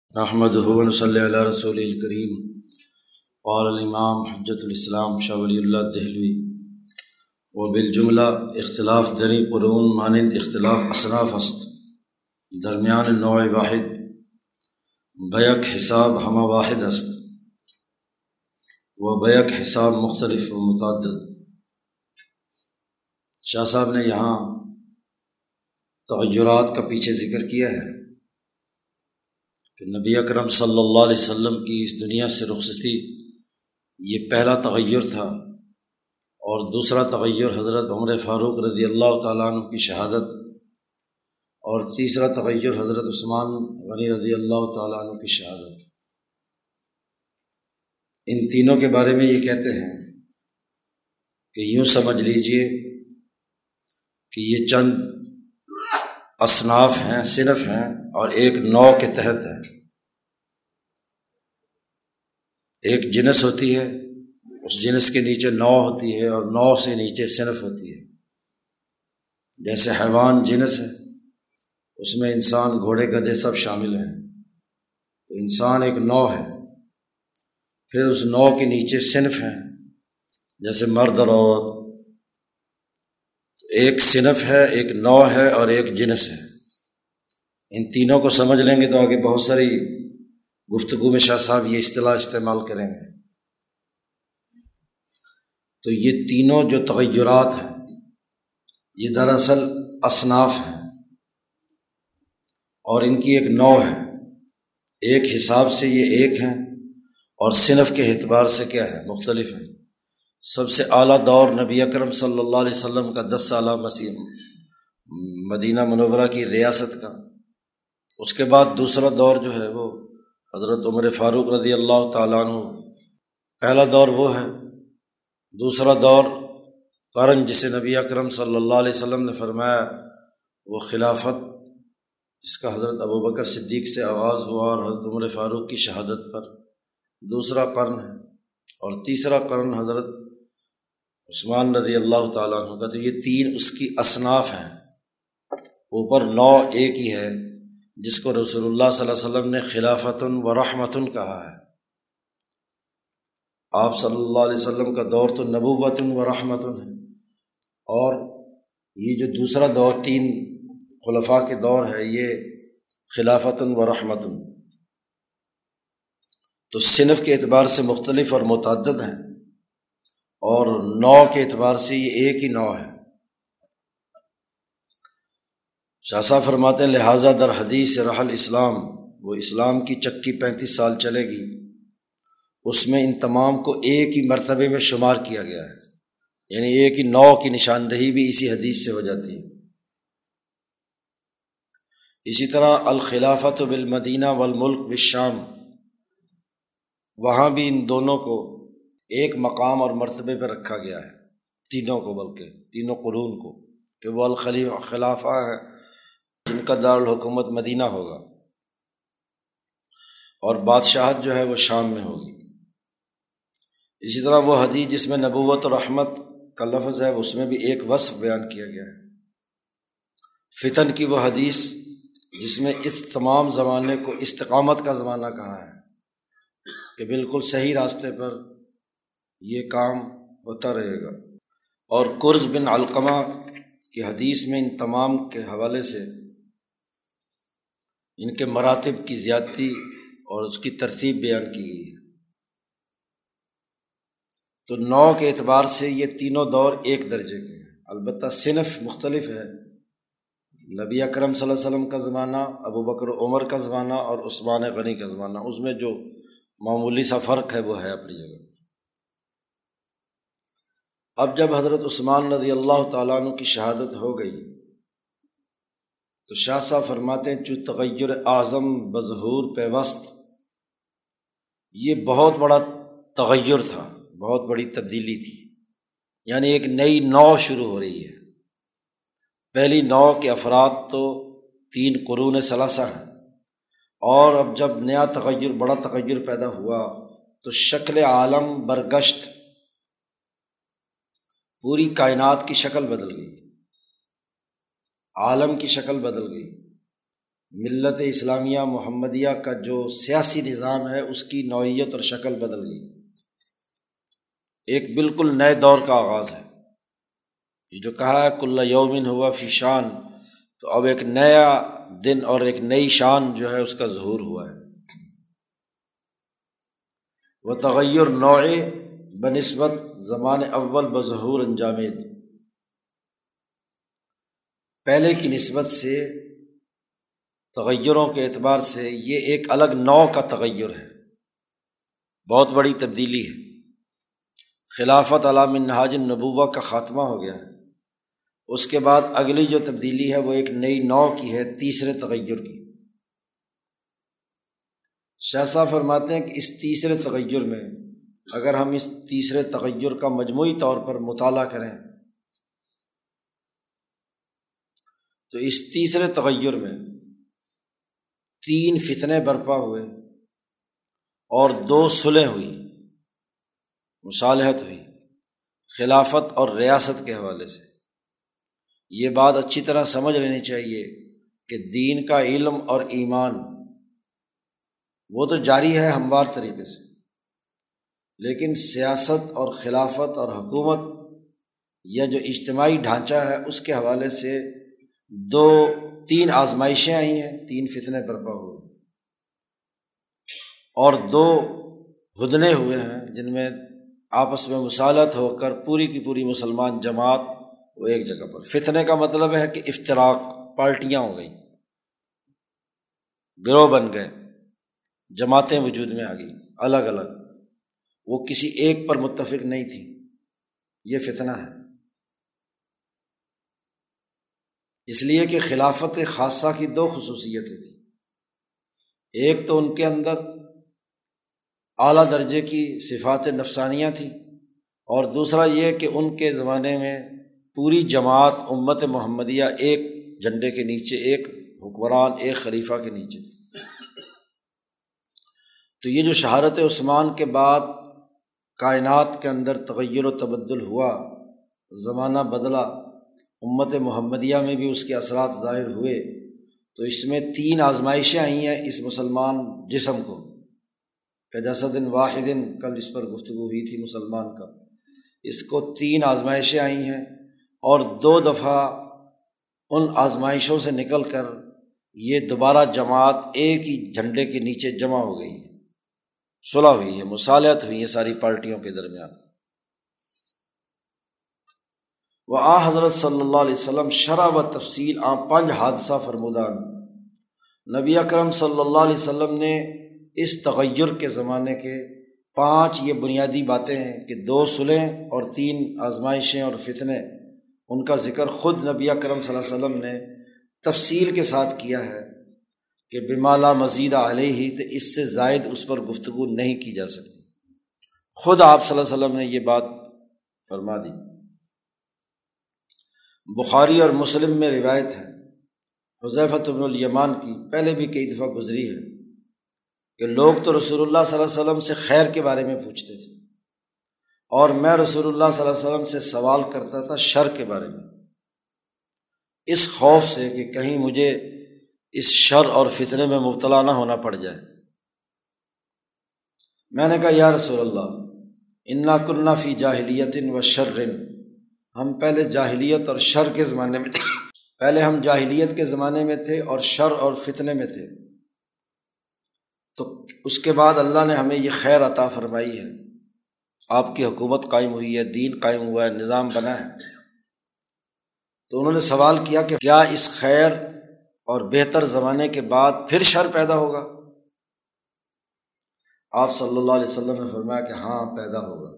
نحمدہ و نصلی علی رسولہ الکریم۔ قال الامام حجۃ الاسلام شاہ ولی اللہ دہلوی وبالجملہ اختلاف دری قرون مانند اختلاف اصناف است، درمیان نوع واحد بیک حساب ہمہ واحد است و بیک حساب مختلف و متعدد۔ شاہ صاحب نے یہاں تغیرات کا پیچھے ذکر کیا ہے کہ نبی اکرم صلی اللہ علیہ وسلم کی اس دنیا سے رخصتی یہ پہلا تغیر تھا، اور دوسرا تغیر حضرت عمر فاروق رضی اللہ تعالیٰ عنہ کی شہادت، اور تیسرا تغیر حضرت عثمان غنی رضی اللہ تعالیٰ عنہ کی شہادت۔ ان تینوں کے بارے میں یہ کہتے ہیں کہ یوں سمجھ لیجئے کہ یہ چند اصناف ہیں، صنف ہیں، اور ایک نوع کے تحت ہے۔ ایک جنس ہوتی ہے، اس جنس کے نیچے نوع ہوتی ہے، اور نوع سے نیچے صنف ہوتی ہے۔ جیسے حیوان جنس ہے، اس میں انسان، گھوڑے، گدھے سب شامل ہیں، تو انسان ایک نوع ہے۔ پھر اس نوع کے نیچے صنف ہیں، جیسے مرد اور عورت۔ ایک صنف ہے، ایک نوع ہے، اور ایک جنس ہے۔ ان تینوں کو سمجھ لیں گے تو آگے بہت ساری گفتگو میں شاہ صاحب یہ اصطلاح استعمال کریں گے۔ تو یہ تینوں جو تغیرات ہیں یہ دراصل اصناف ہیں، اور ان کی ایک نوع ہے۔ ایک حساب سے یہ ایک ہیں، اور صنف کے اعتبار سے کیا ہے؟ مختلف ہیں۔ سب سے اعلیٰ دور نبی اکرم صلی اللہ علیہ وسلم کا 10 سالہ مسیح مدینہ منورہ کی ریاست کا۔ اس کے بعد دوسرا دور جو ہے وہ حضرت عمر فاروق رضی اللہ تعالیٰ عنہ۔ پہلا دور وہ ہے۔ دوسرا دور قرن، جسے نبی اکرم صلی اللہ علیہ وسلم نے فرمایا وہ خلافت، جس کا حضرت ابوبکر صدیق سے آغاز ہوا اور حضرت عمر فاروق کی شہادت پر، دوسرا قرن ہے۔ اور تیسرا قرن حضرت عثمان رضی اللہ تعالیٰ عنہ کا۔ تو یہ تین اس کی اصناف ہیں۔ اوپر نوع ایک ہی ہے، جس کو رسول اللہ صلی اللہ علیہ وسلم نے خلافت و رحمت کہا ہے۔ آپ صلی اللہ علیہ وسلم کا دور تو نبوت و رحمت ہے، اور یہ جو دوسرا دور 3 خلفاء کے دور ہے یہ خلافت و رحمت۔ تو صنف کے اعتبار سے مختلف اور متعدد ہیں، اور نوع کے اعتبار سے یہ ایک ہی نوع ہے۔ شاہ صاحب فرماتے ہیں لہٰذا در حدیث رحل اسلام، وہ اسلام کی چکی 35 سال چلے گی، اس میں ان تمام کو ایک ہی مرتبے میں شمار کیا گیا ہے، یعنی ایک ہی نوع کی نشاندہی بھی اسی حدیث سے ہو جاتی ہے۔ اسی طرح الخلافت بالمدینہ والملک بالشام، وہاں بھی ان دونوں کو ایک مقام اور مرتبے پہ رکھا گیا ہے، تینوں کو، بلکہ تینوں قرون کو، کہ وہ خلافہ ہے جن کا دارالحکومت مدینہ ہوگا، اور بادشاہت جو ہے وہ شام میں ہوگی۔ اسی طرح وہ حدیث جس میں نبوت اور رحمت کا لفظ ہے، اس میں بھی ایک وصف بیان کیا گیا ہے۔ فتن کی وہ حدیث جس میں اس تمام زمانے کو استقامت کا زمانہ کہا ہے، کہ بالکل صحیح راستے پر یہ کام ہوتا رہے گا۔ اور کرز بن علقمہ کی حدیث میں ان تمام کے حوالے سے ان کے مراتب کی زیادتی اور اس کی ترتیب بیان کی گئی ہے۔ تو نوع کے اعتبار سے یہ تینوں دور ایک درجے کے ہیں، البتہ صنف مختلف ہے۔ نبی اکرم صلی اللہ علیہ وسلم کا زمانہ، ابو بکر عمر کا زمانہ، اور عثمان غنی کا زمانہ، اس میں جو معمولی سا فرق ہے وہ ہے اپنی جگہ۔ اب جب حضرت عثمان رضی اللہ تعالیٰ عنہ کی شہادت ہو گئی تو شاہ صاحب فرماتے ہیں چوں تغیر اعظم بظہور پیوست، یہ بہت بڑا تغیر تھا، بہت بڑی تبدیلی تھی، یعنی ایک نئی نوع شروع ہو رہی ہے۔ پہلی نوع کے افراد تو 3 قرون ثلاثہ ہیں، اور اب جب نیا تغیر، بڑا تغیر پیدا ہوا تو شکل عالم برگشت، پوری کائنات کی شکل بدل گئی، عالم کی شکل بدل گئی۔ ملت اسلامیہ محمدیہ کا جو سیاسی نظام ہے اس کی نوعیت اور شکل بدل گئی، ایک بالکل نئے دور کا آغاز ہے۔ یہ جو کہا ہے کل یومن ہوا فی شان، تو اب ایک نیا دن اور ایک نئی شان جو ہے اس کا ظہور ہوا ہے۔ وہ تغیر نوع بنسبت زمان اول بظہور انجامید، پہلے کی نسبت سے تغیروں کے اعتبار سے یہ ایک الگ نوع کا تغیر ہے، بہت بڑی تبدیلی ہے۔ خلافت علی منہاج النبوہ کا خاتمہ ہو گیا ہے، اس کے بعد اگلی جو تبدیلی ہے وہ ایک نئی نوع کی ہے، تیسرے تغیر کی۔ شاہ صاحب فرماتے ہیں کہ اس تیسرے تغیر میں اگر ہم اس تیسرے تغیر کا مجموعی طور پر مطالعہ کریں تو اس تیسرے تغیر میں 3 فتنے برپا ہوئے اور 2 صلح ہوئی، مصالحت ہوئی خلافت اور ریاست کے حوالے سے۔ یہ بات اچھی طرح سمجھ لینی چاہیے کہ دین کا علم اور ایمان وہ تو جاری ہے ہموار طریقے سے، لیکن سیاست اور خلافت اور حکومت یا جو اجتماعی ڈھانچہ ہے اس کے حوالے سے 3 آزمائشیں آئی ہیں، 3 فتنے برپا ہوئے اور 2 ہدنے ہوئے ہیں جن میں آپس میں مصالحت ہو کر پوری کی پوری مسلمان جماعت وہ ایک جگہ پر۔ فتنے کا مطلب ہے کہ افتراق، پارٹیاں ہو گئیں، گروہ بن گئے، جماعتیں وجود میں آ گئی الگ الگ، وہ کسی ایک پر متفق نہیں تھی، یہ فتنہ ہے۔ اس لیے کہ خلافت خاصہ کی 2 خصوصیتیں تھیں، ایک تو ان کے اندر اعلیٰ درجے کی صفات نفسانیہ تھیں، اور دوسرا یہ کہ ان کے زمانے میں پوری جماعت امت محمدیہ ایک جھنڈے کے نیچے، ایک حکمران، ایک خلیفہ کے نیچے تھی۔ تو یہ جو شہادت عثمان کے بعد کائنات کے اندر تغیر و تبدل ہوا، زمانہ بدلا، امت محمدیہ میں بھی اس کے اثرات ظاہر ہوئے، تو اس میں 3 آزمائشیں آئی ہیں اس مسلمان جسم کو کہ جسد واحد، کل اس پر گفتگو ہوئی تھی مسلمان کا، اس کو 3 آزمائشیں آئی ہیں اور 2 دفعہ ان آزمائشوں سے نکل کر یہ دوبارہ جماعت ایک ہی جھنڈے کے نیچے جمع ہو گئی ہے، صلح ہوئی ہے، مصالحت ہوئی ہے ساری پارٹیوں کے درمیان۔ وآ حضرت صلی اللہ علیہ وسلم شرح و تفصیل 5 حادثہ فرمودان، نبی اکرم صلی اللہ علیہ وسلم نے اس تغیر کے زمانے کے 5 یہ بنیادی باتیں ہیں کہ 2 صلح اور 3 آزمائشیں اور فتنے، ان کا ذکر خود نبی اکرم صلی اللہ علیہ وسلم نے تفصیل کے ساتھ کیا ہے کہ بما لا مزید علیہ، تو اس سے زائد اس پر گفتگو نہیں کی جا سکتی، خود آپ صلی اللہ علیہ وسلم نے یہ بات فرما دی۔ بخاری اور مسلم میں روایت ہے حذیفہ بن الیمان کی، پہلے بھی کئی دفعہ گزری ہے کہ لوگ تو رسول اللہ صلی اللہ علیہ وسلم سے خیر کے بارے میں پوچھتے تھے اور میں رسول اللہ صلی اللہ علیہ وسلم سے سوال کرتا تھا شر کے بارے میں، اس خوف سے کہ کہیں مجھے اس شر اور فتنے میں مبتلا نہ ہونا پڑ جائے۔ میں نے کہا یا رسول اللہ انا کنا فی جاہلیت و شر، ہم پہلے جاہلیت اور شر کے زمانے میں تھے، پہلے ہم جاہلیت کے زمانے میں تھے اور شر اور فتنے میں تھے، تو اس کے بعد اللہ نے ہمیں یہ خیر عطا فرمائی ہے، آپ کی حکومت قائم ہوئی ہے، دین قائم ہوا ہے، نظام بنا ہے۔ تو انہوں نے سوال کیا کہ کیا اس خیر اور بہتر زمانے کے بعد پھر شر پیدا ہوگا؟ آپ صلی اللہ علیہ وسلم نے فرمایا کہ ہاں پیدا ہوگا۔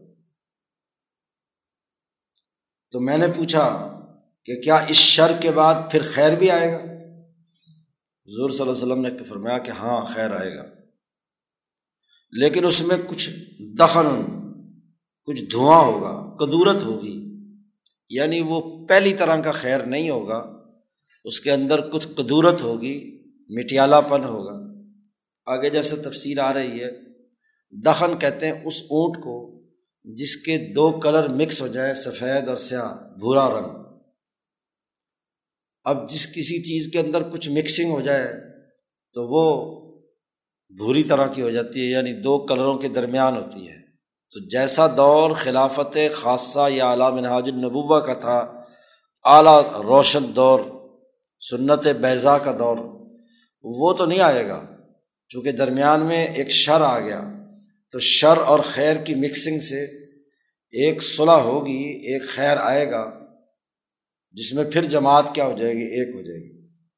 تو میں نے پوچھا کہ کیا اس شر کے بعد پھر خیر بھی آئے گا؟ حضور صلی اللہ علیہ وسلم نے فرمایا کہ ہاں خیر آئے گا، لیکن اس میں کچھ دخن، کچھ دھواں ہوگا، کدورت ہوگی، یعنی وہ پہلی طرح کا خیر نہیں ہوگا، اس کے اندر کچھ کدورت ہوگی، مٹیالہ پن ہوگا۔ آگے جیسے تفسیر آ رہی ہے، دخن کہتے ہیں اس اونٹ کو جس کے 2 کلر مکس ہو جائے، سفید اور سیاہ، بھورا رنگ۔ اب جس کسی چیز کے اندر کچھ مکسنگ ہو جائے تو وہ بھوری طرح کی ہو جاتی ہے، یعنی دو کلروں کے درمیان ہوتی ہے۔ تو جیسا دور خلافت خاصہ یا اعلیٰ منہاج النبوہ کا تھا، اعلیٰ روشن دور، سنت بیضاء کا دور، وہ تو نہیں آئے گا، چونکہ درمیان میں ایک شر آ گیا، تو شر اور خیر کی مکسنگ سے ایک صلح ہوگی، ایک خیر آئے گا، جس میں پھر جماعت کیا ہو جائے گی؟ ایک ہو جائے گی۔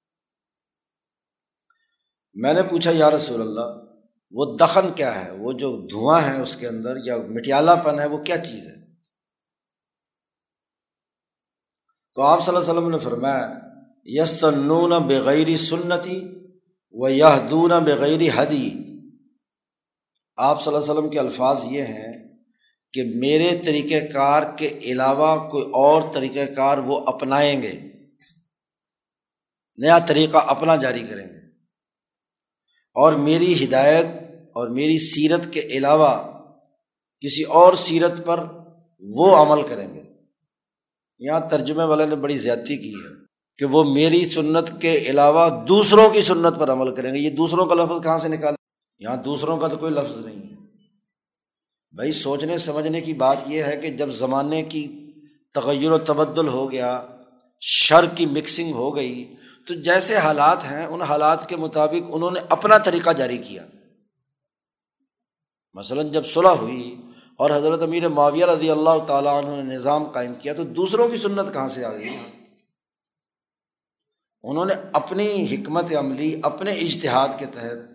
میں نے پوچھا یا رسول اللہ، وہ دخن کیا ہے؟ وہ جو دھواں ہے اس کے اندر یا مٹیالہ پن ہے، وہ کیا چیز ہے؟ تو آپ صلی اللہ علیہ وسلم نے فرمایا یستنون بغیر سنتی و یہدون بغیر ہدی۔ آپ صلی اللہ علیہ وسلم کے الفاظ یہ ہیں کہ میرے طریقہ کار کے علاوہ کوئی اور طریقہ کار وہ اپنائیں گے، نیا طریقہ اپنا جاری کریں گے، اور میری ہدایت اور میری سیرت کے علاوہ کسی اور سیرت پر وہ عمل کریں گے۔ یہاں ترجمے والے نے بڑی زیادتی کی ہے کہ وہ میری سنت کے علاوہ دوسروں کی سنت پر عمل کریں گے۔ یہ دوسروں کا لفظ کہاں سے نکالا؟ یہاں دوسروں کا تو کوئی لفظ نہیں ہے۔ بھائی سوچنے سمجھنے کی بات یہ ہے کہ جب زمانے کی تغیر و تبدل ہو گیا، شر کی مکسنگ ہو گئی، تو جیسے حالات ہیں ان حالات کے مطابق انہوں نے اپنا طریقہ جاری کیا۔ مثلاً جب صلح ہوئی اور حضرت امیر معاویہ رضی اللہ تعالیٰ عنہ نے نظام قائم کیا، تو دوسروں کی سنت کہاں سے آ گئی؟ انہوں نے اپنی حکمت عملی، اپنے اجتہاد کے تحت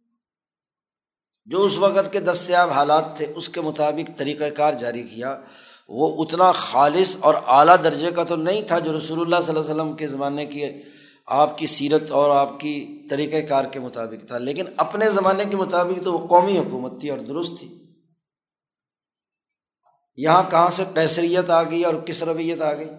جو اس وقت کے دستیاب حالات تھے اس کے مطابق طریقہ کار جاری کیا۔ وہ اتنا خالص اور اعلیٰ درجے کا تو نہیں تھا جو رسول اللہ صلی اللہ علیہ وسلم کے زمانے کی آپ کی سیرت اور آپ کی طریقہ کار کے مطابق تھا، لیکن اپنے زمانے کے مطابق تو وہ قومی حکومت تھی اور درست تھی۔ یہاں کہاں سے قیصریت آ گئی اور کسرویت آ گئی؟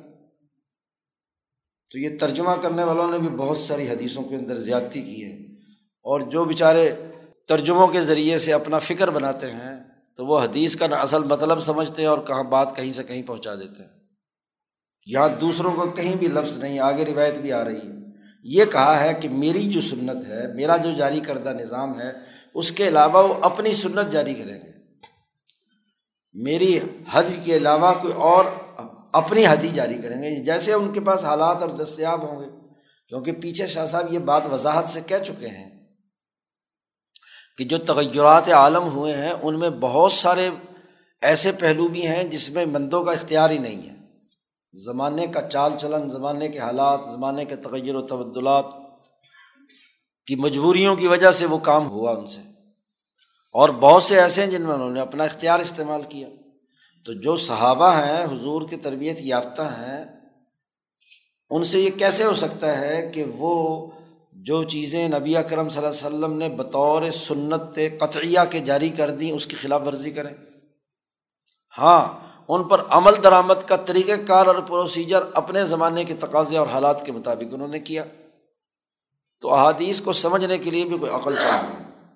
تو یہ ترجمہ کرنے والوں نے بھی بہت ساری حدیثوں کے اندر زیادتی کی ہے، اور جو بیچارے ترجموں کے ذریعے سے اپنا فکر بناتے ہیں تو وہ حدیث کا نہ اصل مطلب سمجھتے ہیں اور کہاں بات کہیں سے کہیں پہنچا دیتے ہیں۔ یہاں دوسروں کو کہیں بھی لفظ نہیں، آگے روایت بھی آ رہی ہے، یہ کہا ہے کہ میری جو سنت ہے، میرا جو جاری کردہ نظام ہے، اس کے علاوہ وہ اپنی سنت جاری کریں گے، میری حد کے علاوہ کوئی اور اپنی حدی جاری کریں گے، جیسے ان کے پاس حالات اور دستیاب ہوں گے۔ کیونکہ پیچھے شاہ صاحب یہ بات وضاحت سے کہہ چکے ہیں کہ جو تغیرات عالم ہوئے ہیں ان میں بہت سارے ایسے پہلو بھی ہیں جس میں بندوں کا اختیار ہی نہیں ہے۔ زمانے کا چال چلن، زمانے کے حالات، زمانے کے تغیر و تبدلات کی مجبوریوں کی وجہ سے وہ کام ہوا ان سے، اور بہت سے ایسے ہیں جن میں انہوں نے اپنا اختیار استعمال کیا۔ تو جو صحابہ ہیں، حضور کی تربیت یافتہ ہیں، ان سے یہ کیسے ہو سکتا ہے کہ وہ جو چیزیں نبی اکرم صلی اللہ علیہ وسلم نے بطور سنت قطعیہ کے جاری کر دیں اس کی خلاف ورزی کریں؟ ہاں، ان پر عمل درآمد کا طریقہ کار اور پروسیجر اپنے زمانے کے تقاضے اور حالات کے مطابق انہوں نے کیا۔ تو احادیث کو سمجھنے کے لیے بھی کوئی عقل چاہیے۔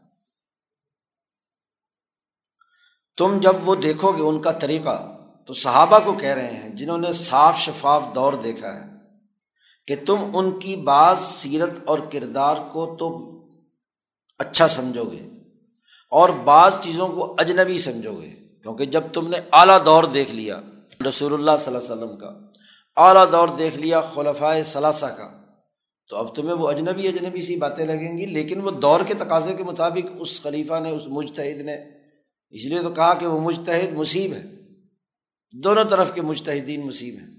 تم جب وہ دیکھو گے ان کا طریقہ، تو صحابہ کو کہہ رہے ہیں جنہوں نے صاف شفاف دور دیکھا ہے کہ تم ان کی بعض سیرت اور کردار کو تو اچھا سمجھو گے اور بعض چیزوں کو اجنبی سمجھو گے، کیونکہ جب تم نے اعلیٰ دور دیکھ لیا رسول اللہ صلی اللہ علیہ وسلم کا، اعلیٰ دور دیکھ لیا خلفائے ثلاثہ کا، تو اب تمہیں وہ اجنبی سی باتیں لگیں گی، لیکن وہ دور کے تقاضے کے مطابق اس خلیفہ نے، اس مجتہد نے، اس لیے تو کہا کہ وہ مجتہد مصیب ہے، دونوں طرف کے مجتہدین مصیب ہیں۔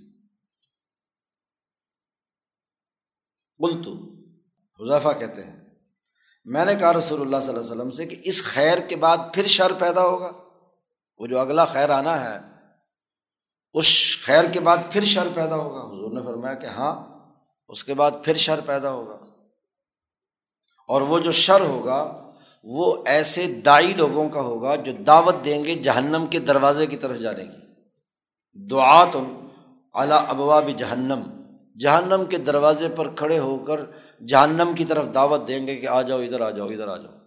قلت، حذیفہ کہتے ہیں میں نے کہا رسول اللہ صلی اللہ علیہ وسلم سے کہ اس خیر کے بعد پھر شر پیدا ہوگا؟ وہ جو اگلا خیر آنا ہے اس خیر کے بعد پھر شر پیدا ہوگا؟ حضور نے فرمایا کہ ہاں، اس کے بعد پھر شر پیدا ہوگا، اور وہ جو شر ہوگا وہ ایسے داعی لوگوں کا ہوگا جو دعوت دیں گے جہنم کے دروازے کی طرف جانے کی، دعات علی ابواب جہنم، جہنم کے دروازے پر کھڑے ہو کر جہنم کی طرف دعوت دیں گے کہ آ جاؤ، ادھر آ جاؤ، ادھر آ جاؤ۔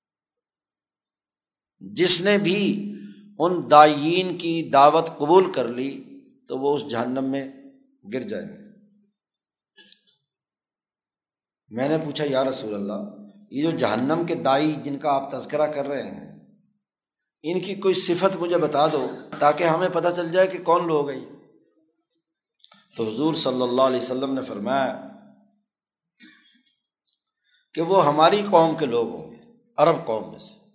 جس نے بھی ان داعین کی دعوت قبول کر لی تو وہ اس جہنم میں گر جائیں گے۔ میں نے پوچھا یا رسول اللہ، یہ جو جہنم کے دائی جن کا آپ تذکرہ کر رہے ہیں، ان کی کوئی صفت مجھے بتا دو تاکہ ہمیں پتہ چل جائے کہ کون لوگ ہیں۔ تو حضور صلی اللہ علیہ وسلم نے فرمایا کہ وہ ہماری قوم کے لوگ ہوں گے، عرب قوم میں سے،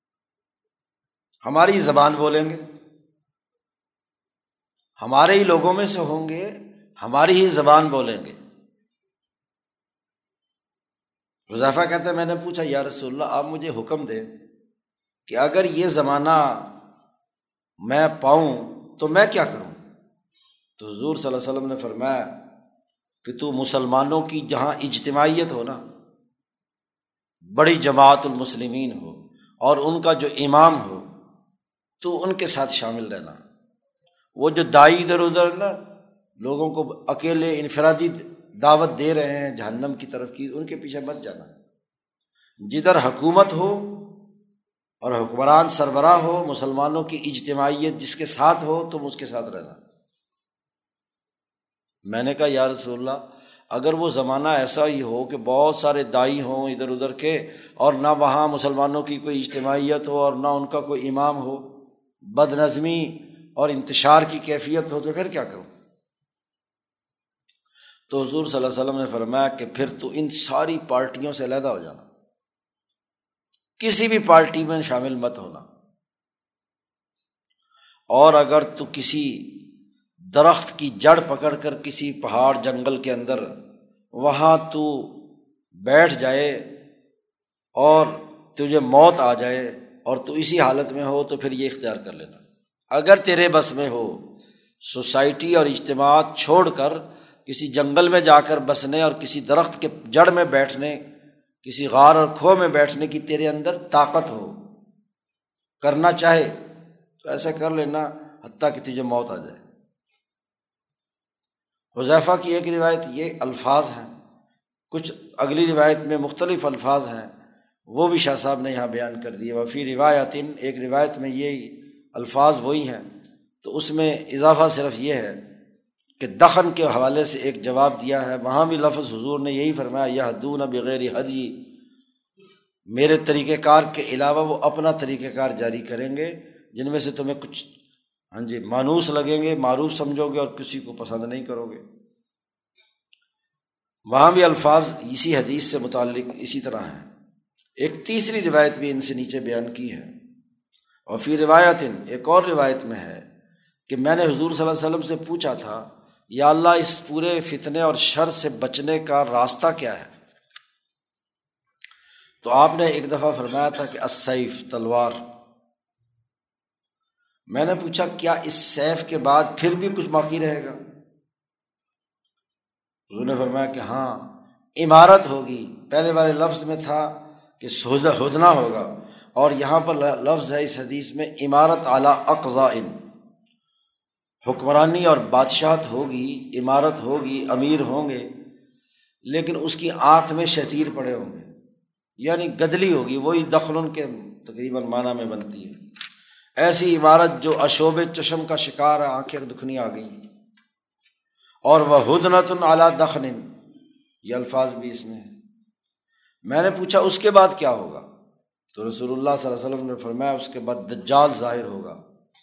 ہماری زبان بولیں گے، ہمارے ہی لوگوں میں سے ہوں گے، ہماری ہی زبان بولیں گے۔ حذیفہ کہتے ہیں میں نے پوچھا یا رسول اللہ آپ مجھے حکم دیں کہ اگر یہ زمانہ میں پاؤں تو میں کیا کروں؟ تو حضور صلی اللہ علیہ وسلم نے فرمایا کہ تو مسلمانوں کی جہاں اجتماعیت ہو نا، بڑی جماعت المسلمین ہو اور ان کا جو امام ہو، تو ان کے ساتھ شامل رہنا۔ وہ جو دائی ادھر ادھر نا لوگوں کو اکیلے انفرادی دعوت دے رہے ہیں جہنم کی طرف کی، ان کے پیچھے مت جانا۔ جدھر حکومت ہو اور حکمران سربراہ ہو، مسلمانوں کی اجتماعیت جس کے ساتھ ہو تم اس کے ساتھ رہنا۔ میں نے کہا یا رسول اللہ اگر وہ زمانہ ایسا ہی ہو کہ بہت سارے دائی ہوں ادھر ادھر کے، اور نہ وہاں مسلمانوں کی کوئی اجتماعیت ہو اور نہ ان کا کوئی امام ہو، بد نظمی اور انتشار کی کیفیت ہو، تو پھر کیا کروں؟ تو حضور صلی اللہ علیہ وسلم نے فرمایا کہ پھر تو ان ساری پارٹیوں سے علیحدہ ہو جانا، کسی بھی پارٹی میں شامل مت ہونا، اور اگر تو کسی درخت کی جڑ پکڑ کر کسی پہاڑ جنگل کے اندر وہاں تو بیٹھ جائے اور تجھے موت آ جائے اور تو اسی حالت میں ہو تو پھر یہ اختیار کر لینا۔ اگر تیرے بس میں ہو سوسائٹی اور اجتماعات چھوڑ کر کسی جنگل میں جا کر بسنے اور کسی درخت کے جڑ میں بیٹھنے، کسی غار اور کھو میں بیٹھنے کی تیرے اندر طاقت ہو، کرنا چاہے تو ایسا کر لینا حتیٰ کہ تجھے موت آ جائے۔ حذیفہ کی ایک روایت یہ الفاظ ہیں، کچھ اگلی روایت میں مختلف الفاظ ہیں، وہ بھی شاہ صاحب نے یہاں بیان کر دیے۔ وفی روایت، ایک روایت میں یہی الفاظ وہی ہیں، تو اس میں اضافہ صرف یہ ہے کہ دخن کے حوالے سے ایک جواب دیا ہے، وہاں بھی لفظ حضور نے یہی فرمایا یہدون بغیر ہدی، میرے طریقہ کار کے علاوہ وہ اپنا طریقہ کار جاری کریں گے، جن میں سے تمہیں کچھ مانوس لگیں گے، معروف سمجھو گے اور کسی کو پسند نہیں کرو گے۔ وہاں بھی الفاظ اسی حدیث سے متعلق اسی طرح ہیں۔ ایک تیسری روایت بھی ان سے نیچے بیان کی ہے، اور فی روایت، ایک اور روایت میں ہے کہ میں نے حضور صلی اللہ علیہ وسلم سے پوچھا تھا یا اللہ اس پورے فتنے اور شر سے بچنے کا راستہ کیا ہے؟ تو آپ نے ایک دفعہ فرمایا تھا کہ السیف، تلوار۔ میں نے پوچھا کیا اس سیف کے بعد پھر بھی کچھ باقی رہے گا؟ حضور نے فرمایا کہ ہاں، عمارت ہوگی۔ پہلے والے لفظ میں تھا کہ ہدنہ ہوگا، اور یہاں پر لفظ ہے اس حدیث میں عمارت اعلی اقضاء، حکمرانی اور بادشاہت ہوگی، عمارت ہوگی، امیر ہوں گے، لیکن اس کی آنکھ میں شتیر پڑے ہوں گے، یعنی گدلی ہوگی، وہی دخلن کے تقریباً معنی میں بنتی ہے۔ ایسی عمارت جو اشوب چشم کا شکار ہے، آنکھیں دکھنی آ گئی۔ اور وہ ہدنۃ علی دخن، یہ الفاظ بھی اس میں ہے۔ میں نے پوچھا اس کے بعد کیا ہوگا؟ تو رسول اللہ صلی اللہ علیہ وسلم نے فرمایا اس کے بعد دجال ظاہر ہوگا۔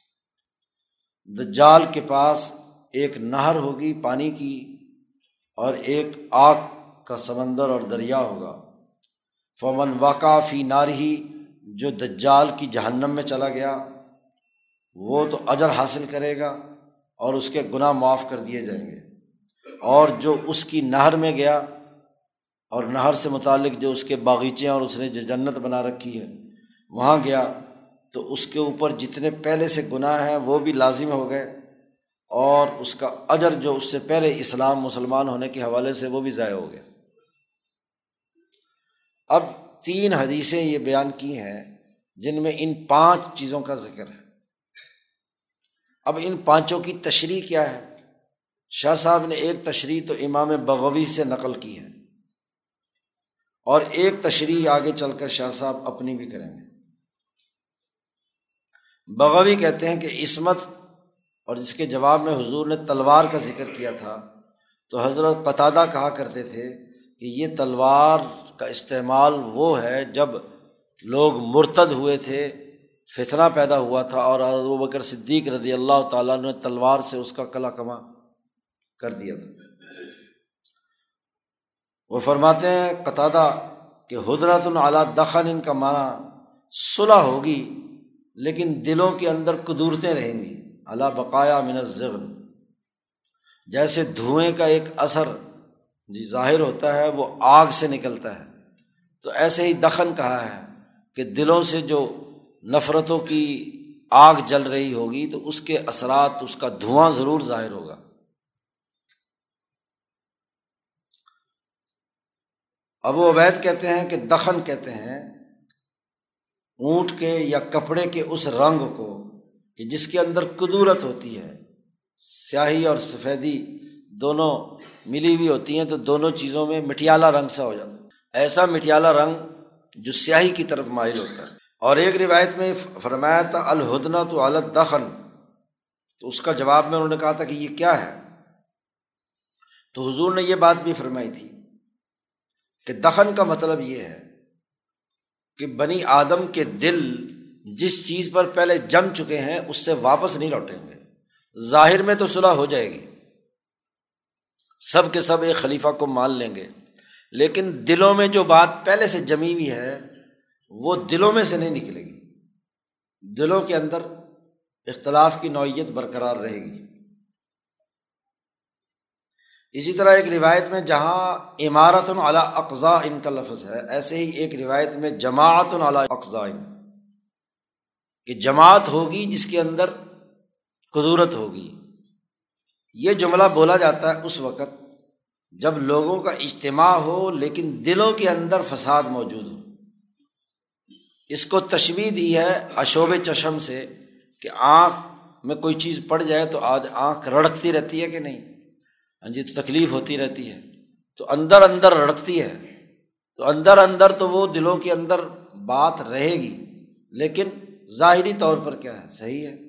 دجال کے پاس ایک نہر ہوگی پانی کی، اور ایک آگ کا سمندر اور دریا ہوگا۔ فمن وقع فی نارہ، جو دجال کی جہنم میں چلا گیا وہ تو اجر حاصل کرے گا اور اس کے گناہ معاف کر دیے جائیں گے، اور جو اس کی نہر میں گیا، اور نہر سے متعلق جو اس کے باغیچے اور اس نے جو جنت بنا رکھی ہے وہاں گیا، تو اس کے اوپر جتنے پہلے سے گناہ ہیں وہ بھی لازم ہو گئے، اور اس کا اجر جو اس سے پہلے اسلام مسلمان ہونے کے حوالے سے وہ بھی ضائع ہو گیا۔ اب 3 حدیثیں یہ بیان کی ہیں جن میں ان 5 چیزوں کا ذکر ہے۔ اب ان 5 کی تشریح کیا ہے؟ شاہ صاحب نے ایک تشریح تو امام بغوی سے نقل کی ہے، اور ایک تشریح آگے چل کر شاہ صاحب اپنی بھی کریں گے۔ بغوی کہتے ہیں کہ عصمت، اور اس کے جواب میں حضور نے تلوار کا ذکر کیا تھا، تو حضرت قتادہ کہا کرتے تھے کہ یہ تلوار کا استعمال وہ ہے جب لوگ مرتد ہوئے تھے، فتنہ پیدا ہوا تھا، اور ابوبکر صدیق رضی اللہ تعالیٰ نے تلوار سے اس کا کلا کما کر دیا تھا۔ وہ فرماتے ہیں قتادہ کہ ہدنۃ علی دخن کا معنی صلح ہوگی لیکن دلوں کے اندر کدورتیں رہیں گی، علی بقایا من الزغن، جیسے دھوئیں کا ایک اثر ظاہر ہوتا ہے وہ آگ سے نکلتا ہے، تو ایسے ہی دخن کہا ہے کہ دلوں سے جو نفرتوں کی آگ جل رہی ہوگی تو اس کے اثرات، اس کا دھواں ضرور ظاہر ہوگا۔ ابو عبید کہتے ہیں کہ دخن کہتے ہیں اونٹ کے یا کپڑے کے اس رنگ کو کہ جس کے اندر کدورت ہوتی ہے، سیاہی اور سفیدی دونوں ملی ہوئی ہوتی ہیں تو دونوں چیزوں میں مٹیالہ رنگ سا ہو جاتا ہے، ایسا مٹیالہ رنگ جو سیاہی کی طرف مائل ہوتا ہے۔ اور ایک روایت میں فرمایا تھا الہدنۃ علی الدخن، تو اس کا جواب میں انہوں نے کہا تھا کہ یہ کیا ہے، تو حضور نے یہ بات بھی فرمائی تھی کہ دخن کا مطلب یہ ہے کہ بنی آدم کے دل جس چیز پر پہلے جم چکے ہیں اس سے واپس نہیں لوٹیں گے۔ ظاہر میں تو صلح ہو جائے گی، سب کے سب ایک خلیفہ کو مان لیں گے، لیکن دلوں میں جو بات پہلے سے جمی ہوئی ہے وہ دلوں میں سے نہیں نکلے گی، دلوں کے اندر اختلاف کی نوعیت برقرار رہے گی۔ اسی طرح ایک روایت میں جہاں امارۃ علی اقضاء کا لفظ ہے، ایسے ہی ایک روایت میں جماعت علی اقضاء، کہ جماعت ہوگی جس کے اندر قدورت ہوگی۔ یہ جملہ بولا جاتا ہے اس وقت جب لوگوں کا اجتماع ہو لیکن دلوں کے اندر فساد موجود ہو۔ اس کو تشبیہ دی ہے اشوب چشم سے کہ آنکھ میں کوئی چیز پڑ جائے تو آج آنکھ رڑکتی رہتی ہے کہ نہیں، ہاں جی، تو تکلیف ہوتی رہتی ہے، تو اندر اندر رڑکتی ہے، تو اندر اندر تو وہ دلوں کے اندر بات رہے گی لیکن ظاہری طور پر کیا ہے، صحیح ہے۔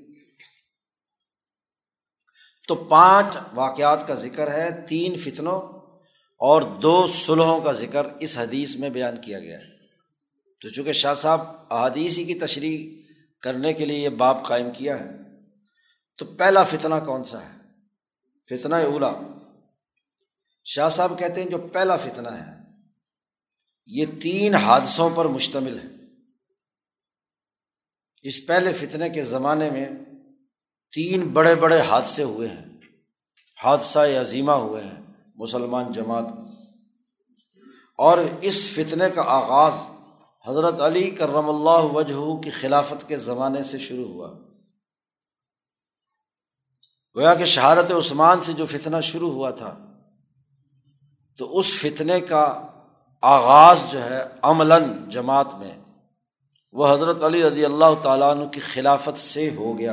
تو 5 واقعات کا ذکر ہے، 3 فتنوں اور 2 صلحوں کا ذکر اس حدیث میں بیان کیا گیا ہے۔ تو چونکہ شاہ صاحب احادیث ہی کی تشریح کرنے کے لیے یہ باب قائم کیا ہے، تو پہلا فتنہ کون سا ہے؟ فتنہ اولا۔ شاہ صاحب کہتے ہیں جو پہلا فتنہ ہے یہ 3 حادثوں پر مشتمل ہے۔ اس پہلے فتنے کے زمانے میں 3 بڑے بڑے حادثے ہوئے ہیں، حادثہ عظیمہ ہوئے ہیں مسلمان جماعت میں، اور اس فتنے کا آغاز حضرت علی کرم اللہ وجہہ کی خلافت کے زمانے سے شروع ہوا۔ گویا کہ شہادت عثمان سے جو فتنہ شروع ہوا تھا تو اس فتنے کا آغاز جو ہے عملاً جماعت میں وہ حضرت علی رضی اللہ تعالیٰ عنہ کی خلافت سے ہو گیا۔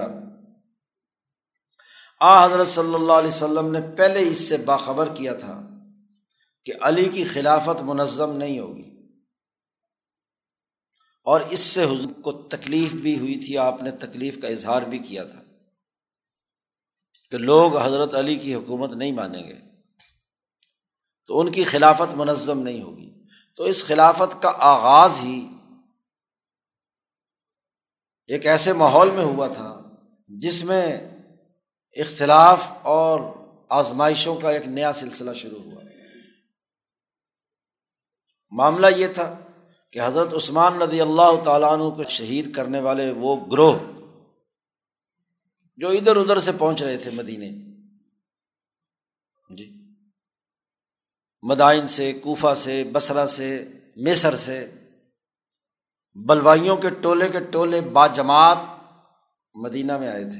حضرت صلی اللہ علیہ وسلم نے پہلے اس سے باخبر کیا تھا کہ علی کی خلافت منظم نہیں ہوگی، اور اس سے حضور کو تکلیف بھی ہوئی تھی، آپ نے تکلیف کا اظہار بھی کیا تھا کہ لوگ حضرت علی کی حکومت نہیں مانیں گے تو ان کی خلافت منظم نہیں ہوگی۔ تو اس خلافت کا آغاز ہی ایک ایسے ماحول میں ہوا تھا جس میں اختلاف اور آزمائشوں کا ایک نیا سلسلہ شروع ہوا۔ معاملہ یہ تھا کہ حضرت عثمان رضی اللہ تعالیٰ عنہ کو شہید کرنے والے وہ گروہ جو ادھر ادھر سے پہنچ رہے تھے مدینے، جی، مدائن سے، کوفہ سے، بصرہ سے، مصر سے، بلوائیوں کے ٹولے باجماعت مدینہ میں آئے تھے۔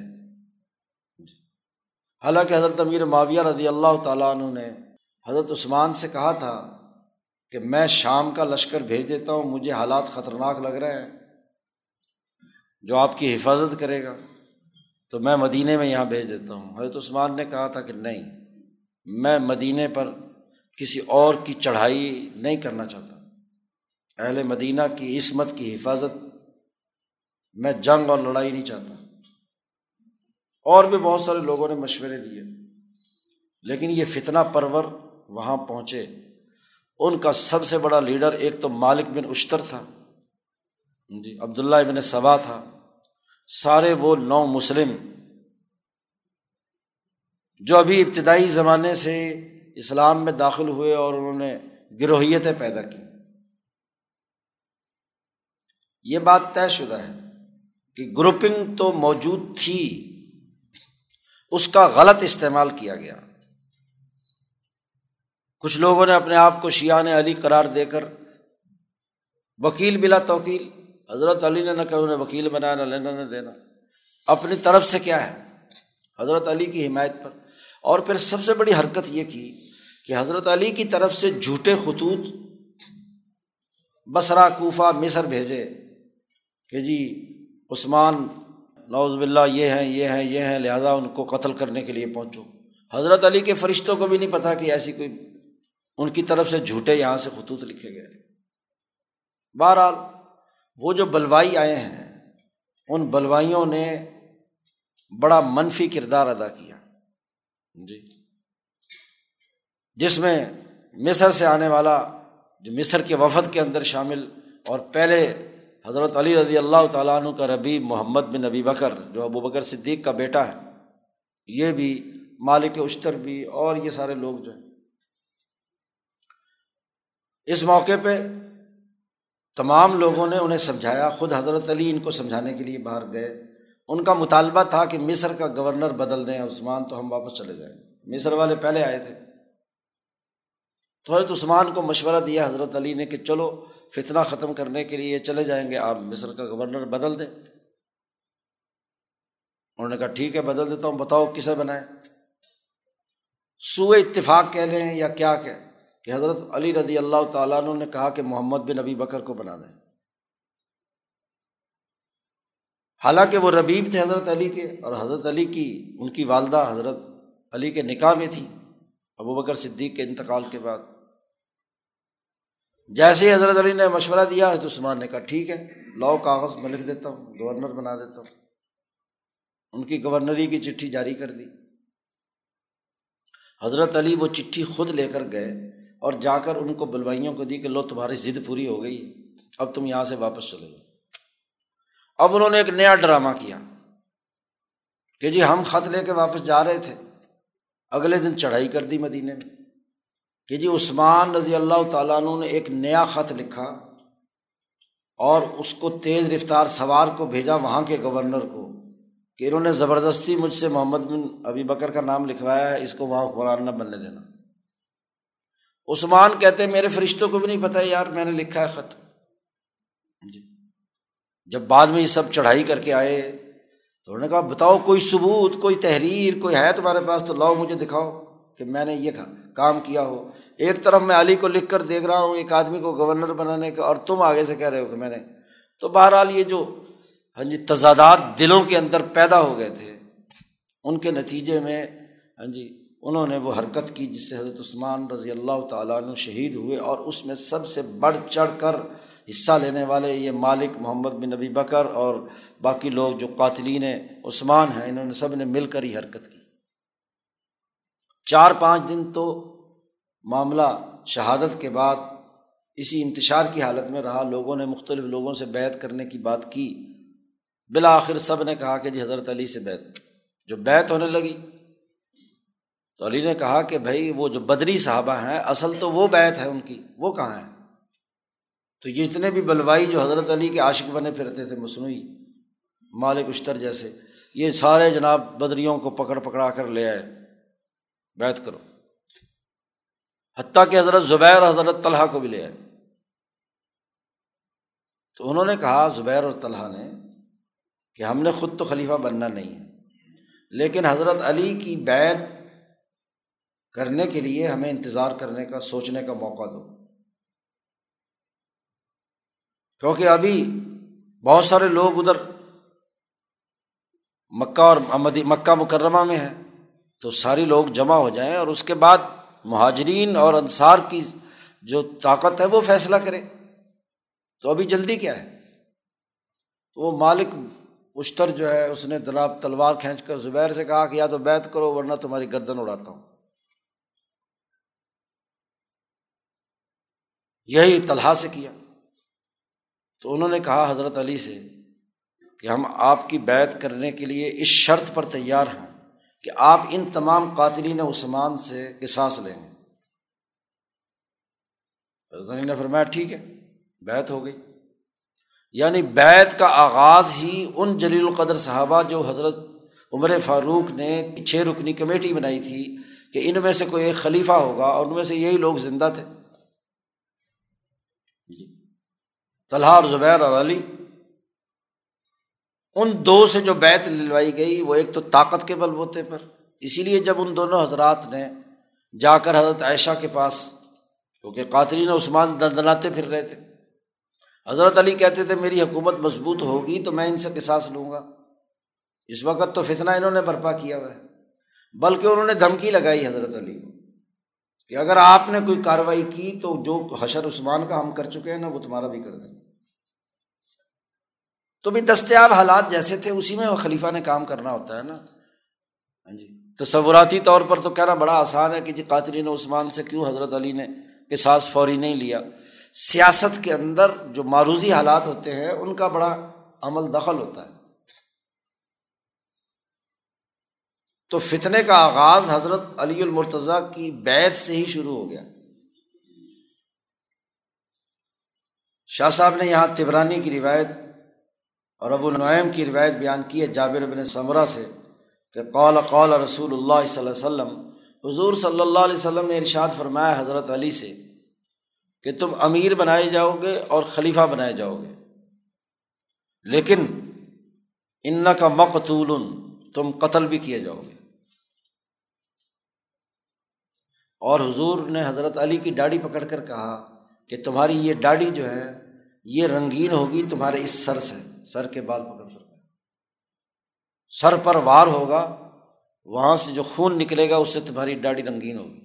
حالانکہ حضرت امیر معاویہ رضی اللہ تعالیٰ عنہ نے حضرت عثمان سے کہا تھا کہ میں شام کا لشکر بھیج دیتا ہوں، مجھے حالات خطرناک لگ رہے ہیں، جو آپ کی حفاظت کرے گا تو میں مدینے میں یہاں بھیج دیتا ہوں۔ حضرت عثمان نے کہا تھا کہ نہیں، میں مدینے پر کسی اور کی چڑھائی نہیں کرنا چاہتا، اہل مدینہ کی عصمت کی حفاظت، میں جنگ اور لڑائی نہیں چاہتا۔ اور بھی بہت سارے لوگوں نے مشورے دیے، لیکن یہ فتنہ پرور وہاں پہنچے ان کا سب سے بڑا لیڈر ایک تو مالک بن اشتر تھا جی، عبداللہ ابن سبا تھا، سارے وہ 9 مسلم جو ابھی ابتدائی زمانے سے اسلام میں داخل ہوئے اور انہوں نے گروہیتیں پیدا کی۔ یہ بات طے شدہ ہے کہ گروپنگ تو موجود تھی، اس کا غلط استعمال کیا گیا۔ کچھ لوگوں نے اپنے آپ کو شیعان علی قرار دے کر وکیل بلا توکیل، حضرت علی نے نہ کہ انہیں وکیل بنایا، نہ لینا نہ دینا، اپنی طرف سے کیا ہے حضرت علی کی حمایت پر۔ اور پھر سب سے بڑی حرکت یہ کی کہ حضرت علی کی طرف سے جھوٹے خطوط بصرہ، کوفہ، مصر بھیجے کہ جی عثمان نعوذ باللہ یہ ہیں لہٰذا ان کو قتل کرنے کے لیے پہنچو۔ حضرت علی کے فرشتوں کو بھی نہیں پتہ کہ ایسی کوئی ان کی طرف سے جھوٹے یہاں سے خطوط لکھے گئے۔ بہرحال وہ جو بلوائی آئے ہیں ان بلوائیوں نے بڑا منفی کردار ادا کیا جی، جس میں مصر سے آنے والا جو مصر کے وفد کے اندر شامل، اور پہلے حضرت علی رضی اللہ تعالیٰ عنہ کا ربیب محمد بن ابی بکر جو ابو بکر صدیق کا بیٹا ہے، یہ بھی مالک اشتر بھی، اور یہ سارے لوگ جو ہیں اس موقع پہ تمام لوگوں نے انہیں سمجھایا، خود حضرت علی ان کو سمجھانے کے لیے باہر گئے۔ ان کا مطالبہ تھا کہ مصر کا گورنر بدل دیں عثمان، تو ہم واپس چلے جائیں۔ مصر والے پہلے آئے تھے تو حضرت عثمان کو مشورہ دیا حضرت علی نے کہ چلو فتنہ ختم کرنے کے لیے چلے جائیں گے، آپ مصر کا گورنر بدل دیں۔ انہوں نے کہا ٹھیک ہے بدل دیتا ہوں، بتاؤ کسے بنائیں؟ سوء اتفاق کہہ لیں یا کیا کہ حضرت علی رضی اللہ تعالیٰ عنہ نے کہا کہ محمد بن ابی بکر کو بنا دیں، حالانکہ وہ ربیب تھے حضرت علی کے، اور حضرت علی کی ان کی والدہ حضرت علی کے نکاح میں تھی ابو بکر صدیق کے انتقال کے بعد۔ جیسے ہی حضرت علی نے مشورہ دیا، حضرت عثمان نے کہا ٹھیک ہے لاؤ کاغذ میں لکھ دیتا ہوں، گورنر بنا دیتا ہوں۔ ان کی گورنری کی چٹھی جاری کر دی۔ حضرت علی وہ چٹھی خود لے کر گئے اور جا کر ان کو بلوائیوں کو دی کہ لو تمہاری ضد پوری ہو گئی، اب تم یہاں سے واپس چلے جاؤ۔ اب انہوں نے ایک نیا ڈرامہ کیا کہ جی ہم خط لے کے واپس جا رہے تھے، اگلے دن چڑھائی کر دی مدینے میں کہ جی عثمان رضی اللہ تعالیٰ عنہ نے ایک نیا خط لکھا اور اس کو تیز رفتار سوار کو بھیجا وہاں کے گورنر کو کہ انہوں نے زبردستی مجھ سے محمد بن ابی بکر کا نام لکھوایا ہے، اس کو وہاں حکمران نہ بننے دینا۔ عثمان کہتے ہیں میرے فرشتوں کو بھی نہیں پتہ یار میں نے لکھا ہے خط جی۔ جب بعد میں یہ سب چڑھائی کر کے آئے تو انہوں نے کہا بتاؤ کوئی ثبوت، کوئی تحریر کوئی ہے تمہارے پاس تو لاؤ مجھے دکھاؤ کہ میں نے یہ کام کیا ہو۔ ایک طرف میں علی کو لکھ کر دیکھ رہا ہوں ایک آدمی کو گورنر بنانے کا، اور تم آگے سے کہہ رہے ہو کہ میں نے۔ تو بہرحال یہ جو تضادات دلوں کے اندر پیدا ہو گئے تھے، ان کے نتیجے میں انہوں نے وہ حرکت کی جس سے حضرت عثمان رضی اللہ تعالیٰ عنہ شہید ہوئے، اور اس میں سب سے بڑھ چڑھ کر حصہ لینے والے یہ مالک محمد بن ابی بکر اور باقی لوگ جو قاتلین عثمان ہیں، انہوں نے سب نے مل کر ہی حرکت کی۔ 4-5 دن تو معاملہ شہادت کے بعد اسی انتشار کی حالت میں رہا، لوگوں نے مختلف لوگوں سے بیعت کرنے کی بات کی، بالآخر سب نے کہا کہ جی حضرت علی سے بیعت۔ جو بیعت ہونے لگی تو علی نے کہا کہ بھائی وہ جو بدری صحابہ ہیں اصل تو وہ بیعت ہے ان کی، وہ کہاں ہیں؟ تو یہ جتنے بھی بلوائی جو حضرت علی کے عاشق بنے پھرتے تھے مصنوعی، مالک اشتر جیسے، یہ سارے جناب بدریوں کو پکڑا کر لے آئے بیعت کرو، حتیٰ کہ حضرت زبیر اور حضرت طلحہ کو بھی لے آئے۔ تو انہوں نے کہا زبیر اور طلحہ نے کہ ہم نے خود تو خلیفہ بننا نہیں ہے، لیکن حضرت علی کی بیعت کرنے کے لیے ہمیں انتظار کرنے کا، سوچنے کا موقع دو، کیونکہ ابھی بہت سارے لوگ ادھر مکہ اور مکہ مکرمہ میں ہیں، تو ساری لوگ جمع ہو جائیں اور اس کے بعد مہاجرین اور انصار کی جو طاقت ہے وہ فیصلہ کرے، تو ابھی جلدی کیا ہے؟ تو وہ مالک اشتر جو ہے اس نے جناب تلوار کھینچ کر زبیر سے کہا کہ یا تو بیعت کرو ورنہ تمہاری گردن اڑاتا ہوں۔ یہی طلحہ سے کیا۔ تو انہوں نے کہا حضرت علی سے کہ ہم آپ کی بیعت کرنے کے لیے اس شرط پر تیار ہیں کہ آپ ان تمام قاتلین عثمان سے قصاص لیں گے۔ حضرت علی نے فرمایا ٹھیک ہے، بیعت ہو گئی۔ یعنی بیعت کا آغاز ہی ان جلیل القدر صحابہ جو حضرت عمر فاروق نے 6 رکنی کمیٹی بنائی تھی کہ ان میں سے کوئی ایک خلیفہ ہوگا، اور ان میں سے یہی لوگ زندہ تھے، طلحہ اور زبیر اور علی۔ ان دو سے جو بیعت دلوائی گئی وہ ایک تو طاقت کے بل بوتے پر، اسی لیے جب ان دونوں حضرات نے جا کر حضرت عائشہ کے پاس، کیونکہ قاتلین عثمان دندناتے پھر رہے تھے، حضرت علی کہتے تھے میری حکومت مضبوط ہوگی تو میں ان سے قصاص لوں گا۔ اس وقت تو فتنہ انہوں نے برپا کیا ہوا ہے، بلکہ انہوں نے دھمکی لگائی حضرت علی کو کہ اگر آپ نے کوئی کارروائی کی تو جو حشر عثمان کا ہم کر چکے ہیں نا وہ تمہارا بھی کر دیں۔ تو بھی دستیاب حالات جیسے تھے اسی میں وہ خلیفہ نے کام کرنا ہوتا ہے نا۔ ہاں جی، تصوراتی طور پر تو کہنا بڑا آسان ہے کہ جی قاتلین عثمان سے کیوں حضرت علی نے قصاص فوری نہیں لیا۔ سیاست کے اندر جو معروضی حالات ہوتے ہیں ان کا بڑا عمل دخل ہوتا ہے۔ تو فتنے کا آغاز حضرت علی المرتضیٰ کی بیعت سے ہی شروع ہو گیا۔ شاہ صاحب نے یہاں طبرانی کی روایت اور ابو نعیم کی روایت بیان کی ہے جابر بن سمرہ سے کہ قال رسول اللہ صلی اللہ علیہ وسلم، حضور صلی اللہ علیہ وسلم نے ارشاد فرمایا حضرت علی سے کہ تم امیر بنائے جاؤ گے اور خلیفہ بنائے جاؤ گے، لیکن انک مقتول، تم قتل بھی کیے جاؤ گے۔ اور حضور نے حضرت علی کی داڑھی پکڑ کر کہا کہ تمہاری یہ داڑھی جو ہے یہ رنگین ہوگی تمہارے اس سر سے، سر کے بال پکڑ کر، سر پر وار ہوگا، وہاں سے جو خون نکلے گا اس سے تمہاری داڑھی رنگین ہوگی۔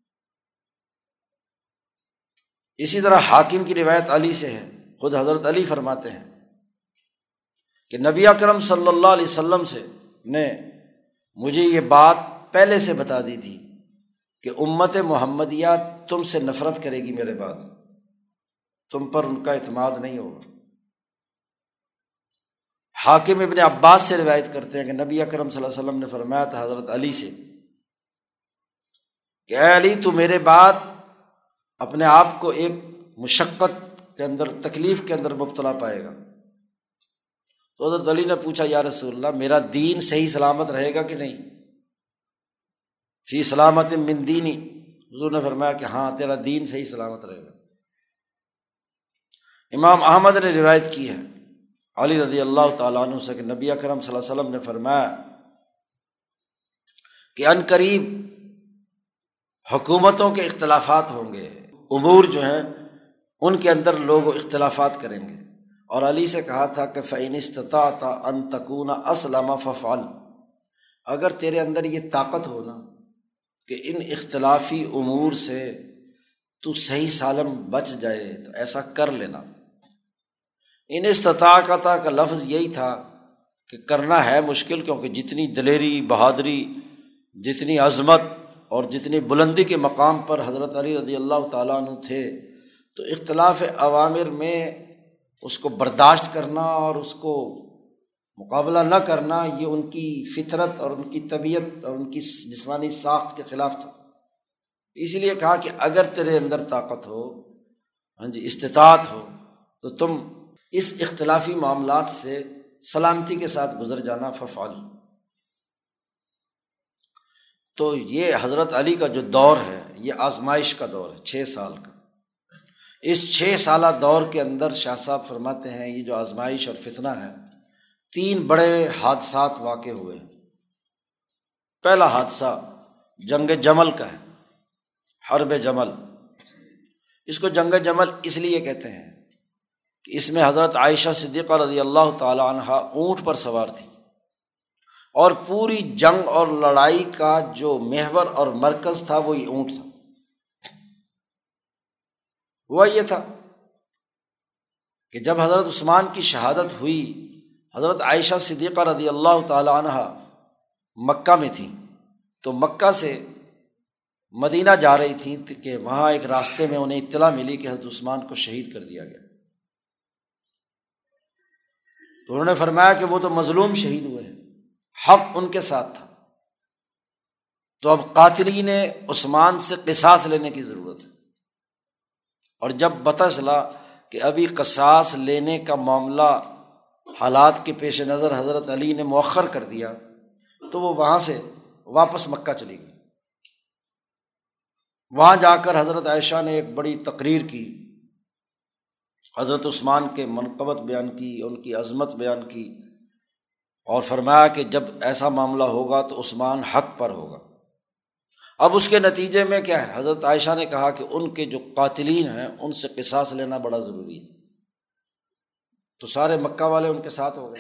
اسی طرح حاکم کی روایت علی سے ہے، خود حضرت علی فرماتے ہیں کہ نبی اکرم صلی اللہ علیہ وسلم سے نے مجھے یہ بات پہلے سے بتا دی تھی کہ امت محمدیہ تم سے نفرت کرے گی، میرے بعد تم پر ان کا اعتماد نہیں ہوگا۔ حاکم ابن عباس سے روایت کرتے ہیں کہ نبی اکرم صلی اللہ علیہ وسلم نے فرمایا تھا حضرت علی سے کہ اے علی تو میرے بعد اپنے آپ کو ایک مشقت کے اندر، تکلیف کے اندر مبتلا پائے گا۔ تو حضرت علی نے پوچھا یا رسول اللہ میرا دین صحیح سلامت رہے گا کہ نہیں؟ فی سلامت من دینی، حضور نے فرمایا کہ ہاں تیرا دین صحیح سلامت رہے گا۔ امام احمد نے روایت کی ہے علی رضی اللہ تعالیٰ عنہ سے کہ نبی اکرم صلی اللہ علیہ وسلم نے فرمایا کہ ان قریب حکومتوں کے اختلافات ہوں گے، امور جو ہیں ان کے اندر لوگ اختلافات کریں گے، اور علی سے کہا تھا کہ فَإِنِ اسْتَطَعْتَ أَن تَكُونَ أَسْلَمَ فَافْعَلْ، اگر تیرے اندر یہ طاقت ہو نا کہ ان اختلافی امور سے تو صحیح سالم بچ جائے تو ایسا کر لینا۔ ان استطاعت کا لفظ یہی تھا کہ کرنا ہے مشکل، کیونکہ جتنی دلیری، بہادری، جتنی عظمت اور جتنی بلندی کے مقام پر حضرت علی رضی اللہ تعالیٰ عنہ تھے، تو اختلاف اوامر میں اس کو برداشت کرنا اور اس کو مقابلہ نہ کرنا یہ ان کی فطرت اور ان کی طبیعت اور ان کی جسمانی ساخت کے خلاف تھا۔ اس لیے کہا کہ اگر تیرے اندر طاقت ہو، ہاں جی، استطاعت ہو، تو تم اس اختلافی معاملات سے سلامتی کے ساتھ گزر جانا، ففعل۔ تو یہ حضرت علی کا جو دور ہے یہ آزمائش کا دور ہے، 6 سال کا۔ اس 6 سالہ دور کے اندر شاہ صاحب فرماتے ہیں یہ جو آزمائش اور فتنہ ہے، 3 بڑے حادثات واقع ہوئے۔ پہلا حادثہ جنگ جمل کا ہے، حرب جمل۔ اس کو جنگ جمل اس لیے کہتے ہیں کہ اس میں حضرت عائشہ صدیقہ رضی اللہ تعالی عنہ اونٹ پر سوار تھی، اور پوری جنگ اور لڑائی کا جو محور اور مرکز تھا وہ یہ اونٹ تھا۔ ہوا یہ تھا کہ جب حضرت عثمان کی شہادت ہوئی، حضرت عائشہ صدیقہ رضی اللہ تعالی عنہ مکہ میں تھیں، تو مکہ سے مدینہ جا رہی تھیں کہ وہاں ایک راستے میں انہیں اطلاع ملی کہ حضرت عثمان کو شہید کر دیا گیا۔ تو انہوں نے فرمایا کہ وہ تو مظلوم شہید ہوئے ہیں، حق ان کے ساتھ تھا، تو اب قاتلین عثمان سے قصاص لینے کی ضرورت ہے۔ اور جب پتہ چلا کہ ابھی قصاص لینے کا معاملہ حالات کے پیش نظر حضرت علی نے مؤخر کر دیا، تو وہ وہاں سے واپس مکہ چلی گئی۔ وہاں جا کر حضرت عائشہ نے ایک بڑی تقریر کی، حضرت عثمان کے منقبت بیان کی، ان کی عظمت بیان کی، اور فرمایا کہ جب ایسا معاملہ ہوگا تو عثمان حق پر ہوگا۔ اب اس کے نتیجے میں کیا ہے، حضرت عائشہ نے کہا کہ ان کے جو قاتلین ہیں ان سے قصاص لینا بڑا ضروری ہے۔ تو سارے مکہ والے ان کے ساتھ ہو گئے۔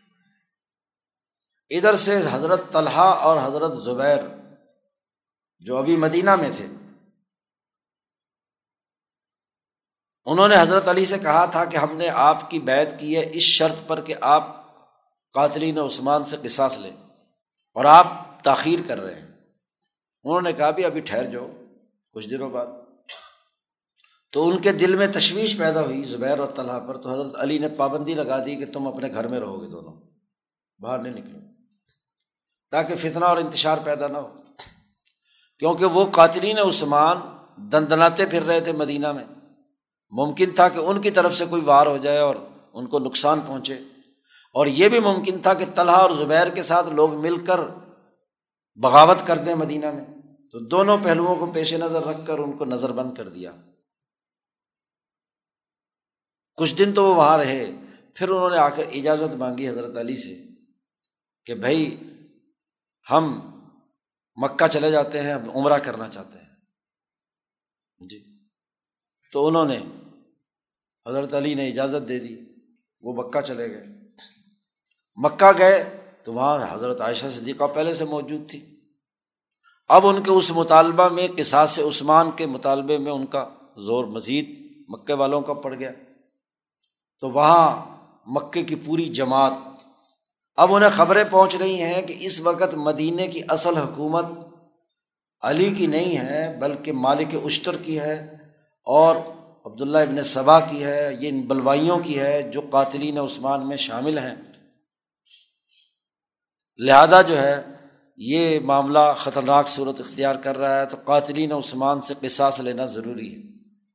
ادھر سے حضرت طلحہ اور حضرت زبیر جو ابھی مدینہ میں تھے، انہوں نے حضرت علی سے کہا تھا کہ ہم نے آپ کی بیعت کی ہے اس شرط پر کہ آپ قاتلین عثمان سے قصاص لیں، اور آپ تاخیر کر رہے ہیں۔ انہوں نے کہا بھی ابھی ٹھہر جاؤ کچھ دنوں بعد۔ تو ان کے دل میں تشویش پیدا ہوئی زبیر اور طلحہ پر، تو حضرت علی نے پابندی لگا دی کہ تم اپنے گھر میں رہو گے، دونوں باہر نہیں نکلو، تاکہ فتنہ اور انتشار پیدا نہ ہو۔ کیونکہ وہ قاتلین عثمان دندناتے پھر رہے تھے مدینہ میں، ممکن تھا کہ ان کی طرف سے کوئی وار ہو جائے اور ان کو نقصان پہنچے، اور یہ بھی ممکن تھا کہ طلحہ اور زبیر کے ساتھ لوگ مل کر بغاوت کر دیں مدینہ میں۔ تو دونوں پہلوؤں کو پیش نظر رکھ کر ان کو نظر بند کر دیا۔ کچھ دن تو وہ وہاں رہے، پھر انہوں نے آ کر اجازت مانگی حضرت علی سے کہ بھائی ہم مکہ چلے جاتے ہیں، عمرہ کرنا چاہتے ہیں جی۔ تو انہوں نے حضرت علی نے اجازت دے دی، وہ مکہ چلے گئے۔ مکہ گئے تو وہاں حضرت عائشہ صدیقہ پہلے سے موجود تھی۔ اب ان کے اس مطالبہ میں، قصاص عثمان کے مطالبے میں ان کا زور مزید مکے والوں کا پڑ گیا۔ تو وہاں مکے کی پوری جماعت، اب انہیں خبریں پہنچ رہی ہیں کہ اس وقت مدینے کی اصل حکومت علی کی نہیں ہے بلکہ مالک اشتر کی ہے اور عبداللہ ابن سبا کی ہے، یہ ان بلوائیوں کی ہے جو قاتلین عثمان میں شامل ہیں۔ لہذا جو ہے یہ معاملہ خطرناک صورت اختیار کر رہا ہے، تو قاتلین عثمان سے قصاص لینا ضروری ہے۔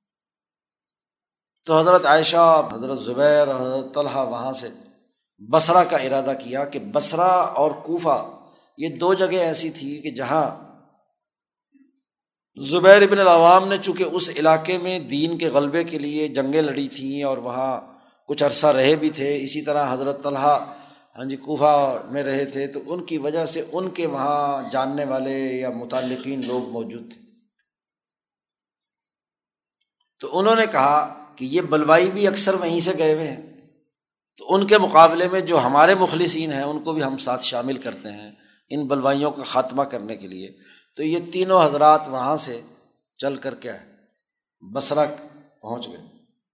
تو حضرت عائشہ، حضرت زبیر اور حضرت طلحہ وہاں سے بصرہ کا ارادہ کیا کہ بصرہ اور کوفہ یہ دو جگہ ایسی تھی کہ جہاں زبیر بن العوام نے چونکہ اس علاقے میں دین کے غلبے کے لیے جنگیں لڑی تھیں اور وہاں کچھ عرصہ رہے بھی تھے، اسی طرح حضرت طلحہ کوفہ میں رہے تھے، تو ان کی وجہ سے ان کے وہاں جاننے والے یا متعلقین لوگ موجود تھے۔ تو انہوں نے کہا کہ یہ بلوائی بھی اکثر وہیں سے گئے ہوئے ہیں، تو ان کے مقابلے میں جو ہمارے مخلصین ہیں ان کو بھی ہم ساتھ شامل کرتے ہیں ان بلوائیوں کا خاتمہ کرنے کے لیے۔ تو یہ تینوں حضرات وہاں سے چل کر کیا ہے بصرہ پہنچ گئے۔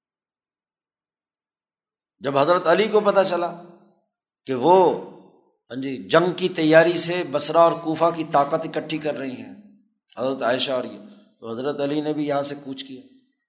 جب حضرت علی کو پتہ چلا کہ وہ جنگ کی تیاری سے بصرہ اور کوفہ کی طاقت اکٹھی کر رہی ہیں حضرت عائشہ اور یہ، تو حضرت علی نے بھی یہاں سے کوچ کیا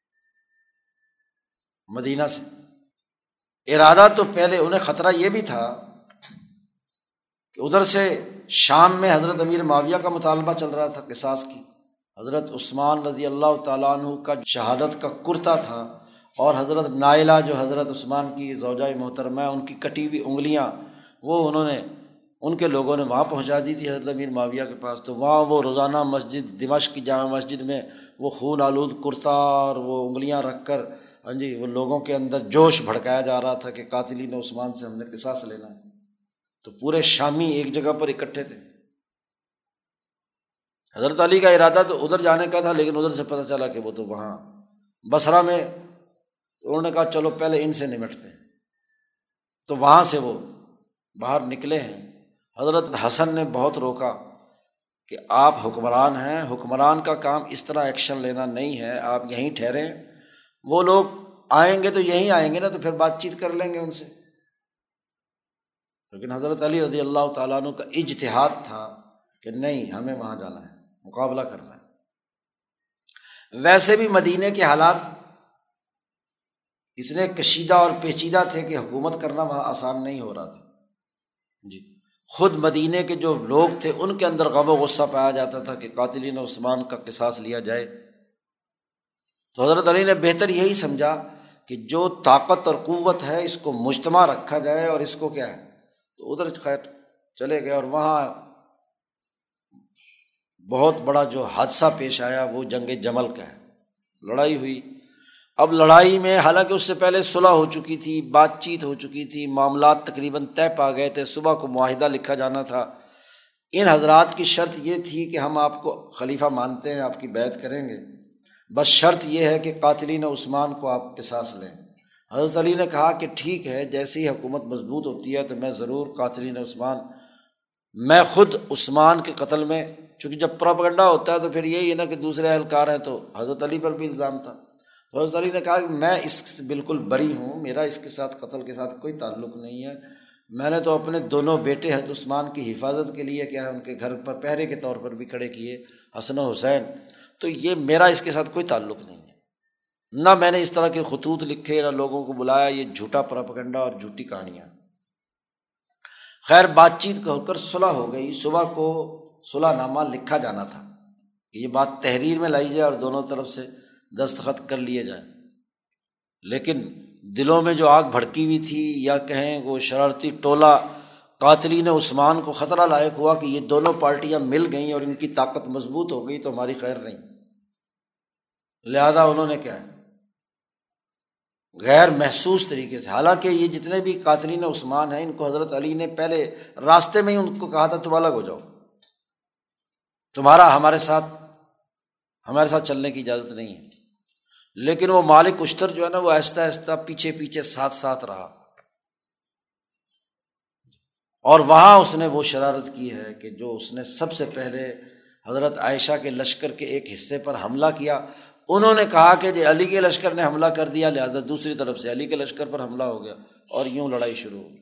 مدینہ سے۔ ارادہ تو پہلے انہیں خطرہ یہ بھی تھا کہ ادھر سے شام میں حضرت امیر معاویہ کا مطالبہ چل رہا تھا قصاص کی، حضرت عثمان رضی اللہ تعالیٰ عنہ کا شہادت کا کرتا تھا، اور حضرت نائلہ جو حضرت عثمان کی زوجہ محترمہ ان کی کٹی ہوئی انگلیاں وہ انہوں نے ان کے لوگوں نے وہاں پہنچا دی تھی حضرت امیر معاویہ کے پاس۔ تو وہاں وہ روزانہ مسجد دمشق کی جامع مسجد میں وہ خون آلود کرتا اور وہ انگلیاں رکھ کر وہ لوگوں کے اندر جوش بھڑکایا جا رہا تھا کہ قاتلین عثمان سے ہم نے قصاص لینا ہے۔ تو پورے شامی ایک جگہ پر اکٹھے تھے۔ حضرت علی کا ارادہ تو ادھر جانے کا تھا، لیکن ادھر سے پتہ چلا کہ وہ تو وہاں بصرہ میں، تو انہوں نے کہا چلو پہلے ان سے نمٹتے ہیں۔ تو وہاں سے وہ باہر نکلے ہیں۔ حضرت حسن نے بہت روکا کہ آپ حکمران ہیں، حکمران کا کام اس طرح ایکشن لینا نہیں ہے، آپ یہیں ٹھہریں، وہ لوگ آئیں گے تو یہیں آئیں گے نا، تو پھر بات چیت کر لیں گے ان سے۔ لیکن حضرت علی رضی اللہ تعالیٰ عنہ کا اجتہاد تھا کہ نہیں، ہمیں وہاں جانا ہے، مقابلہ کرنا ہے۔ ویسے بھی مدینے کے حالات اتنے کشیدہ اور پیچیدہ تھے کہ حکومت کرنا وہاں آسان نہیں ہو رہا تھا جی۔ خود مدینے کے جو لوگ تھے ان کے اندر غم و غصہ پایا جاتا تھا کہ قاتلین عثمان کا قصاص لیا جائے۔ تو حضرت علی نے بہتر یہی سمجھا کہ جو طاقت اور قوت ہے اس کو مجتمع رکھا جائے اور اس کو کیا ہے، تو ادھر خیر چلے گئے، اور وہاں بہت بڑا جو حادثہ پیش آیا وہ جنگ جمل کا ہے، لڑائی ہوئی۔ اب لڑائی میں حالانکہ اس سے پہلے صلح ہو چکی تھی، بات چیت ہو چکی تھی، معاملات تقریباً طے پا گئے تھے، صبح کو معاہدہ لکھا جانا تھا۔ ان حضرات کی شرط یہ تھی کہ ہم آپ کو خلیفہ مانتے ہیں، آپ کی بیعت کریں گے، بس شرط یہ ہے کہ قاتلین عثمان کو آپ قصاص لیں۔ حضرت علی نے کہا کہ ٹھیک ہے، جیسی حکومت مضبوط ہوتی ہے تو میں ضرور قاتلین عثمان، میں خود عثمان کے قتل میں، چونکہ جب پروپیگنڈا ہوتا ہے تو پھر یہی ہے نا کہ دوسرے اہلکار ہیں، تو حضرت علی پر بھی الزام تھا۔ تو حضرت علی نے کہا کہ میں اس سے بالکل بری ہوں، میرا اس کے ساتھ قتل کے ساتھ کوئی تعلق نہیں ہے، میں نے تو اپنے دونوں بیٹے حضرت عثمان کی حفاظت کے لیے کیا ہے ان کے گھر پر پہرے کے طور پر بھی کھڑے کیے، حسن و حسین، تو یہ میرا اس کے ساتھ کوئی تعلق نہیں ہے، نہ میں نے اس طرح کے خطوط لکھے، نہ لوگوں کو بلایا، یہ جھوٹا پروپیگنڈا اور جھوٹی کہانیاں۔ خیر بات چیت ہو کر صلح ہو گئی، صبح کو صلح نامہ لکھا جانا تھا کہ یہ بات تحریر میں لائی جائے اور دونوں طرف سے دستخط کر لیے جائیں، لیکن دلوں میں جو آگ بھڑکی ہوئی تھی، یا کہیں وہ شرارتی ٹولہ قاتلین عثمان کو خطرہ لاحق ہوا کہ یہ دونوں پارٹیاں مل گئیں اور ان کی طاقت مضبوط ہو گئی تو ہماری خیر نہیں، لہذا انہوں نے کیا ہے غیر محسوس طریقے سے، حالانکہ یہ جتنے بھی قاتلین عثمان ہیں ان کو حضرت علی نے پہلے راستے میں ہی ان کو کہا تھا تم الگ ہو جاؤ، تمہارا ہمارے ساتھ چلنے کی اجازت نہیں ہے، لیکن وہ مالک اشتر جو ہے نا وہ آہستہ آہستہ پیچھے ساتھ رہا، اور وہاں اس نے وہ شرارت کی ہے کہ جو اس نے سب سے پہلے حضرت عائشہ کے لشکر کے ایک حصے پر حملہ کیا۔ انہوں نے کہا کہ جی علی کے لشکر نے حملہ کر دیا، لہذا دوسری طرف سے علی کے لشکر پر حملہ ہو گیا، اور یوں لڑائی شروع ہو گئی۔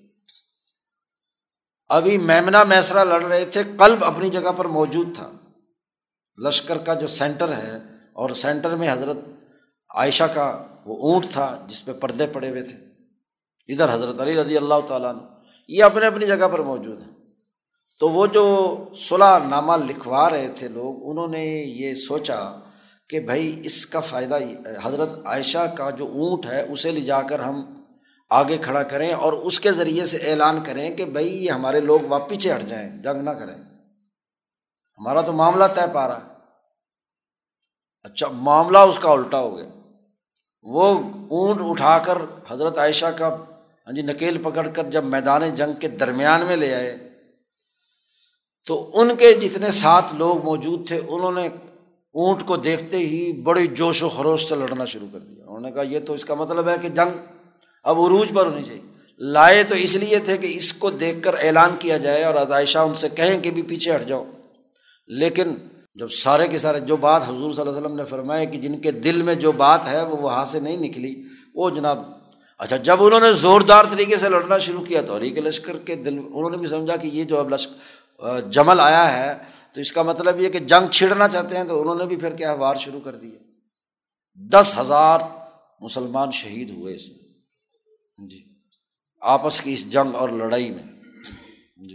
ابھی میمنہ میسرہ لڑ رہے تھے، قلب اپنی جگہ پر موجود تھا، لشکر کا جو سینٹر ہے، اور سینٹر میں حضرت عائشہ کا وہ اونٹ تھا جس پہ پردے پڑے ہوئے تھے، ادھر حضرت علی رضی اللہ تعالیٰ عنہ، یہ اپنے اپنی جگہ پر موجود ہیں۔ تو وہ جو صلح نامہ لکھوا رہے تھے لوگ، انہوں نے یہ سوچا کہ بھائی اس کا فائدہ، حضرت عائشہ کا جو اونٹ ہے اسے لے جا کر ہم آگے کھڑا کریں اور اس کے ذریعے سے اعلان کریں کہ بھائی یہ ہمارے لوگ پیچھے ہٹ جائیں، جنگ نہ کریں، ہمارا تو معاملہ طے پا رہا ہے۔ اچھا، معاملہ اس کا الٹا ہو گیا، وہ اونٹ اٹھا کر حضرت عائشہ کا نکیل پکڑ کر جب میدان جنگ کے درمیان میں لے آئے تو ان کے جتنے 7 لوگ موجود تھے انہوں نے اونٹ کو دیکھتے ہی بڑی جوش و خروش سے لڑنا شروع کر دیا۔ انہوں نے کہا یہ تو اس کا مطلب ہے کہ جنگ اب عروج پر ہونی چاہیے، لائے تو اس لیے تھے کہ اس کو دیکھ کر اعلان کیا جائے اور عائشہ ان سے کہیں کہ بھی پیچھے ہٹ جاؤ، لیکن جب سارے کے سارے جو بات حضور صلی اللہ علیہ وسلم نے فرمایا کہ جن کے دل میں جو بات ہے وہ وہاں سے نہیں نکلی، وہ جناب اچھا جب انہوں نے زوردار طریقے سے لڑنا شروع کیا تو علی کے لشکر کے دل انہوں نے بھی سمجھا کہ یہ جو اب جمل آیا ہے تو اس کا مطلب یہ کہ جنگ چھڑنا چاہتے ہیں، تو انہوں نے بھی پھر کیا وار شروع کر دیے۔ 10,000 مسلمان شہید ہوئے اس میں جی، آپس کی اس جنگ اور لڑائی میں جی۔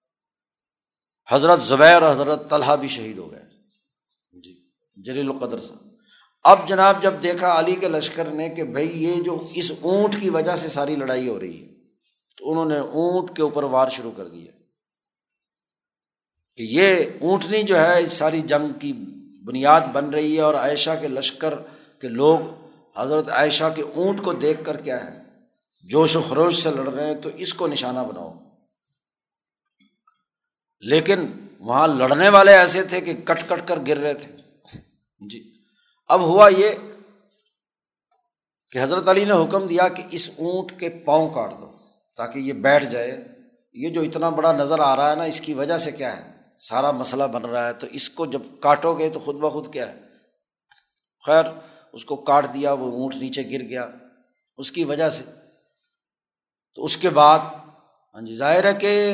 حضرت زبیر اور حضرت طلحہ بھی شہید ہو گئے جی، جلیل القدر سے۔ اب جناب جب دیکھا علی کے لشکر نے کہ بھئی یہ جو اس اونٹ کی وجہ سے ساری لڑائی ہو رہی ہے، تو انہوں نے اونٹ کے اوپر وار شروع کر دیا کہ یہ اونٹنی جو ہے اس ساری جنگ کی بنیاد بن رہی ہے، اور عائشہ کے لشکر کے لوگ حضرت عائشہ کے اونٹ کو دیکھ کر کیا ہے جوش و خروش سے لڑ رہے ہیں، تو اس کو نشانہ بناؤ۔ لیکن وہاں لڑنے والے ایسے تھے کہ کٹ کٹ کر گر رہے تھے جی۔ اب ہوا یہ کہ حضرت علی نے حکم دیا کہ اس اونٹ کے پاؤں کاٹ دو تاکہ یہ بیٹھ جائے، یہ جو اتنا بڑا نظر آ رہا ہے نا، اس کی وجہ سے کیا ہے سارا مسئلہ بن رہا ہے، تو اس کو جب کاٹو گے تو خود بخود کیا ہے، خیر اس کو کاٹ دیا، وہ اونٹ نیچے گر گیا اس کی وجہ سے۔ تو اس کے بعد ظاہر ہے کہ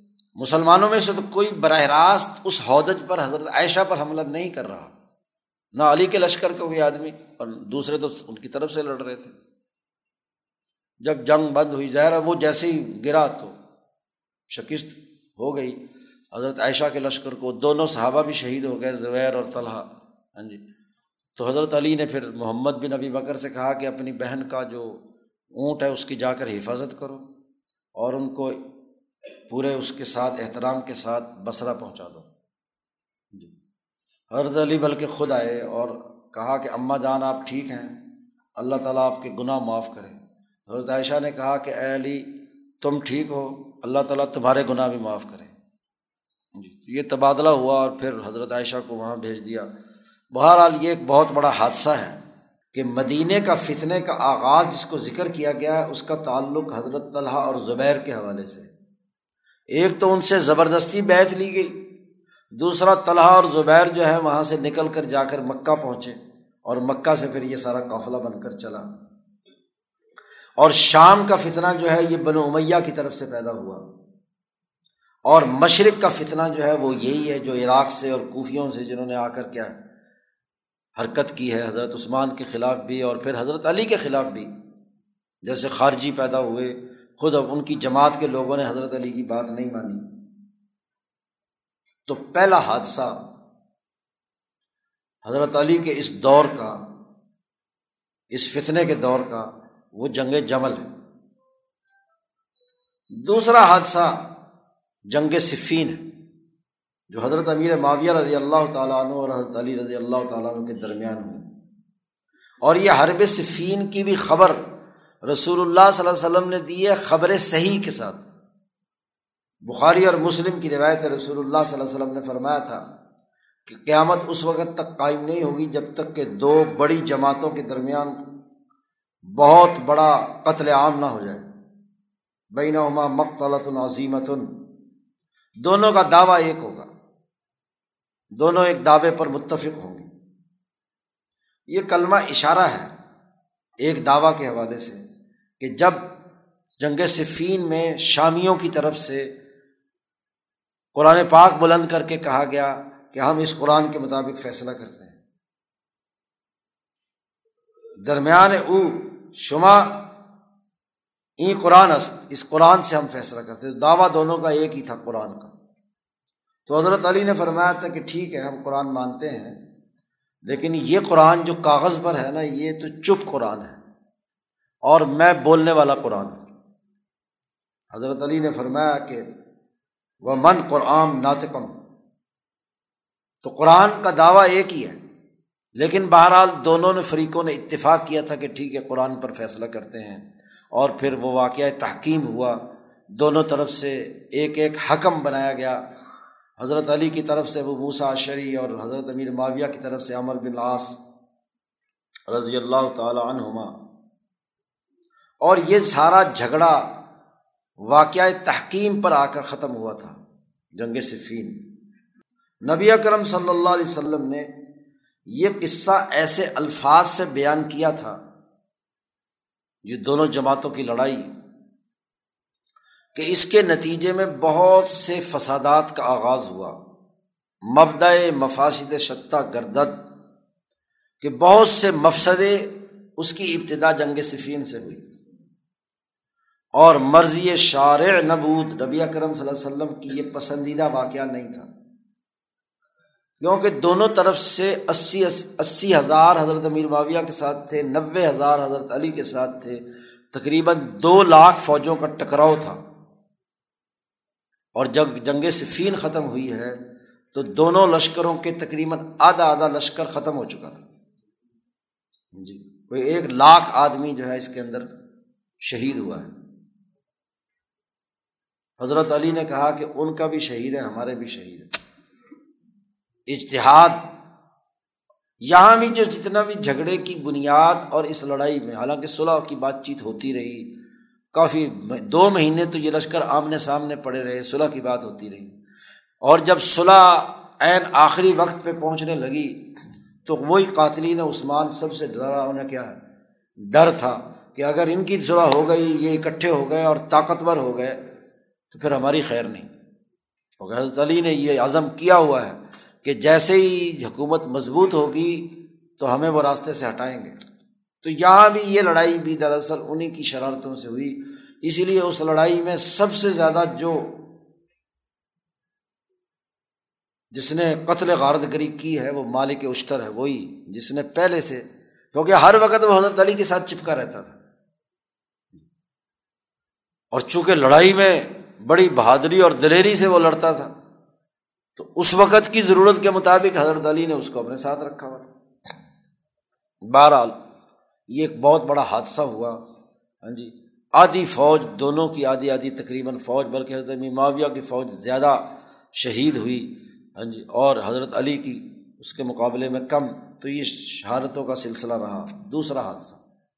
مسلمانوں میں سے تو کوئی براہ راست اس ہودج پر حضرت عائشہ پر حملہ نہیں کر رہا، نہ علی کے لشکر کا کوئی آدمی، اور دوسرے تو ان کی طرف سے لڑ رہے تھے۔ جب جنگ بند ہوئی، ظاہر ہے وہ جیسے ہی گرا تو شکست ہو گئی حضرت عائشہ کے لشکر کو، دونوں صحابہ بھی شہید ہو گئے، زبیر اور طلحہ۔ ہاں جی، تو حضرت علی نے پھر محمد بن ابی بکر سے کہا کہ اپنی بہن کا جو اونٹ ہے اس کی جا کر حفاظت کرو، اور ان کو پورے اس کے ساتھ احترام کے ساتھ بصرہ پہنچا دو۔ جی، حضرت علی بلکہ خود آئے اور کہا کہ اماں جان آپ ٹھیک ہیں، اللہ تعالیٰ آپ کے گناہ معاف کرے۔ حضرت عائشہ نے کہا کہ اے علی تم ٹھیک ہو، اللہ تعالیٰ تمہارے گناہ بھی معاف کرے۔ جی، تو یہ تبادلہ ہوا اور پھر حضرت عائشہ کو وہاں بھیج دیا۔ بہرحال یہ ایک بہت بڑا حادثہ ہے کہ مدینے کا فتنے کا آغاز جس کو ذکر کیا گیا ہے اس کا تعلق حضرت طلحہ اور زبیر کے حوالے سے۔ ایک تو ان سے زبردستی بیعت لی گئی، دوسرا طلحہ اور زبیر جو ہے وہاں سے نکل کر جا کر مکہ پہنچے، اور مکہ سے پھر یہ سارا قافلہ بن کر چلا۔ اور شام کا فتنہ جو ہے یہ بنو امیہ کی طرف سے پیدا ہوا، اور مشرق کا فتنہ جو ہے وہ یہی ہے جو عراق سے اور کوفیوں سے جنہوں نے آ کر کیا ہے حرکت کی ہے، حضرت عثمان کے خلاف بھی اور پھر حضرت علی کے خلاف بھی۔ جیسے خارجی پیدا ہوئے، خود اب ان کی جماعت کے لوگوں نے حضرت علی کی بات نہیں مانی۔ تو پہلا حادثہ حضرت علی کے اس دور کا، اس فتنے کے دور کا، وہ جنگ جمل ہے۔ دوسرا حادثہ جنگ صفین ہے، جو حضرت امیر معاویہ رضی اللہ تعالیٰ عنہ اور حضرت علی رضی اللہ تعالیٰ عنہ کے درمیان ہوئی۔ اور یہ حرب صفین کی بھی خبر رسول اللہ صلی اللہ علیہ وسلم نے دی ہے خبر صحیح کے ساتھ۔ بخاری اور مسلم کی روایت ہے، رسول اللہ صلی اللہ علیہ وسلم نے فرمایا تھا کہ قیامت اس وقت تک قائم نہیں ہوگی جب تک کہ دو بڑی جماعتوں کے درمیان بہت بڑا قتل عام نہ ہو جائے، بینہما مقتلۃ عظیمۃ، دونوں کا دعویٰ ایک ہوگا، دونوں ایک دعوے پر متفق ہوں گے۔ یہ کلمہ اشارہ ہے ایک دعویٰ کے حوالے سے کہ جب جنگ صفین میں شامیوں کی طرف سے قرآن پاک بلند کر کے کہا گیا کہ ہم اس قرآن کے مطابق فیصلہ کرتے ہیں، درمیان او شما این قرآن است، اس قرآن سے ہم فیصلہ کرتے ہیں۔ دعویٰ دونوں کا ایک ہی تھا، قرآن کا۔ تو حضرت علی نے فرمایا تھا کہ ٹھیک ہے ہم قرآن مانتے ہیں، لیکن یہ قرآن جو کاغذ پر ہے نا یہ تو چپ قرآن ہے، اور میں بولنے والا قرآن ہوں۔ حضرت علی نے فرمایا کہ وَمَنْ قرآن ناطقم، تو قرآن کا دعویٰ ایک ہی ہے، لیکن بہرحال دونوں نے فریقوں نے اتفاق کیا تھا کہ ٹھیک ہے قرآن پر فیصلہ کرتے ہیں۔ اور پھر وہ واقعہ تحکیم ہوا، دونوں طرف سے ایک ایک حکم بنایا گیا، حضرت علی کی طرف سے ابو موسیٰ اشعری اور حضرت امیر معاویہ کی طرف سے عمرو بن العاص رضی اللہ تعالی عنہما۔ اور یہ سارا جھگڑا واقعہ تحکیم پر آ کر ختم ہوا تھا، جنگ صفین۔ نبی اکرم صلی اللہ علیہ وسلم نے یہ قصہ ایسے الفاظ سے بیان کیا تھا، یہ دونوں جماعتوں کی لڑائی، کہ اس کے نتیجے میں بہت سے فسادات کا آغاز ہوا، مبدأ مفاسد شتیٰ گردد، کہ بہت سے مفسدے اس کی ابتدا جنگ صفین سے ہوئی، اور مرضی شارع نبود، نبی اکرم صلی اللہ علیہ وسلم کی یہ پسندیدہ واقعہ نہیں تھا، کیونکہ دونوں طرف سے 80,000 حضرت امیر معاویہ کے ساتھ تھے، 90,000 حضرت علی کے ساتھ تھے، تقریباً 2 لاکھ فوجوں کا ٹکراؤ تھا۔ اور جب جنگ صفین ختم ہوئی ہے تو دونوں لشکروں کے تقریباً آدھا لشکر ختم ہو چکا تھا جی، کوئی 1 لاکھ آدمی جو ہے اس کے اندر شہید ہوا ہے۔ حضرت علی نے کہا کہ ان کا بھی شہید ہے، ہمارے بھی شہید ہے۔ اجتہاد یہاں بھی جو جتنا بھی جھگڑے کی بنیاد، اور اس لڑائی میں حالانکہ صلح کی بات چیت ہوتی رہی، کافی 2 مہینے تو یہ لشکر آمنے سامنے پڑے رہے، صلح کی بات ہوتی رہی، اور جب صلح عین آخری وقت پہ پہنچنے لگی تو وہی قاتلین عثمان سب سے ڈرا، انہیں کیا ہے ڈر تھا کہ اگر ان کی صلح ہو گئی، یہ اکٹھے ہو گئے اور طاقتور ہو گئے تو پھر ہماری خیر نہیں۔ اور حضرت علی نے یہ عزم کیا ہوا ہے کہ جیسے ہی حکومت مضبوط ہوگی تو ہمیں وہ راستے سے ہٹائیں گے۔ تو یہاں بھی یہ لڑائی بھی دراصل انہی کی شرارتوں سے ہوئی، اسی لیے اس لڑائی میں سب سے زیادہ جس نے قتل غارت گری کی ہے وہ مالک اشتر ہے، وہی جس نے پہلے سے، کیونکہ ہر وقت وہ حضرت علی کے ساتھ چپکا رہتا تھا، اور چونکہ لڑائی میں بڑی بہادری اور دلیری سے وہ لڑتا تھا، تو اس وقت کی ضرورت کے مطابق حضرت علی نے اس کو اپنے ساتھ رکھا ہوا تھا۔ بہرحال یہ ایک بہت بڑا حادثہ ہوا، ہاں جی، آدھی فوج، دونوں کی آدھی آدھی تقریباً فوج، بلکہ حضرت امیر معاویہ کی فوج زیادہ شہید ہوئی، ہاں جی، اور حضرت علی کی اس کے مقابلے میں کم، تو یہ شہادتوں کا سلسلہ رہا۔ دوسرا حادثہ،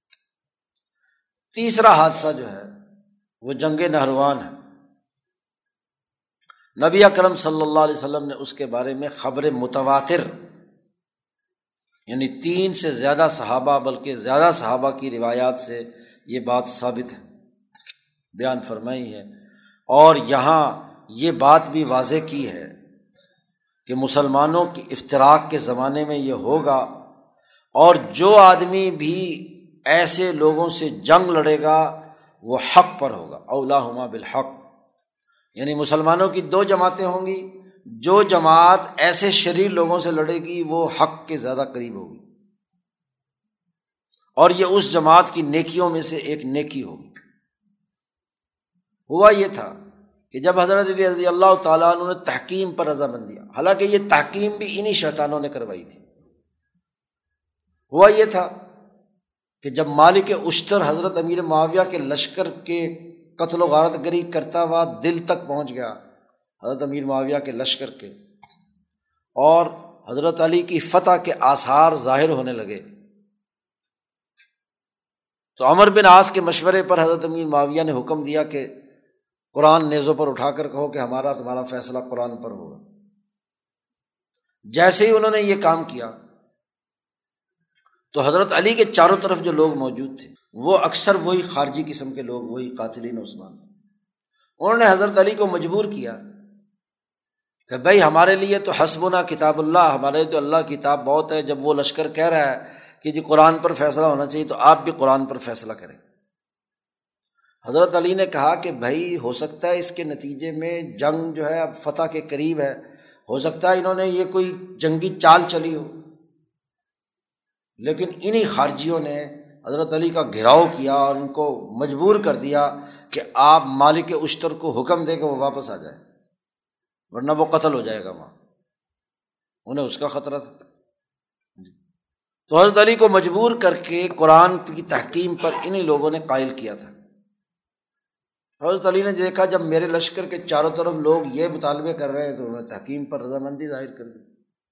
تیسرا حادثہ جو ہے وہ جنگ نہروان ہے۔ نبی اکرم صلی اللہ علیہ وسلم نے اس کے بارے میں خبر متواتر، یعنی 3 سے زیادہ صحابہ، بلکہ زیادہ صحابہ کی روایات سے یہ بات ثابت ہے، بیان فرمائی ہے، اور یہاں یہ بات بھی واضح کی ہے کہ مسلمانوں کی افتراق کے زمانے میں یہ ہوگا، اور جو آدمی بھی ایسے لوگوں سے جنگ لڑے گا وہ حق پر ہوگا، اولاہما بالحق، یعنی مسلمانوں کی 2 جماعتیں ہوں گی، جو جماعت ایسے شریر لوگوں سے لڑے گی وہ حق کے زیادہ قریب ہوگی، اور یہ اس جماعت کی نیکیوں میں سے ایک نیکی ہوگی۔ ہوا یہ تھا کہ جب حضرت علی رضی اللہ تعالیٰ عنہ نے تحکیم پر رضامندی، حالانکہ یہ تحکیم بھی انہی شیطانوں نے کروائی تھی، ہوا یہ تھا کہ جب مالک اشتر حضرت امیر معاویہ کے لشکر کے قتل و غارت گری کرتا ہوا دل تک پہنچ گیا حضرت امیر معاویہ کے لشکر کے، اور حضرت علی کی فتح کے آثار ظاہر ہونے لگے، تو عمر بن عاص کے مشورے پر حضرت امیر معاویہ نے حکم دیا کہ قرآن نیزوں پر اٹھا کر کہو کہ ہمارا تمہارا فیصلہ قرآن پر ہوگا۔ جیسے ہی انہوں نے یہ کام کیا تو حضرت علی کے چاروں طرف جو لوگ موجود تھے وہ اکثر وہی خارجی قسم کے لوگ، وہی قاتلین عثمان، انہوں نے حضرت علی کو مجبور کیا کہ بھائی ہمارے لیے تو حسبنا کتاب اللہ، ہمارے لیے تو اللہ کی کتاب بہت ہے، جب وہ لشکر کہہ رہا ہے کہ جی قرآن پر فیصلہ ہونا چاہیے تو آپ بھی قرآن پر فیصلہ کریں۔ حضرت علی نے کہا کہ بھائی ہو سکتا ہے اس کے نتیجے میں جنگ جو ہے اب فتح کے قریب ہے، ہو سکتا ہے انہوں نے یہ کوئی جنگی چال چلی ہو، لیکن انہی خارجیوں نے حضرت علی کا گھیراؤ کیا اور ان کو مجبور کر دیا کہ آپ مالک اشتر کو حکم دے کہ وہ واپس آ جائے، ورنہ وہ قتل ہو جائے گا وہاں، انہیں اس کا خطرہ تھا۔ تو حضرت علی کو مجبور کر کے قرآن کی تحکیم پر انہی لوگوں نے قائل کیا تھا۔ حضرت علی نے دیکھا جب میرے لشکر کے چاروں طرف لوگ یہ مطالبے کر رہے ہیں تو انہوں نے تحکیم پر رضامندی ظاہر کر دی،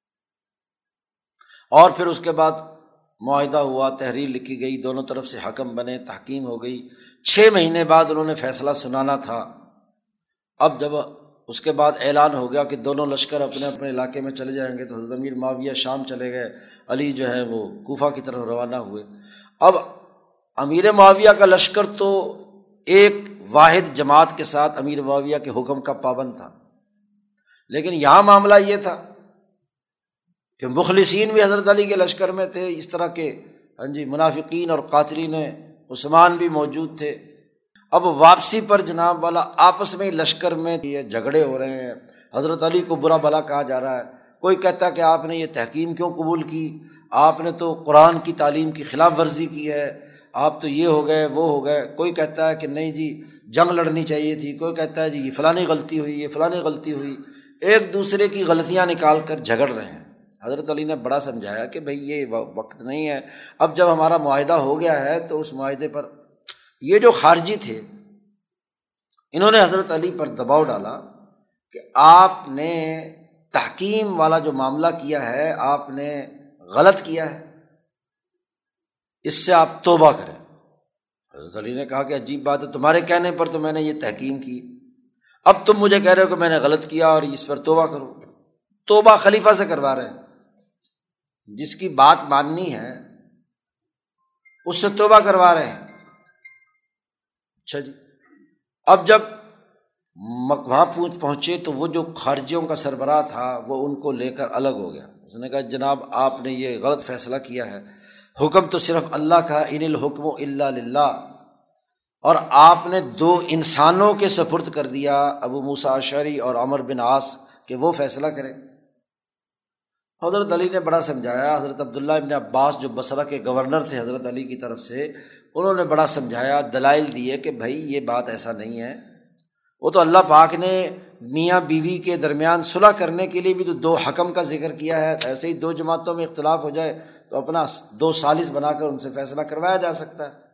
اور پھر اس کے بعد معاہدہ ہوا، تحریر لکھی گئی، دونوں طرف سے حکم بنے، تحکیم ہو گئی۔ 6 مہینے بعد انہوں نے فیصلہ سنانا تھا۔ اب جب اس کے بعد اعلان ہو گیا کہ دونوں لشکر اپنے اپنے علاقے میں چلے جائیں گے، تو حضرت امیر معاویہ شام چلے گئے، علی جو ہے وہ کوفہ کی طرف روانہ ہوئے۔ اب امیر معاویہ کا لشکر تو ایک واحد جماعت کے ساتھ امیر معاویہ کے حکم کا پابند تھا، لیکن یہاں معاملہ یہ تھا کہ مخلصین بھی حضرت علی کے لشکر میں تھے، اس طرح کے منافقین اور قاتلین عثمان بھی موجود تھے۔ اب واپسی پر جناب والا آپس میں لشکر میں یہ جھگڑے ہو رہے ہیں، حضرت علی کو برا بھلا کہا جا رہا ہے، کوئی کہتا ہے کہ آپ نے یہ تحکیم کیوں قبول کی، آپ نے تو قرآن کی تعلیم کی خلاف ورزی کی ہے، آپ تو یہ ہو گئے وہ ہو گئے، کوئی کہتا ہے کہ نہیں جی جنگ لڑنی چاہیے تھی، کوئی کہتا ہے جی یہ فلانی غلطی ہوئی، یہ فلانی غلطی ہوئی، ایک دوسرے کی غلطیاں نکال کر جھگڑ رہے ہیں۔ حضرت علی نے بڑا سمجھایا کہ بھئی یہ وقت نہیں ہے، اب جب ہمارا معاہدہ ہو گیا ہے تو اس معاہدے پر یہ جو خارجی تھے انہوں نے حضرت علی پر دباؤ ڈالا کہ آپ نے تحکیم والا جو معاملہ کیا ہے آپ نے غلط کیا ہے، اس سے آپ توبہ کریں۔ حضرت علی نے کہا کہ عجیب بات ہے، تمہارے کہنے پر تو میں نے یہ تحکیم کی، اب تم مجھے کہہ رہے ہو کہ میں نے غلط کیا اور اس پر توبہ کرو۔ توبہ خلیفہ سے کروا رہے ہیں، جس کی بات ماننی ہے اس سے توبہ کروا رہے ہیں۔ اچھا جی، اب جب وہاں پہنچے تو وہ جو خارجیوں کا سربراہ تھا وہ ان کو لے کر الگ ہو گیا، اس نے کہا جناب آپ نے یہ غلط فیصلہ کیا ہے، حکم تو صرف اللہ کا، ان الحکم الا للہ، اور آپ نے دو انسانوں کے سپرد کر دیا، ابو موسیٰ اشعری اور عمرو بن عاص، کہ وہ فیصلہ کریں۔ حضرت علی نے بڑا سمجھایا، حضرت عبداللہ ابن عباس جو بصرہ کے گورنر تھے حضرت علی کی طرف سے، انہوں نے بڑا سمجھایا، دلائل دیے کہ بھائی یہ بات ایسا نہیں ہے، وہ تو اللہ پاک نے میاں بیوی کے درمیان صلح کرنے کے لیے بھی تو دو حکم کا ذکر کیا ہے، ایسے ہی دو جماعتوں میں اختلاف ہو جائے تو اپنا دو ثالث بنا کر ان سے فیصلہ کروایا جا سکتا ہے۔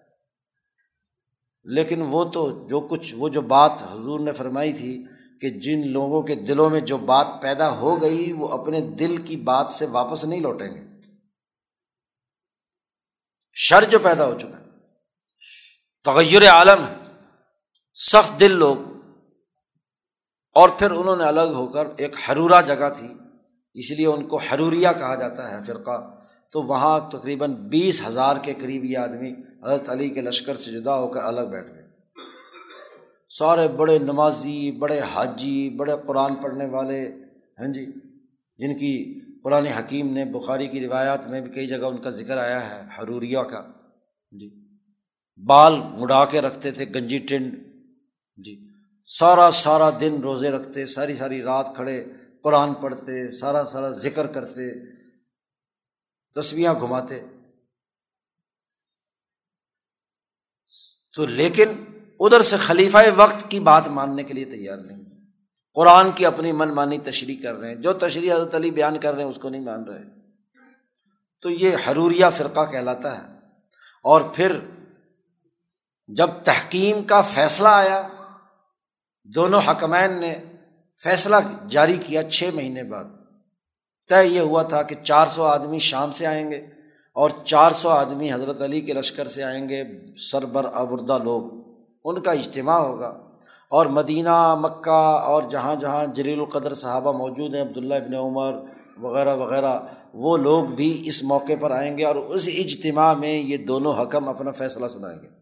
لیکن وہ تو وہ جو بات حضور نے فرمائی تھی کہ جن لوگوں کے دلوں میں جو بات پیدا ہو گئی وہ اپنے دل کی بات سے واپس نہیں لوٹیں گے، شر جو پیدا ہو چکا ہے، تغیر عالم ہے، سخت دل لوگ۔ اور پھر انہوں نے الگ ہو کر، ایک حرورہ جگہ تھی اس لیے ان کو حروریہ کہا جاتا ہے فرقہ، تو وہاں تقریباً 20,000 کے قریب یہ آدمی حضرت علی کے لشکر سے جدا ہو کر الگ بیٹھ گئے، سارے بڑے نمازی، بڑے حاجی، بڑے قرآن پڑھنے والے، جن کی قرآن حکیم نے بخاری کی روایات میں بھی کئی جگہ ان کا ذکر آیا ہے، حروریہ کا، بال مڑا کے رکھتے تھے، گنجی ٹنڈ، سارا دن روزے رکھتے، ساری رات کھڑے قرآن پڑھتے، سارا ذکر کرتے، تسبیحاں گھماتے۔ تو لیکن ادھر سے خلیفہ وقت کی بات ماننے کے لیے تیار نہیں، قرآن کی اپنی من مانی تشریح کر رہے ہیں، جو تشریح حضرت علی بیان کر رہے ہیں اس کو نہیں مان رہے، تو یہ حروریہ فرقہ کہلاتا ہے۔ اور پھر جب تحکیم کا فیصلہ آیا، دونوں حکمین نے فیصلہ جاری کیا، 6 مہینے بعد طے یہ ہوا تھا کہ 400 آدمی شام سے آئیں گے اور 400 آدمی حضرت علی کے لشکر سے آئیں گے، سربر آوردہ لوگ، ان کا اجتماع ہوگا، اور مدینہ، مکہ اور جہاں جہاں جلیل القدر صحابہ موجود ہیں، عبداللہ ابن عمر وغیرہ وغیرہ، وہ لوگ بھی اس موقع پر آئیں گے اور اس اجتماع میں یہ دونوں حکم اپنا فیصلہ سنائیں گے۔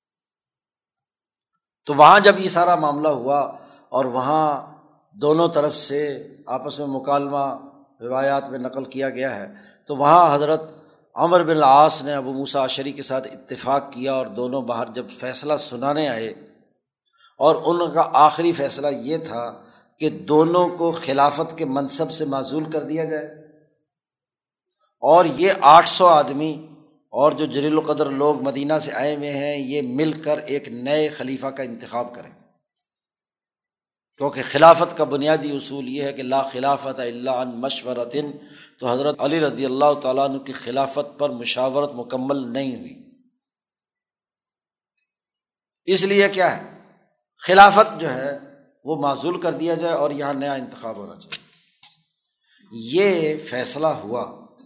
تو وہاں جب یہ سارا معاملہ ہوا اور وہاں دونوں طرف سے آپس میں مکالمہ روایات میں نقل کیا گیا ہے، تو وہاں حضرت عمرو بن العاص نے ابو موسیٰ اشعری کے ساتھ اتفاق کیا، اور دونوں باہر جب فیصلہ سنانے آئے، اور ان کا آخری فیصلہ یہ تھا کہ دونوں کو خلافت کے منصب سے معزول کر دیا جائے، اور یہ 800 آدمی اور جو جلیل القدر لوگ مدینہ سے آئے ہوئے ہیں، یہ مل کر ایک نئے خلیفہ کا انتخاب کریں، کیونکہ خلافت کا بنیادی اصول یہ ہے کہ لا خلافت الا عن مشورۃ، تو حضرت علی رضی اللہ تعالیٰ عنہ کی خلافت پر مشاورت مکمل نہیں ہوئی، اس لیے کیا ہے، خلافت جو ہے وہ معزول کر دیا جائے اور یہاں نیا انتخاب ہونا چاہیے۔ یہ فیصلہ ہوا۔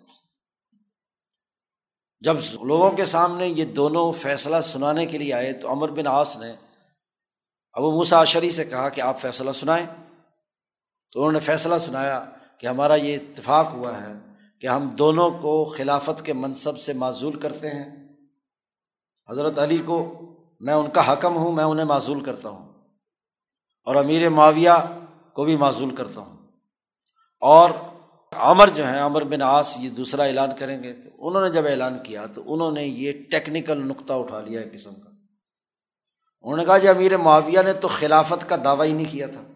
جب لوگوں کے سامنے یہ دونوں فیصلہ سنانے کے لیے آئے تو عمرو بن عاص نے ابو موسیٰ اشعری سے کہا کہ آپ فیصلہ سنائیں، تو انہوں نے فیصلہ سنایا کہ ہمارا یہ اتفاق ہوا ہے کہ ہم دونوں کو خلافت کے منصب سے معزول کرتے ہیں، حضرت علی کو میں ان کا حکم ہوں، میں انہیں معزول کرتا ہوں، اور امیر معاویہ کو بھی معزول کرتا ہوں، اور عمر جو ہیں، عمرو بن عاص یہ دوسرا اعلان کریں گے۔ تو انہوں نے جب اعلان کیا تو انہوں نے یہ ٹیکنیکل نقطہ اٹھا لیا ایک قسم کا، انہوں نے کہا جی امیر معاویہ نے تو خلافت کا دعویٰ ہی نہیں کیا تھا،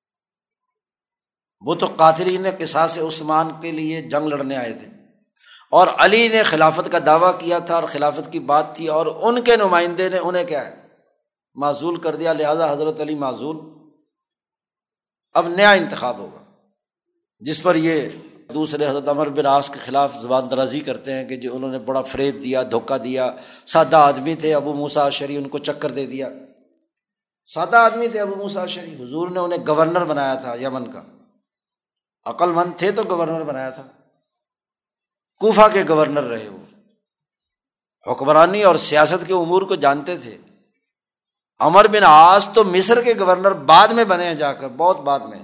وہ تو قاتلین قصاص عثمان کے لیے جنگ لڑنے آئے تھے، اور علی نے خلافت کا دعویٰ کیا تھا اور خلافت کی بات تھی، اور ان کے نمائندے نے انہیں کیا ہے معزول کر دیا، لہذا حضرت علی معزول، اب نیا انتخاب ہوگا، جس پر یہ دوسرے حضرت عمرو بن عاص کے خلاف زبان درازی کرتے ہیں کہ جو انہوں نے بڑا فریب دیا، دھوکہ دیا، سادہ آدمی تھے ابو موسیٰ اشعری، ان کو چکر دے دیا، سادہ آدمی تھے ابو موسیٰ اشعری، حضور نے انہیں گورنر بنایا تھا یمن کا، عقل مند تھے تو گورنر بنایا تھا، کوفہ کے گورنر رہے، وہ حکمرانی اور سیاست کے امور کو جانتے تھے۔ عمرو بن عاص تو مصر کے گورنر بعد میں بنے ہیں، جا کر بہت بعد میں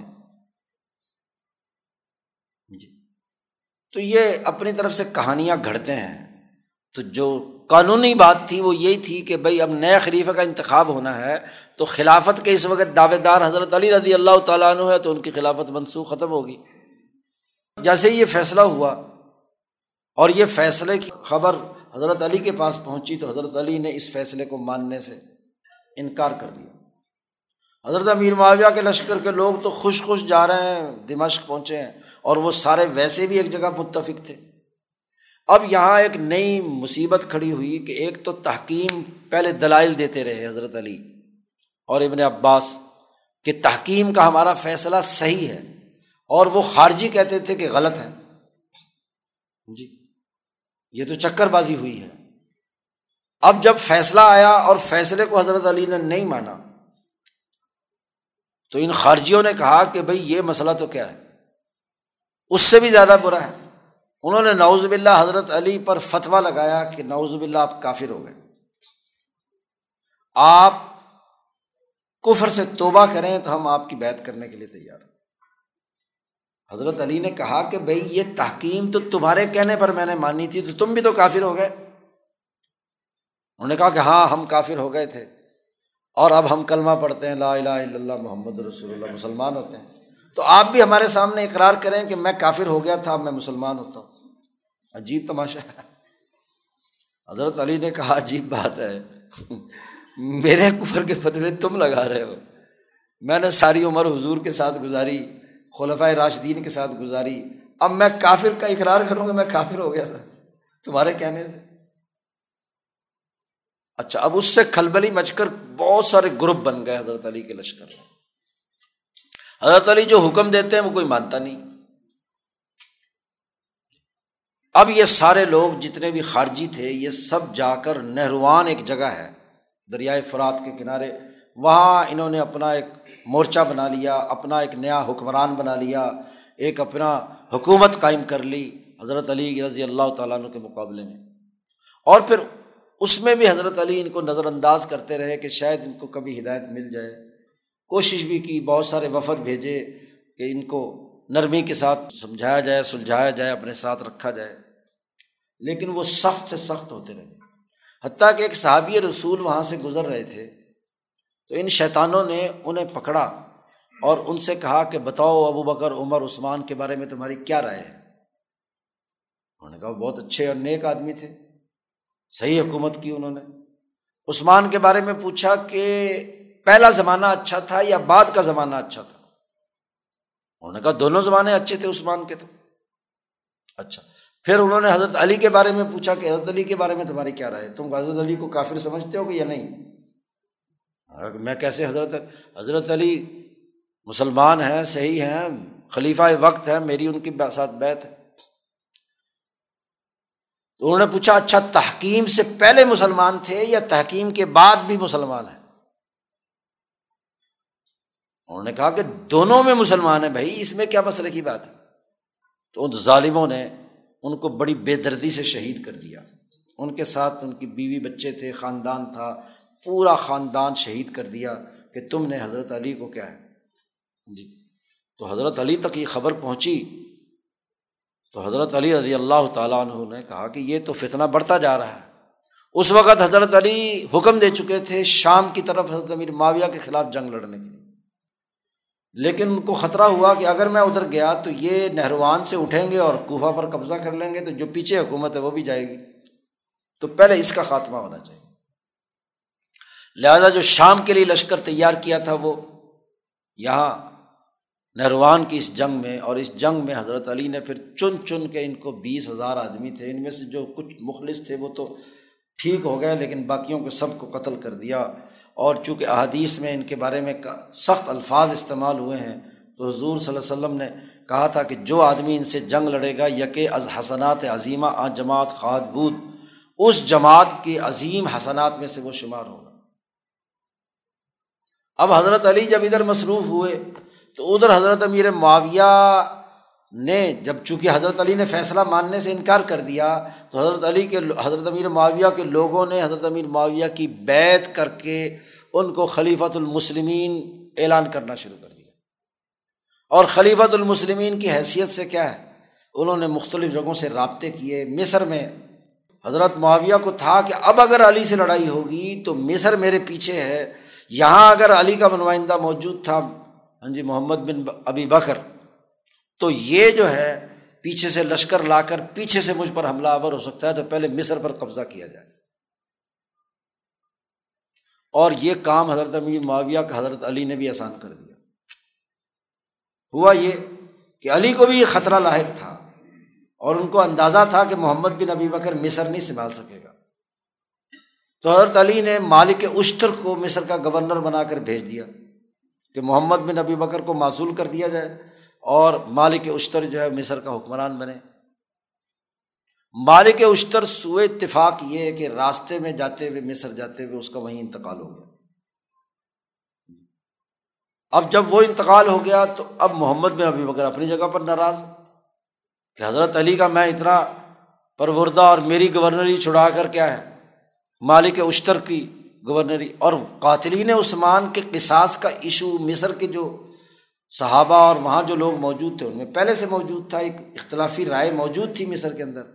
جی۔ تو یہ اپنی طرف سے کہانیاں گھڑتے ہیں، تو جو قانونی بات تھی وہ یہی تھی کہ بھئی اب نئے خلیفہ کا انتخاب ہونا ہے، تو خلافت کے اس وقت دعوے دار حضرت علی رضی اللہ تعالیٰ عنہ ہے، تو ان کی خلافت منسوخ ختم ہوگی، جیسے یہ فیصلہ ہوا اور یہ فیصلے کی خبر حضرت علی کے پاس پہنچی تو حضرت علی نے اس فیصلے کو ماننے سے انکار کر دیا۔ حضرت امیر معاویہ کے لشکر کے لوگ تو خوش خوش جا رہے ہیں، دمشق پہنچے ہیں، اور وہ سارے ویسے بھی ایک جگہ متفق تھے۔ اب یہاں ایک نئی مصیبت کھڑی ہوئی کہ ایک تو تحکیم پہلے دلائل دیتے رہے حضرت علی اور ابن عباس کہ تحکیم کا ہمارا فیصلہ صحیح ہے، اور وہ خارجی کہتے تھے کہ غلط ہے۔ جی یہ تو چکر بازی ہوئی ہے۔ اب جب فیصلہ آیا اور فیصلے کو حضرت علی نے نہیں مانا تو ان خارجیوں نے کہا کہ بھئی یہ مسئلہ تو کیا ہے، اس سے بھی زیادہ برا ہے۔ انہوں نے نعوذ باللہ حضرت علی پر فتویٰ لگایا کہ نعوذ باللہ آپ کافر ہو گئے، آپ کفر سے توبہ کریں تو ہم آپ کی بیعت کرنے کے لیے تیار ہیں۔ حضرت علی نے کہا کہ بھئی یہ تحکیم تو تمہارے کہنے پر میں نے مانی تھی، تو تم بھی تو کافر ہو گئے۔ انہوں نے کہا کہ ہاں ہم کافر ہو گئے تھے، اور اب ہم کلمہ پڑھتے ہیں لا الہ الا اللہ محمد رسول اللہ، مسلمان ہوتے ہیں، تو آپ بھی ہمارے سامنے اقرار کریں کہ میں کافر ہو گیا تھا، اب میں مسلمان ہوتا ہوں۔ عجیب تماشا ہے۔ حضرت علی نے کہا عجیب بات ہے، میرے کفر کے فتوے تم لگا رہے ہو، میں نے ساری عمر حضور کے ساتھ گزاری، خلفائے راشدین کے ساتھ گزاری، اب میں کافر کا اقرار کروں گا میں کافر ہو گیا تھا تمہارے کہنے سے؟ اچھا، اب اس سے کھلبلی مچ کر بہت سارے گروپ بن گئے حضرت علی کے لشکر۔ حضرت علی جو حکم دیتے ہیں وہ کوئی مانتا نہیں۔ اب یہ سارے لوگ جتنے بھی خارجی تھے یہ سب جا کر نہروان ایک جگہ ہے دریائے فرات کے کنارے، وہاں انہوں نے اپنا ایک مورچہ بنا لیا، اپنا ایک نیا حکمران بنا لیا، ایک اپنا حکومت قائم کر لی حضرت علی رضی اللہ تعالیٰ عنہ کے مقابلے میں۔ اور پھر اس میں بھی حضرت علی ان کو نظر انداز کرتے رہے کہ شاید ان کو کبھی ہدایت مل جائے، کوشش بھی کی، بہت سارے وفد بھیجے کہ ان کو نرمی کے ساتھ سمجھایا جائے، سلجھایا جائے، اپنے ساتھ رکھا جائے، لیکن وہ سخت سے سخت ہوتے رہے۔ حتیٰ کہ ایک صحابی رسول وہاں سے گزر رہے تھے تو ان شیطانوں نے انہیں پکڑا اور ان سے کہا کہ بتاؤ ابو بکر، عمر، عثمان کے بارے میں تمہاری کیا رائے ہے؟ انہوں نے کہا بہت اچھے اور نیک آدمی تھے، صحیح حکومت کی انہوں نے۔ عثمان کے بارے میں پوچھا کہ پہلا زمانہ اچھا تھا یا بعد کا زمانہ اچھا تھا؟ انہوں نے کہا دونوں زمانے اچھے تھے عثمان کے تو۔ اچھا، پھر انہوں نے حضرت علی کے بارے میں پوچھا کہ حضرت علی کے بارے میں تمہاری کیا رائے ہے؟ تم حضرت علی کو کافر سمجھتے ہو کہ یا نہیں؟ میں کیسے حضرت علی مسلمان ہیں، صحیح ہیں، خلیفہ وقت ہے، میری ان کے ساتھ بیعت ہے۔ تو انہوں نے پوچھا اچھا تحکیم سے پہلے مسلمان تھے یا تحکیم کے بعد بھی مسلمان ہیں؟ انہوں نے کہا کہ دونوں میں مسلمان ہیں بھائی، اس میں کیا مسئلے کی بات ہے؟ تو ان ظالموں نے ان کو بڑی بے دردی سے شہید کر دیا، ان کے ساتھ ان کی بیوی بچے تھے، خاندان تھا، پورا خاندان شہید کر دیا کہ تم نے حضرت علی کو کیا ہے جی۔ تو حضرت علی تک یہ خبر پہنچی تو حضرت علی رضی اللہ تعالیٰ عنہ نے کہا کہ یہ تو فتنہ بڑھتا جا رہا ہے۔ اس وقت حضرت علی حکم دے چکے تھے شام کی طرف حضرت امیر معاویہ کے خلاف جنگ لڑنے کے لیے، لیکن ان کو خطرہ ہوا کہ اگر میں ادھر گیا تو یہ نہروان سے اٹھیں گے اور کوفہ پر قبضہ کر لیں گے، تو جو پیچھے حکومت ہے وہ بھی جائے گی، تو پہلے اس کا خاتمہ ہونا چاہیے۔ لہذا جو شام کے لیے لشکر تیار کیا تھا وہ یہاں نہروان کی اس جنگ میں، اور اس جنگ میں حضرت علی نے پھر چن چن کے ان کو 20,000 آدمی تھے، ان میں سے جو کچھ مخلص تھے وہ تو ٹھیک ہو گئے، لیکن باقیوں کو سب کو قتل کر دیا۔ اور چونکہ احادیث میں ان کے بارے میں سخت الفاظ استعمال ہوئے ہیں، تو حضور صلی اللہ علیہ وسلم نے کہا تھا کہ جو آدمی ان سے جنگ لڑے گا یکے از حسنات عظیمہ آ جماعت خواہد بود، اس جماعت کی عظیم حسنات میں سے وہ شمار ہوگا۔ اب حضرت علی جب ادھر مصروف ہوئے تو ادھر حضرت امیر معاویہ نے جب چونکہ حضرت علی نے فیصلہ ماننے سے انکار کر دیا تو حضرت امیر معاویہ کے لوگوں نے حضرت امیر معاویہ کی بیعت کر کے ان کو خلیفۃ المسلمین اعلان کرنا شروع کر دیا۔ اور خلیفۃ المسلمین کی حیثیت سے کیا ہے، انہوں نے مختلف جگہوں سے رابطے کیے۔ مصر میں حضرت معاویہ کو تھا کہ اب اگر علی سے لڑائی ہوگی تو مصر میرے پیچھے ہے، یہاں اگر علی کا نمائندہ موجود تھا محمد بن ابی بکر، تو یہ جو ہے پیچھے سے لشکر لا کر پیچھے سے مجھ پر حملہ آور ہو سکتا ہے تو پہلے مصر پر قبضہ کیا جائے۔ اور یہ کام حضرت امیر معاویہ کا حضرت علی نے بھی آسان کر دیا۔ ہوا یہ کہ علی کو بھی یہ خطرہ لاحق تھا اور ان کو اندازہ تھا کہ محمد بن ابی بکر مصر نہیں سنبھال سکے گا، تو حضرت علی نے مالک اشتر کو مصر کا گورنر بنا کر بھیج دیا کہ محمد بن ابی بکر کو معزول کر دیا جائے اور مالک اشتر جو ہے مصر کا حکمران بنے۔ مالک اشتر سوء اتفاق یہ ہے کہ راستے میں جاتے ہوئے مصر جاتے ہوئے اس کا وہیں انتقال ہو گیا۔ اب جب وہ انتقال ہو گیا تو اب محمد بن ابی بکر اپنی جگہ پر ناراض کہ حضرت علی کا میں اتنا پروردہ اور میری گورنری چھڑا کر کیا ہے مالک اشتر کی گورنری، اور قاتلین عثمان کے قصاص کا ایشو مصر کے جو صحابہ اور وہاں جو لوگ موجود تھے ان میں پہلے سے موجود تھا، ایک اختلافی رائے موجود تھی مصر کے اندر۔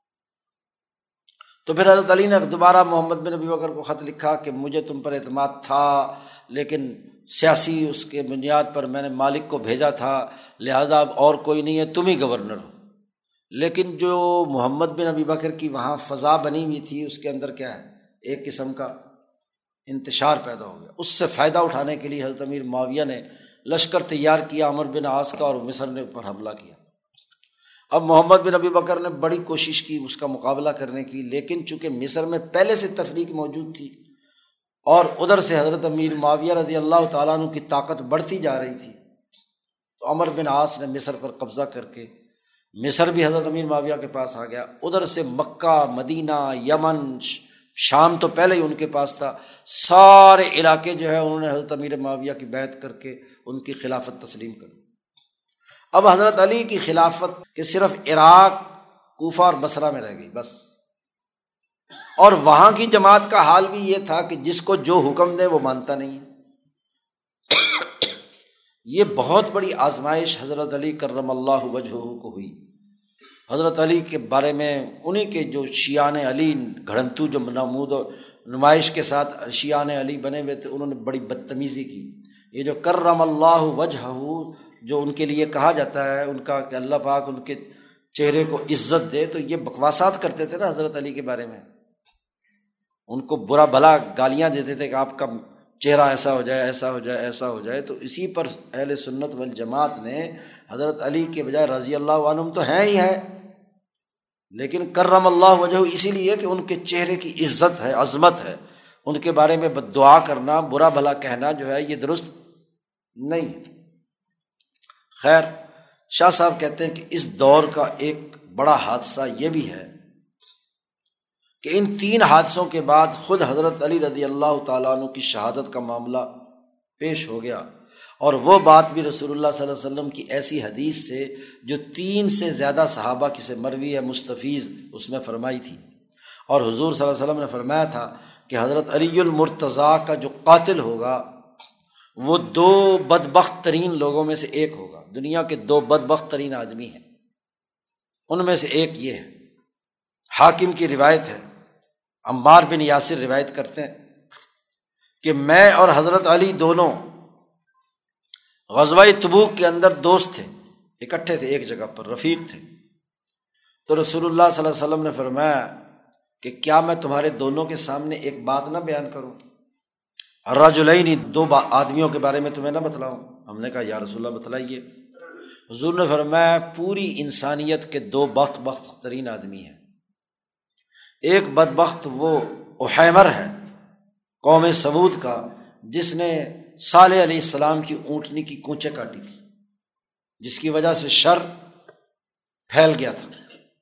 تو پھر حضرت علی نے دوبارہ محمد بن ابی بکر کو خط لکھا کہ مجھے تم پر اعتماد تھا لیکن سیاسی اس کے بنیاد پر میں نے مالک کو بھیجا تھا، لہذا اب اور کوئی نہیں ہے، تم ہی گورنر ہو۔ لیکن جو محمد بن ابی بکر کی وہاں فضا بنی ہوئی تھی اس کے اندر کیا ہے ایک قسم کا انتشار پیدا ہو گیا، اس سے فائدہ اٹھانے کے لیے حضرت امیر معاویہ نے لشکر تیار کیا عمرو بن عاص کا اور مصر نے پر حملہ کیا۔ اب محمد بن ابی بکر نے بڑی کوشش کی اس کا مقابلہ کرنے کی، لیکن چونکہ مصر میں پہلے سے تفریق موجود تھی اور ادھر سے حضرت امیر معاویہ رضی اللہ تعالیٰ عنہ کی طاقت بڑھتی جا رہی تھی، تو عمرو بن عاص نے مصر پر قبضہ کر کے مصر بھی حضرت امیر معاویہ کے پاس آ گیا، ادھر سے مکہ، مدینہ، یمن، شام تو پہلے ہی ان کے پاس تھا، سارے علاقے جو ہے انہوں نے حضرت امیر معاویہ کی بیعت کر کے ان کی خلافت تسلیم کر دی۔ اب حضرت علی کی خلافت کہ صرف عراق، کوفہ اور بصرہ میں رہ گئی بس، اور وہاں کی جماعت کا حال بھی یہ تھا کہ جس کو جو حکم دے وہ مانتا نہیں ہے۔ یہ بہت بڑی آزمائش حضرت علی کرم اللہ وجہہ کو ہوئی۔ حضرت علی کے بارے میں انہی کے جو شیعان علی گھڑنتو جو نمود و نمائش کے ساتھ شیعان علی بنے ہوئے تھے، انہوں نے بڑی بدتمیزی کی۔ یہ جو کرم اللہ وجہہ جو ان کے لیے کہا جاتا ہے ان کا کہ اللہ پاک ان کے چہرے کو عزت دے، تو یہ بکواسات کرتے تھے نا حضرت علی کے بارے میں، ان کو برا بھلا گالیاں دیتے تھے کہ آپ کا چہرہ ایسا ہو جائے، ایسا ہو جائے، ایسا ہو جائے۔ تو اسی پر اہل سنت والجماعت نے حضرت علی کے بجائے رضی اللہ عنہم تو ہیں ہی ہیں، لیکن کرم اللہ وجہہ اسی لیے کہ ان کے چہرے کی عزت ہے، عظمت ہے، ان کے بارے میں بد دعا کرنا، برا بھلا کہنا جو ہے یہ درست نہیں۔ خیر، شاہ صاحب کہتے ہیں کہ اس دور کا ایک بڑا حادثہ یہ بھی ہے کہ ان تین حادثوں کے بعد خود حضرت علی رضی اللہ تعالیٰ عنہ کی شہادت کا معاملہ پیش ہو گیا، اور وہ بات بھی رسول اللہ صلی اللہ علیہ وسلم کی ایسی حدیث سے جو 3 سے زیادہ صحابہ کی سے مروی ہے مستفیض اس میں فرمائی تھی، اور حضور صلی اللہ علیہ وسلم نے فرمایا تھا کہ حضرت علی المرتضیٰ کا جو قاتل ہوگا وہ 2 بدبخت ترین لوگوں میں سے ایک ہوگا، دنیا کے 2 بدبخت ترین آدمی ہیں، ان میں سے ایک یہ ہے۔ حاکم کی روایت ہے، عمار بن یاسر روایت کرتے ہیں کہ میں اور حضرت علی دونوں غزوہ تبوک کے اندر دوست تھے، اکٹھے تھے، ایک جگہ پر رفیق تھے۔ تو رسول اللہ صلی اللہ علیہ وسلم نے فرمایا کہ کیا میں تمہارے دونوں کے سامنے ایک بات نہ بیان کروں، الرجلین، 2 آدمیوں کے بارے میں تمہیں نہ بتلاؤں؟ ہم نے کہا یا رسول اللہ بتلائیے۔ حضور نے فرمایا پوری انسانیت کے 2 بدبخت ترین آدمی ہیں، ایک بدبخت وہ احیمر ہے قوم سمود کا، جس نے صالح علیہ السلام کی اونٹنی کی کونچیں کاٹی تھی، جس کی وجہ سے شر پھیل گیا تھا۔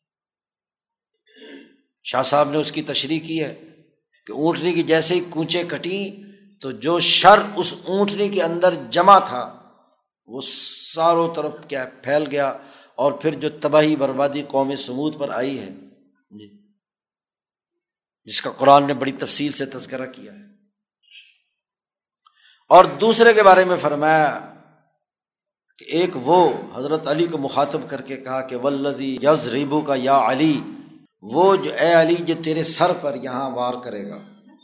شاہ صاحب نے اس کی تشریح کی ہے کہ اونٹنی کی جیسے ہی کونچیں کٹی تو جو شر اس اونٹنی کے اندر جمع تھا وہ چاروں طرف کیا پھیل گیا، اور پھر جو تباہی بربادی قوم سمود پر آئی ہے جس کا قرآن نے بڑی تفصیل سے تذکرہ کیا ہے۔ اور دوسرے کے بارے میں فرمایا کہ ایک وہ حضرت علی کو مخاطب کر کے کہا کہ والذی یضربک یا علی، وہ جو اے علی جو تیرے سر پر یہاں وار کرے گا،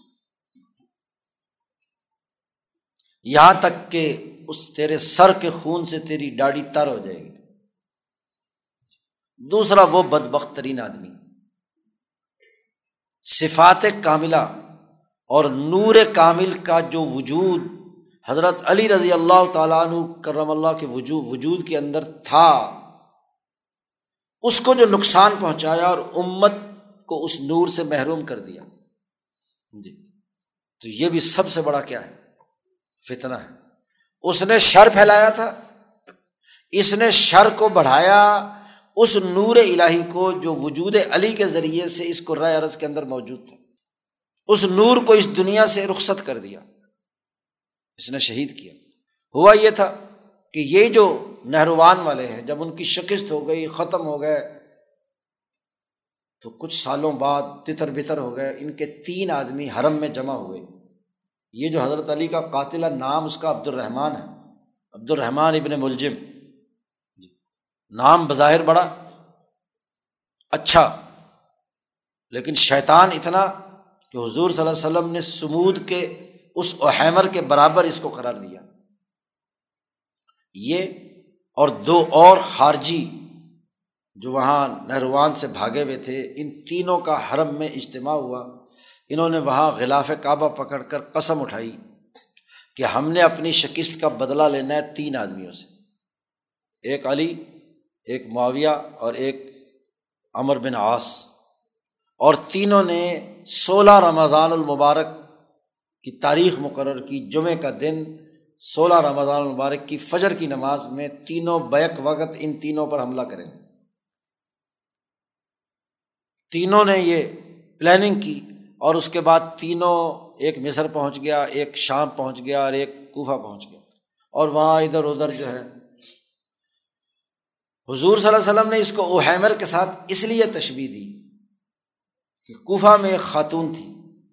یہاں تک کہ اس تیرے سر کے خون سے تیری داڑھی تر ہو جائے گی۔ دوسرا وہ بدبخت ترین آدمی، صفات کاملہ اور نور کامل کا جو وجود حضرت علی رضی اللہ تعالیٰ عنہ کرم اللہ کے وجود کے اندر تھا، اس کو جو نقصان پہنچایا اور امت کو اس نور سے محروم کر دیا جی، تو یہ بھی سب سے بڑا کیا ہے؟ فتنہ ہے۔ اس نے شر پھیلایا تھا، اس نے شر کو بڑھایا، اس نور الہی کو جو وجود علی کے ذریعے سے اس قرۂ ارض کے اندر موجود تھا، اس نور کو اس دنیا سے رخصت کر دیا، اس نے شہید کیا۔ ہوا یہ تھا کہ یہ جو نہروان والے ہیں، جب ان کی شکست ہو گئی، ختم ہو گئے، تو کچھ سالوں بعد تتر بتر ہو گئے، ان کے 3 آدمی حرم میں جمع ہوئے۔ یہ جو حضرت علی کا قاتل ہے، نام اس کا عبد الرحمن ہے، عبد الرحمن ابن ملجم، نام بظاہر بڑا اچھا، لیکن شیطان اتنا کہ حضور صلی اللہ علیہ وسلم نے سمود کے اس احیمر کے برابر اس کو قرار دیا۔ یہ اور 2 اور خارجی جو وہاں نہروان سے بھاگے ہوئے تھے، ان تینوں کا حرم میں اجتماع ہوا۔ انہوں نے وہاں غلاف کعبہ پکڑ کر قسم اٹھائی کہ ہم نے اپنی شکست کا بدلہ لینا ہے 3 آدمیوں سے، ایک علی، ایک معاویہ اور ایک عمرو بن عاص، اور تینوں نے 16 رمضان المبارک کی تاریخ مقرر کی، جمعے کا دن 16 رمضان المبارک کی فجر کی نماز میں تینوں بیک وقت ان تینوں پر حملہ کریں۔ تینوں نے یہ پلاننگ کی، اور اس کے بعد تینوں، ایک مصر پہنچ گیا، ایک شام پہنچ گیا اور ایک کوفہ پہنچ گیا، اور وہاں ادھر ادھر جو ہے حضور صلی اللہ علیہ وسلم نے اس کو احیمر کے ساتھ اس لیے تشبیہ دی کہ کوفہ میں ایک خاتون تھی،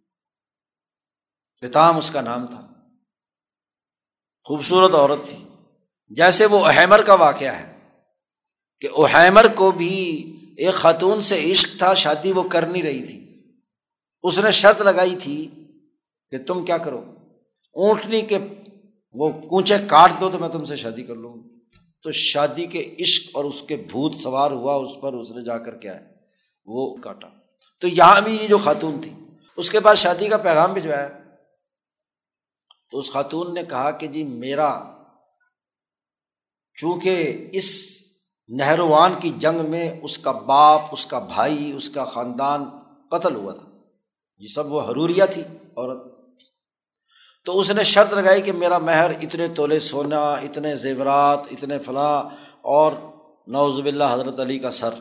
بطام اس کا نام تھا، خوبصورت عورت تھی، جیسے وہ احیمر کا واقعہ ہے کہ احیمر کو بھی ایک خاتون سے عشق تھا، شادی وہ کر نہیں رہی تھی، اس نے شرط لگائی تھی کہ تم کیا کرو، اونٹنی کے وہ کونچے کاٹ دو تو میں تم سے شادی کر لوں۔ تو شادی کے عشق اور اس کے بھوت سوار ہوا اس پر، اس نے جا کر کیا ہے وہ کاٹا۔ تو یہاں بھی یہ جو خاتون تھی، اس کے بعد شادی کا پیغام بھجوایا، تو اس خاتون نے کہا کہ جی میرا، چونکہ اس نہروان کی جنگ میں اس کا باپ، اس کا بھائی، اس کا خاندان قتل ہوا تھا، یہ سب وہ حروریہ تھی عورت، تو اس نے شرط لگائی کہ میرا مہر اتنے تولے سونا، اتنے زیورات، اتنے فلاں، اور نعوذ باللہ حضرت علی کا سر۔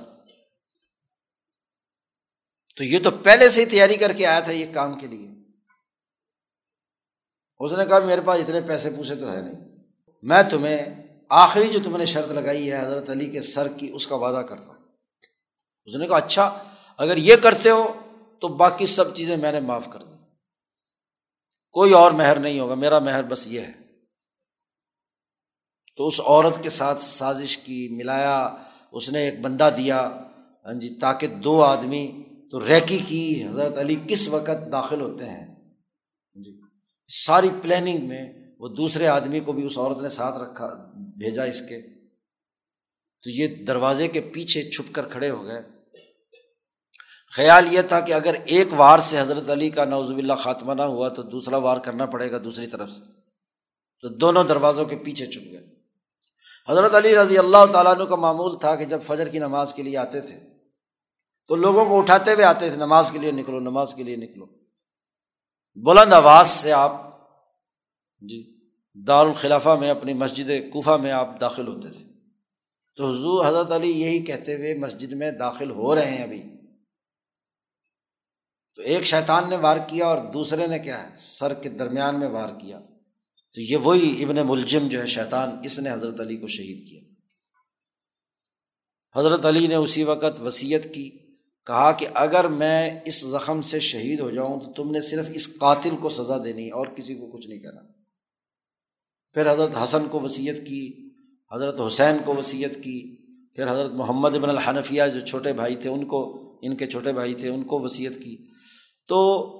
تو یہ تو پہلے سے ہی تیاری کر کے آیا تھا یہ کام کے لیے۔ اس نے کہا میرے پاس اتنے پیسے پوسے تو ہے نہیں، میں تمہیں آخری جو تم نے شرط لگائی ہے حضرت علی کے سر کی، اس کا وعدہ کرتا ہوں۔ اس نے کہا اچھا، اگر یہ کرتے ہو تو باقی سب چیزیں میں نے معاف کر دی، کوئی اور مہر نہیں ہوگا، میرا مہر بس یہ ہے۔ تو اس عورت کے ساتھ سازش کی، ملایا، اس نے ایک بندہ دیا، ہاں جی، تاکہ 2 آدمی، تو ریکی کی حضرت علی کس وقت داخل ہوتے ہیں جی، ساری پلاننگ میں وہ دوسرے آدمی کو بھی اس عورت نے ساتھ رکھا، بھیجا اس کے، تو یہ دروازے کے پیچھے چھپ کر کھڑے ہو گئے۔ خیال یہ تھا کہ اگر ایک وار سے حضرت علی کا نعوذ باللہ خاتمہ نہ ہوا تو دوسرا وار کرنا پڑے گا دوسری طرف سے، تو دونوں دروازوں کے پیچھے چھپ گئے۔ حضرت علی رضی اللہ تعالیٰ عنہ کا معمول تھا کہ جب فجر کی نماز کے لیے آتے تھے تو لوگوں کو اٹھاتے ہوئے آتے تھے، نماز کے لیے نکلو، نماز کے لیے نکلو، بلند آواز سے آپ جی دارالخلافہ میں، اپنی مسجد کوفہ میں آپ داخل ہوتے تھے۔ تو حضور حضرت علی یہی کہتے ہوئے مسجد میں داخل ہو رہے ہیں ابھی، تو ایک شیطان نے وار کیا اور دوسرے نے کیا ہے سر کے درمیان میں وار کیا، تو یہ وہی ابن ملجم جو ہے شیطان، اس نے حضرت علی کو شہید کیا۔ حضرت علی نے اسی وقت وصیت کی، کہا کہ اگر میں اس زخم سے شہید ہو جاؤں تو تم نے صرف اس قاتل کو سزا دینی اور کسی کو کچھ نہیں کہنا۔ پھر حضرت حسن کو وصیت کی، حضرت حسین کو وصیت کی، پھر حضرت محمد بن الحنفیہ جو چھوٹے بھائی تھے ان کو، ان کے چھوٹے بھائی تھے ان کو وصیت کی۔ تو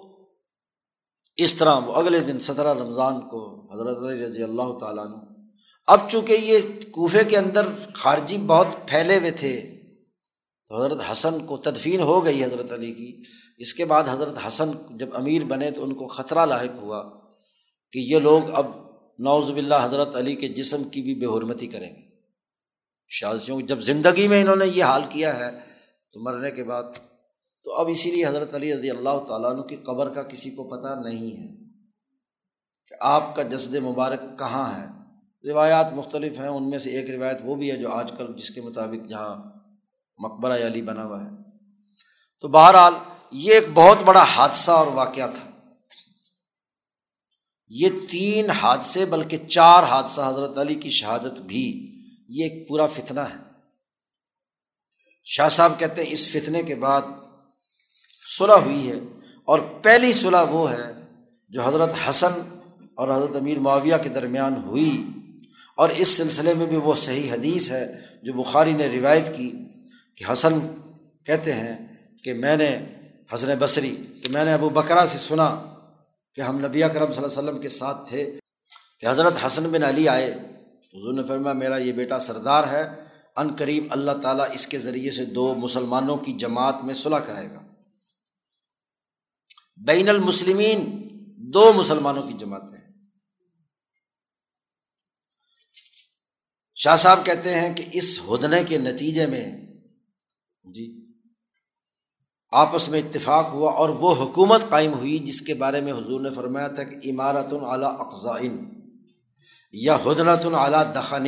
اس طرح وہ اگلے دن 17 رمضان کو حضرت علی رضی اللہ تعالیٰ عنہ، اب چونکہ یہ کوفے کے اندر خارجی بہت پھیلے ہوئے تھے، تو حضرت حسن کو تدفین ہو گئی حضرت علی کی، اس کے بعد حضرت حسن جب امیر بنے تو ان کو خطرہ لاحق ہوا کہ یہ لوگ اب نعوذ باللہ حضرت علی کے جسم کی بھی بے حرمتی کریں گے۔ شازیوں جب زندگی میں انہوں نے یہ حال کیا ہے تو مرنے کے بعد تو اب اسی لیے حضرت علی رضی اللہ تعالیٰ عنہ کی قبر کا کسی کو پتہ نہیں ہے کہ آپ کا جسد مبارک کہاں ہے۔ روایات مختلف ہیں، ان میں سے ایک روایت وہ بھی ہے جو آج کل جس کے مطابق جہاں مقبرہ علی بنا ہوا ہے۔ تو بہرحال یہ ایک بہت بڑا حادثہ اور واقعہ تھا۔ یہ 3 حادثے بلکہ 4 حادثہ، حضرت علی کی شہادت بھی، یہ ایک پورا فتنہ ہے۔ شاہ صاحب کہتے ہیں اس فتنے کے بعد صلح ہوئی ہے، اور پہلی صلح وہ ہے جو حضرت حسن اور حضرت امیر معاویہ کے درمیان ہوئی، اور اس سلسلے میں بھی وہ صحیح حدیث ہے جو بخاری نے روایت کی کہ حسن کہتے ہیں کہ میں نے حسن بصری کہ میں نے ابو بکرہ سے سنا کہ ہم نبی اکرم صلی اللہ علیہ وسلم کے ساتھ تھے کہ حضرت حسن بن علی آئے، حضور نے فرمایا میرا یہ بیٹا سردار ہے، ان قریب اللہ تعالیٰ اس کے ذریعے سے 2 مسلمانوں کی جماعت میں صلح کرائے گا، بین المسلمین 2 مسلمانوں کی جماعتیں۔ شاہ صاحب کہتے ہیں کہ اس ہدنے کے نتیجے میں آپس میں اتفاق ہوا، اور وہ حکومت قائم ہوئی جس کے بارے میں حضور نے فرمایا تھا کہ امارۃ علی اقضاء یا ہدنۃ علی دخن،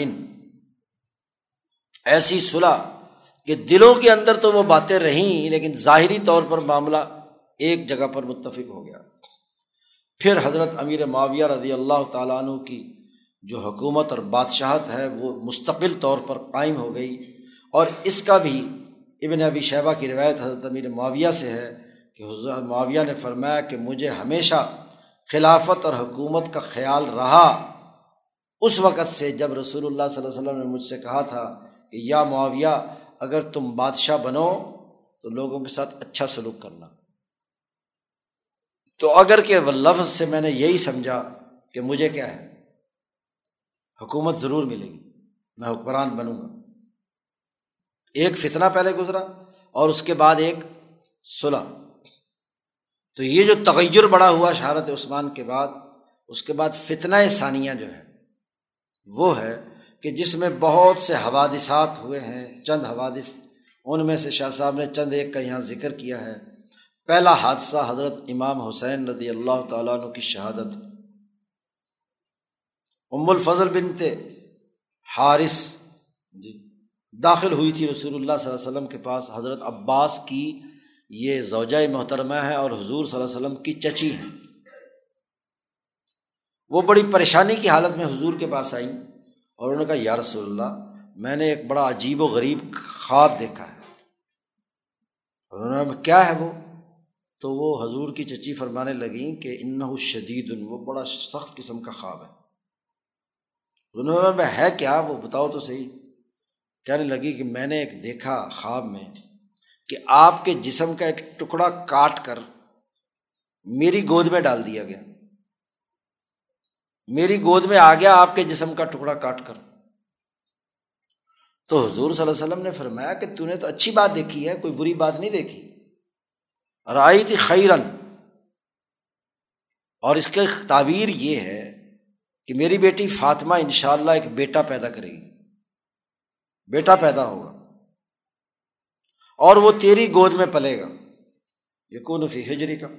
ایسی صلح کہ دلوں کے اندر تو وہ باتیں رہیں لیکن ظاہری طور پر معاملہ ایک جگہ پر متفق ہو گیا۔ پھر حضرت امیر معاویہ رضی اللہ تعالیٰ عنہ کی جو حکومت اور بادشاہت ہے وہ مستقل طور پر قائم ہو گئی، اور اس کا بھی ابن ابی شیبہ کی روایت حضرت امیر معاویہ سے ہے کہ حضرت معاویہ نے فرمایا کہ مجھے ہمیشہ خلافت اور حکومت کا خیال رہا اس وقت سے جب رسول اللہ صلی اللہ علیہ وسلم نے مجھ سے کہا تھا کہ یا معاویہ اگر تم بادشاہ بنو تو لوگوں کے ساتھ اچھا سلوک کرنا۔ تو اگر کہ لفظ سے میں نے یہی سمجھا کہ مجھے کیا ہے حکومت ضرور ملے گی، میں حکمران بنوں گا۔ ایک فتنہ پہلے گزرا اور اس کے بعد ایک صلح، تو یہ جو تغیر بڑا ہوا شہادت عثمان کے بعد، اس کے بعد فتنہ ثانیہ جو ہے وہ ہے کہ جس میں بہت سے حوادثات ہوئے ہیں، چند حوادث، ان میں سے شاہ صاحب نے چند ایک کا یہاں ذکر کیا ہے۔ پہلا حادثہ حضرت امام حسین رضی اللہ تعالیٰ عنہ کی شہادت، ام الفضل بنت حارث داخل ہوئی تھی رسول اللہ صلی اللہ علیہ وسلم کے پاس، حضرت عباس کی یہ زوجہ محترمہ ہے اور حضور صلی اللہ علیہ وسلم کی چچی ہیں۔ وہ بڑی پریشانی کی حالت میں حضور کے پاس آئیں اور انہوں نے کہا یا رسول اللہ میں نے ایک بڑا عجیب و غریب خواب دیکھا ہے۔ انہوں نے کیا ہے وہ؟ تو وہ حضور کی چچی فرمانے لگیں کہ انہ شدید، وہ بڑا سخت قسم کا خواب ہے۔ انہوں نے ہے کیا وہ بتاؤ تو صحیح۔ کہنے لگی کہ میں نے ایک دیکھا خواب میں کہ آپ کے جسم کا ایک ٹکڑا کاٹ کر میری گود میں ڈال دیا گیا، میری گود میں آ گیا آپ کے جسم کا ٹکڑا کاٹ کر۔ تو حضور صلی اللہ علیہ وسلم نے فرمایا کہ تو نے تو اچھی بات دیکھی ہے، کوئی بری بات نہیں دیکھی۔ رأیت خیرن، اور اس کی تعبیر یہ ہے کہ میری بیٹی فاطمہ انشاءاللہ ایک بیٹا پیدا کرے گی، بیٹا پیدا ہوگا اور وہ تیری گود میں پلے گا، یکون فی حجری کا۔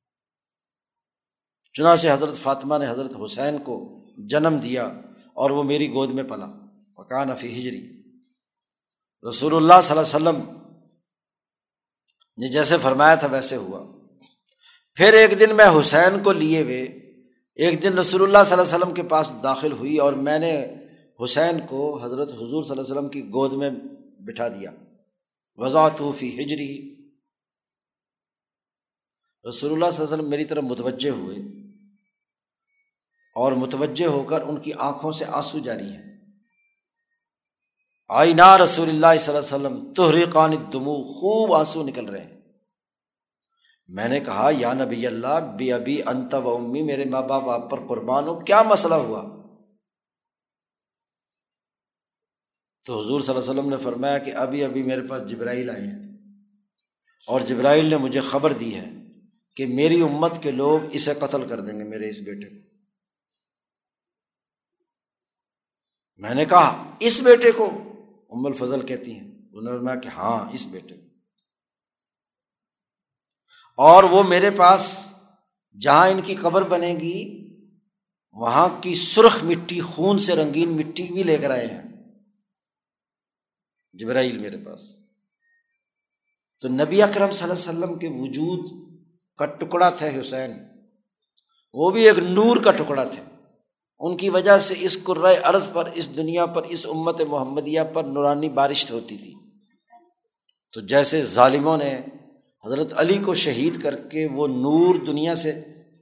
چنانچہ حضرت فاطمہ نے حضرت حسین کو جنم دیا اور وہ میری گود میں پلا، وکان فی حجری۔ رسول اللہ صلی اللہ علیہ وسلم نے جیسے فرمایا تھا ویسے ہوا۔ پھر ایک دن میں حسین کو لیے ہوئے ایک دن رسول اللہ صلی اللہ علیہ وسلم کے پاس داخل ہوئی اور میں نے حسین کو حضرت حضور صلی اللہ علیہ وسلم کی گود میں بٹھا دیا، وضعتہ فی حجری۔ رسول اللہ صلی اللہ علیہ وسلم میری طرف متوجہ ہوئے اور متوجہ ہو کر ان کی آنکھوں سے آنسو جاری ہیں۔ عینا رسول اللہ صلی اللہ علیہ وسلم تحرقان الدموع، خوب آنسو نکل رہے ہیں۔ میں نے کہا یا نبی اللہ بی ابی انت و امی، میرے ماں باپ آپ پر قربان ہو، کیا مسئلہ ہوا؟ تو حضور صلی اللہ علیہ وسلم نے فرمایا کہ ابھی ابھی میرے پاس جبرائیل آئے ہیں اور جبرائیل نے مجھے خبر دی ہے کہ میری امت کے لوگ اسے قتل کر دیں گے، میرے اس بیٹے کو۔ میں نے کہا اس بیٹے کو؟ ام الفضل کہتی ہیں، انہوں نے فرمایا کہ ہاں اس بیٹے کو، اور وہ میرے پاس جہاں ان کی قبر بنے گی وہاں کی سرخ مٹی، خون سے رنگین مٹی بھی لے کر آئے ہیں جبرائیل میرے پاس۔ تو نبی اکرم صلی اللہ علیہ وسلم کے وجود کا ٹکڑا تھے حسین، وہ بھی ایک نور کا ٹکڑا تھے، ان کی وجہ سے اس کرۂ ارض پر، اس دنیا پر، اس امت محمدیہ پر نورانی بارش ہوتی تھی۔ تو جیسے ظالموں نے حضرت علی کو شہید کر کے وہ نور دنیا سے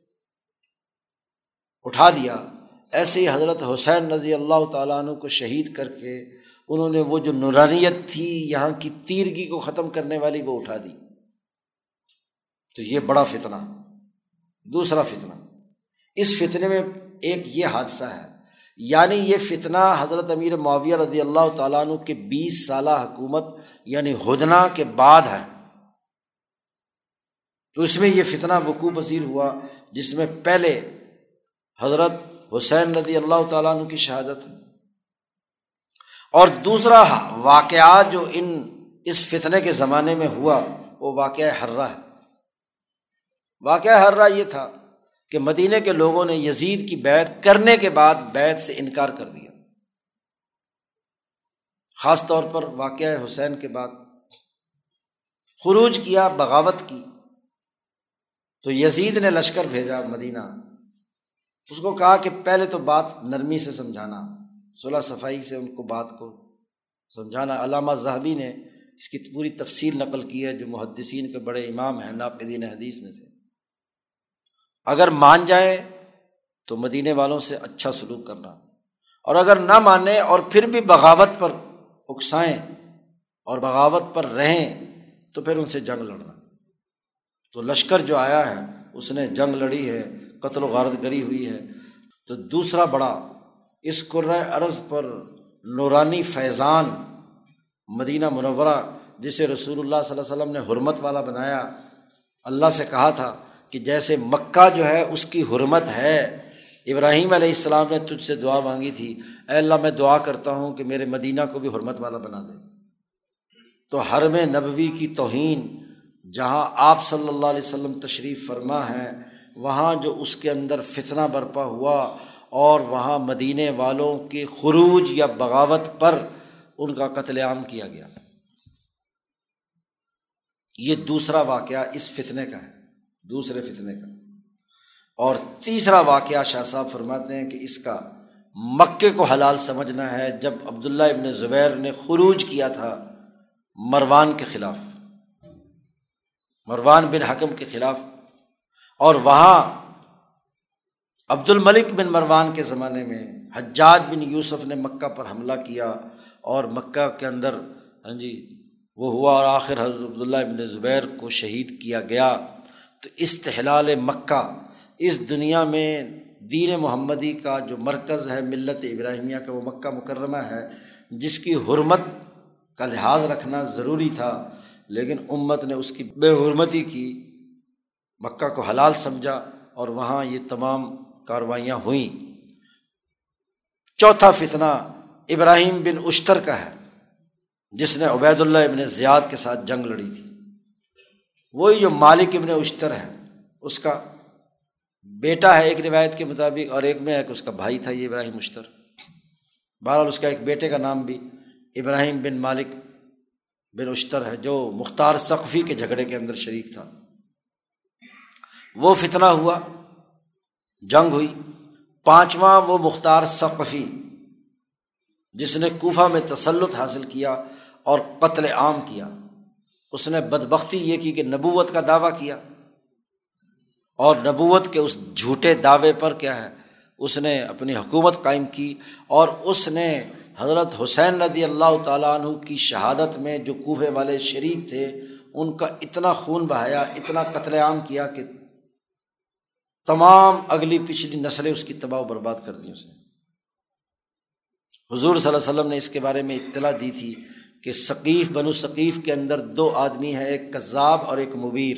اٹھا دیا، ایسے ہی حضرت حسین رضی اللہ تعالیٰ عنہ کو شہید کر کے انہوں نے وہ جو نورانیت تھی یہاں کی تیرگی کو ختم کرنے والی وہ اٹھا دی۔ تو یہ بڑا فتنہ۔ دوسرا فتنہ، اس فتنے میں ایک یہ حادثہ ہے، یعنی یہ فتنہ حضرت امیر معاویہ رضی اللہ تعالیٰ عنہ کے 20 سالہ حکومت یعنی ہدنہ کے بعد ہے۔ تو اس میں یہ فتنہ وقوع پذیر ہوا جس میں پہلے حضرت حسین رضی اللہ تعالیٰ عنہ کی شہادت، اور دوسرا واقعہ جو اس فتنے کے زمانے میں ہوا وہ واقعہ حرہ ہے۔ واقعہ حرہ یہ تھا کہ مدینے کے لوگوں نے یزید کی بیعت کرنے کے بعد بیعت سے انکار کر دیا، خاص طور پر واقعہ حسین کے بعد خروج کیا، بغاوت کی۔ تو یزید نے لشکر بھیجا مدینہ، اس کو کہا کہ پہلے تو بات نرمی سے سمجھانا، صلح صفائی سے ان کو بات کو سمجھانا۔ علامہ ذہبی نے اس کی پوری تفصیل نقل کی ہے، جو محدثین کے بڑے امام ہیں، ناقدین حدیث میں سے۔ اگر مان جائیں تو مدینے والوں سے اچھا سلوک کرنا، اور اگر نہ مانیں اور پھر بھی بغاوت پر اکسائیں اور بغاوت پر رہیں تو پھر ان سے جنگ لڑنا۔ تو لشکر جو آیا ہے اس نے جنگ لڑی ہے، قتل و غارت گری ہوئی ہے۔ تو دوسرا بڑا اس کرۂ ارض پر نورانی فیضان مدینہ منورہ، جسے رسول اللہ صلی اللہ علیہ وسلم نے حرمت والا بنایا، اللہ سے کہا تھا کہ جیسے مکہ جو ہے اس کی حرمت ہے، ابراہیم علیہ السلام نے تجھ سے دعا مانگی تھی، اے اللہ میں دعا کرتا ہوں کہ میرے مدینہ کو بھی حرمت والا بنا دے۔ تو حرم نبوی کی توہین، جہاں آپ صلی اللہ علیہ وسلم تشریف فرما ہے، وہاں جو اس کے اندر فتنہ برپا ہوا اور وہاں مدینے والوں کے خروج یا بغاوت پر ان کا قتل عام کیا گیا۔ یہ دوسرا واقعہ اس فتنے کا ہے، دوسرے فتنے کا۔ اور تیسرا واقعہ شاہ صاحب فرماتے ہیں کہ اس کا مکے کو حلال سمجھنا ہے، جب عبداللہ ابن زبیر نے خروج کیا تھا مروان کے خلاف، مروان بن حکم کے خلاف، اور وہاں عبد الملک بن مروان کے زمانے میں حجاج بن یوسف نے مکہ پر حملہ کیا اور مکہ کے اندر وہ ہوا، اور آخر حضرت عبداللہ ابن زبیر کو شہید کیا گیا۔ تو استحلال مکہ، اس دنیا میں دین محمدی کا جو مرکز ہے، ملت ابراہیمیہ کا، وہ مکہ مکرمہ ہے، جس کی حرمت کا لحاظ رکھنا ضروری تھا، لیکن امت نے اس کی بے حرمتی کی، مکہ کو حلال سمجھا اور وہاں یہ تمام کاروائیاں ہوئیں۔ چوتھا فتنہ ابراہیم بن اشتر کا ہے، جس نے عبید اللہ ابن زیاد کے ساتھ جنگ لڑی تھی۔ وہی جو مالک ابن اشتر ہے، اس کا بیٹا ہے ایک روایت کے مطابق، اور ایک میں ہے کہ اس کا بھائی تھا یہ ابراہیم اشتر۔ بہرحال اس کا ایک بیٹے کا نام بھی ابراہیم بن مالک بن اشتر ہے، جو مختار ثقفی کے جھگڑے کے اندر شریک تھا۔ وہ فتنہ ہوا، جنگ ہوئی۔ پانچواں وہ مختار ثقفی جس نے کوفہ میں تسلط حاصل کیا اور قتل عام کیا، اس نے بدبختی یہ کی کہ نبوت کا دعویٰ کیا، اور نبوت کے اس جھوٹے دعوے پر کیا ہے، اس نے اپنی حکومت قائم کی، اور اس نے حضرت حسین رضی اللہ تعالیٰ عنہ کی شہادت میں جو کوفے والے شریک تھے ان کا اتنا خون بہایا، اتنا قتل عام کیا کہ تمام اگلی پچھلی نسلیں اس کی تباہ و برباد کر دیں اس نے۔ حضور صلی اللہ علیہ وسلم نے اس کے بارے میں اطلاع دی تھی کہ ثقیف، بنو ثقیف کے اندر 2 آدمی ہیں، ایک کذاب اور ایک مبیر۔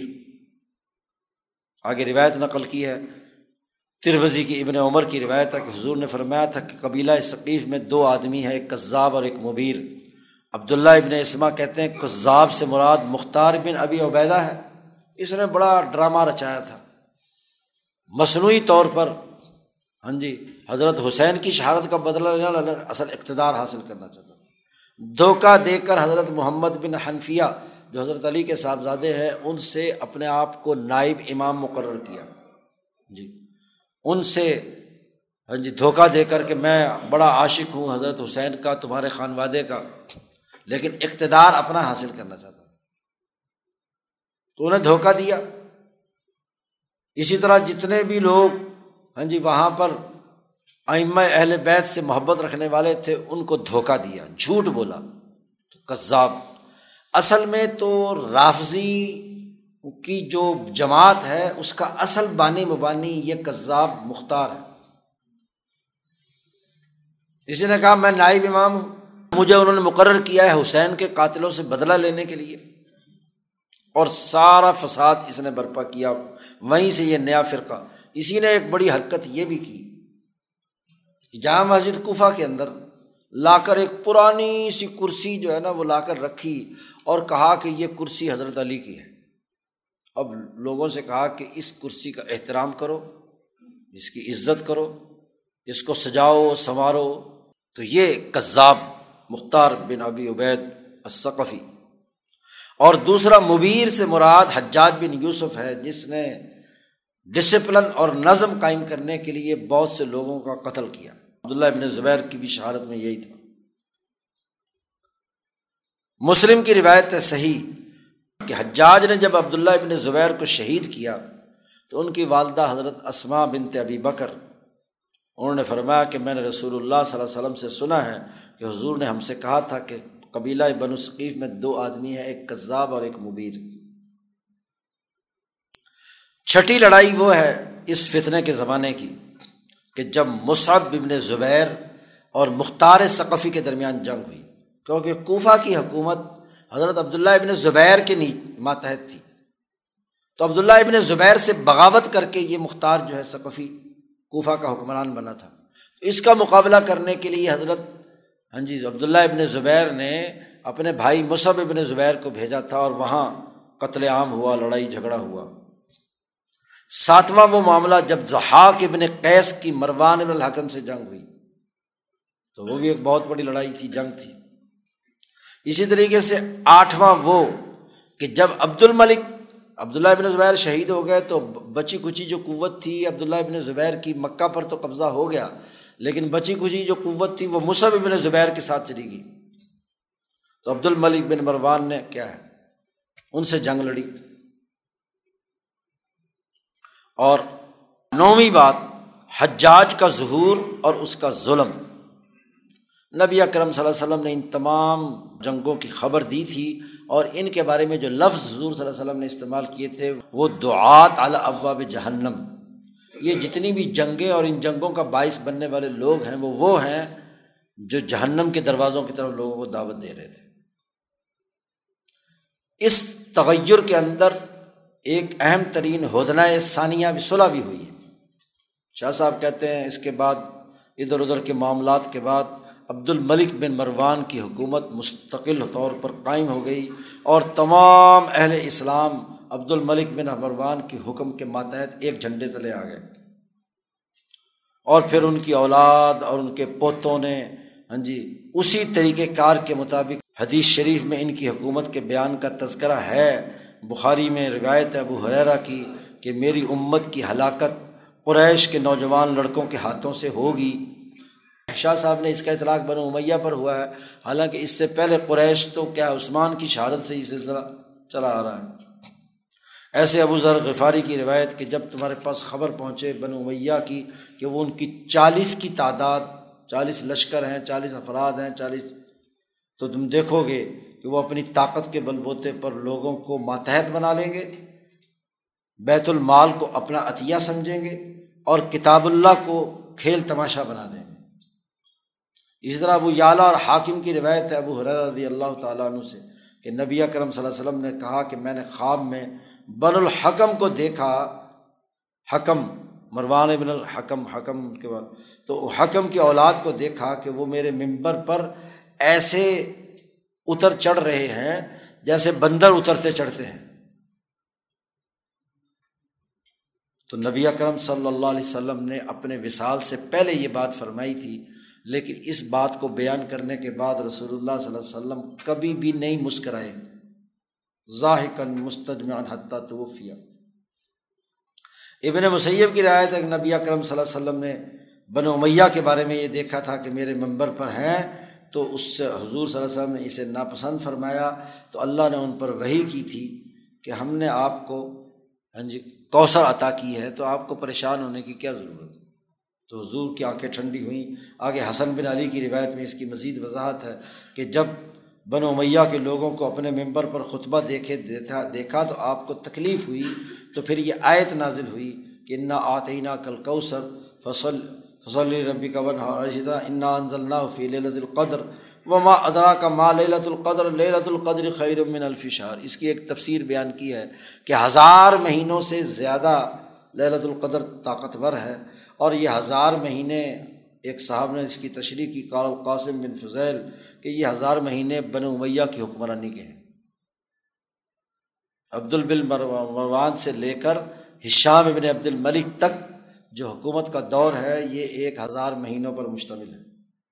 آگے روایت نقل کی ہے، ترمذی کی ابن عمر کی روایت ہے کہ حضور نے فرمایا تھا کہ قبیلہ ثقیف میں 2 آدمی ہیں، ایک کذاب اور ایک مبیر۔ عبداللہ ابن اسما کہتے ہیں کذاب سے مراد مختار بن ابی عبیدہ ہے، اس نے بڑا ڈرامہ رچایا تھا، مصنوعی طور پر حضرت حسین کی شہادت کا بدلہ لینا، اصل اقتدار حاصل کرنا چاہتا تھا۔ دھوکہ دے کر حضرت محمد بن حنفیہ جو حضرت علی کے صاحبزادے ہیں ان سے اپنے آپ کو نائب امام مقرر کیا، ان سے دھوکہ دے کر کہ میں بڑا عاشق ہوں حضرت حسین کا، تمہارے خانوادے کا، لیکن اقتدار اپنا حاصل کرنا چاہتا تو انہیں دھوکہ دیا۔ اسی طرح جتنے بھی لوگ وہاں پر ائمہ اہل بیت سے محبت رکھنے والے تھے ان کو دھوکہ دیا، جھوٹ بولا، تو کذاب۔ اصل میں تو رافضی کی جو جماعت ہے اس کا اصل بانی مبانی یہ کذاب مختار ہے۔ اسی نے کہا میں نائب امام ہوں، مجھے انہوں نے مقرر کیا ہے حسین کے قاتلوں سے بدلہ لینے کے لیے، اور سارا فساد اس نے برپا کیا۔ وہیں سے یہ نیا فرقہ، اسی نے ایک بڑی حرکت یہ بھی کی کہ جامع مسجد کوفہ کے اندر لا کر ایک پرانی سی کرسی جو ہے نا وہ لا کر رکھی اور کہا کہ یہ کرسی حضرت علی کی ہے۔ اب لوگوں سے کہا کہ اس کرسی کا احترام کرو، اس کی عزت کرو، اس کو سجاؤ سنوارو۔ تو یہ کذاب مختار بن ابی عبید الثقفی۔ اور دوسرا مبیر سے مراد حجاج بن یوسف ہے، جس نے ڈسپلن اور نظم قائم کرنے کے لیے بہت سے لوگوں کا قتل کیا۔ عبداللہ ابن زبیر کی بھی شہادت میں یہی تھا۔ مسلم کی روایت ہے صحیح کہ حجاج نے جب عبداللہ ابن زبیر کو شہید کیا تو ان کی والدہ حضرت اسماء بنت ابی بکر، انہوں نے فرمایا کہ میں نے رسول اللہ صلی اللہ علیہ وسلم سے سنا ہے کہ حضور نے ہم سے کہا تھا کہ قبیلہ بنو ثقیف میں 2 آدمی ہیں، ایک کذاب اور ایک مبیر۔ چھٹی لڑائی وہ ہے اس فتنے کے زمانے کی کہ جب مصعب بن زبیر اور مختار ثقفی کے درمیان جنگ ہوئی، کیونکہ کوفہ کی حکومت حضرت عبداللہ ابن زبیر کے ماتحت تھی، تو عبداللہ ابن زبیر سے بغاوت کر کے یہ مختار جو ہے ثقفی کوفہ کا حکمران بنا تھا۔ اس کا مقابلہ کرنے کے لیے حضرت عبداللہ ابن زبیر نے اپنے بھائی مصعب ابن زبیر کو بھیجا تھا، اور وہاں قتل عام ہوا، لڑائی جھگڑا ہوا۔ 7واں وہ معاملہ جب ضحاک ابن قیس کی مروان ابن الحکم سے جنگ ہوئی، تو وہ بھی ایک بہت بڑی لڑائی تھی، جنگ تھی۔ اسی طریقے سے 8واں وہ کہ جب عبداللہ ابن زبیر شہید ہو گئے تو بچی کچی جو قوت تھی عبداللہ ابن زبیر کی، مکہ پر تو قبضہ ہو گیا، لیکن بچی کچی جو قوت تھی وہ مصعب ابن زبیر کے ساتھ چلی گئی، تو عبد الملک بن مروان نے کیا ہے ان سے جنگ لڑی۔ اور 9ویں بات حجاج کا ظہور اور اس کا ظلم۔ نبی اکرم صلی اللہ علیہ وسلم نے ان تمام جنگوں کی خبر دی تھی، اور ان کے بارے میں جو لفظ حضور صلی اللہ علیہ وسلم نے استعمال کیے تھے وہ دعات علی ابواب جہنم۔ یہ جتنی بھی جنگیں اور ان جنگوں کا باعث بننے والے لوگ ہیں وہ ہیں جو جہنم کے دروازوں کی طرف لوگوں کو دعوت دے رہے تھے۔ اس تغیر کے اندر ایک اہم ترین ہدنہ ثانیہ بھی صلح بھی ہوئی ہے۔ شاہ صاحب کہتے ہیں اس کے بعد ادھر ادھر کے معاملات کے بعد عبد الملک بن مروان کی حکومت مستقل طور پر قائم ہو گئی، اور تمام اہل اسلام عبد الملک بن مروان کے حکم کے ماتحت ایک جھنڈے تلے آ گئے، اور پھر ان کی اولاد اور ان کے پوتوں نے اسی طریقہ کار کے مطابق حدیث شریف میں ان کی حکومت کے بیان کا تذکرہ ہے۔ بخاری میں روایت ہے ابو ہریرہ کی کہ میری امت کی ہلاکت قریش کے نوجوان لڑکوں کے ہاتھوں سے ہوگی۔ شاہ صاحب نے اس کا اطلاق بنو امیہ پر ہوا ہے، حالانکہ اس سے پہلے قریش تو کیا عثمان کی شہادت سے ہی سلسلہ چلا آ رہا ہے۔ ایسے ابو ذر غفاری کی روایت کہ جب تمہارے پاس خبر پہنچے بنو امیہ کی کہ وہ ان کی 40 کی تعداد، 40 لشکر ہیں، 40 افراد ہیں، 40، تو تم دیکھو گے کہ وہ اپنی طاقت کے بل بوتے پر لوگوں کو ماتحت بنا لیں گے، بیت المال کو اپنا عطیہ سمجھیں گے، اور کتاب اللہ کو کھیل تماشا بنا دیں گے۔ اسی طرح ابو یعلا اور حاکم کی روایت ہے ابو ہریرہ رضی اللہ تعالیٰ عنہ سے کہ نبی اکرم صلی اللہ علیہ وسلم نے کہا کہ میں نے خواب میں بن الحکم کو دیکھا، حکم مروان ابن الحکم، حکم کے بعد تو حکم کی اولاد کو دیکھا کہ وہ میرے ممبر پر ایسے اتر چڑھ رہے ہیں جیسے بندر اترتے چڑھتے ہیں۔ تو نبی اکرم صلی اللہ علیہ وسلم نے اپنے وصال سے پہلے یہ بات فرمائی تھی، لیکن اس بات کو بیان کرنے کے بعد رسول اللہ صلی اللہ علیہ وسلم کبھی بھی نہیں مسکرائے، ضاحکاً مستدمعاً حتیٰ توفی۔ ابن مسیب کی روایت ہے کہ نبی اکرم صلی اللہ علیہ وسلم نے بنو امیہ کے بارے میں یہ دیکھا تھا کہ میرے منبر پر ہیں، تو اس سے حضور صلی اللہ علیہ وسلم نے اسے ناپسند فرمایا، تو اللہ نے ان پر وحی کی تھی کہ ہم نے آپ کو کوثر عطا کی ہے، تو آپ کو پریشان ہونے کی کیا ضرورت ہے۔ تو حضور کی آنکھیں ٹھنڈی ہوئیں۔ آگے حسن بن علی کی روایت میں اس کی مزید وضاحت ہے کہ جب بنو امیہ کے لوگوں کو اپنے ممبر پر خطبہ دیکھا تو آپ کو تکلیف ہوئی، تو پھر یہ آیت نازل ہوئی کہ انا اعطیناک الکوثر فصل لربک وانحر انا انزلناہ فی لیلۃ القدر وما ادراک ما لیلۃ القدر لیلۃ القدر خیر من الف شہر۔ اس کی ایک تفسیر بیان کی ہے کہ 1000 مہینوں سے زیادہ لیلۃ القدر طاقتور ہے، اور یہ 1000 مہینے، ایک صاحب نے اس کی تشریح کی، قال القاسم بن فضیل، کہ یہ 1000 مہینے بنو امیہ کی حکمرانی کے ہیں، عبد بن مروان سے لے کر ہشام بن عبد الملک تک جو حکومت کا دور ہے یہ 1000 مہینوں پر مشتمل ہے۔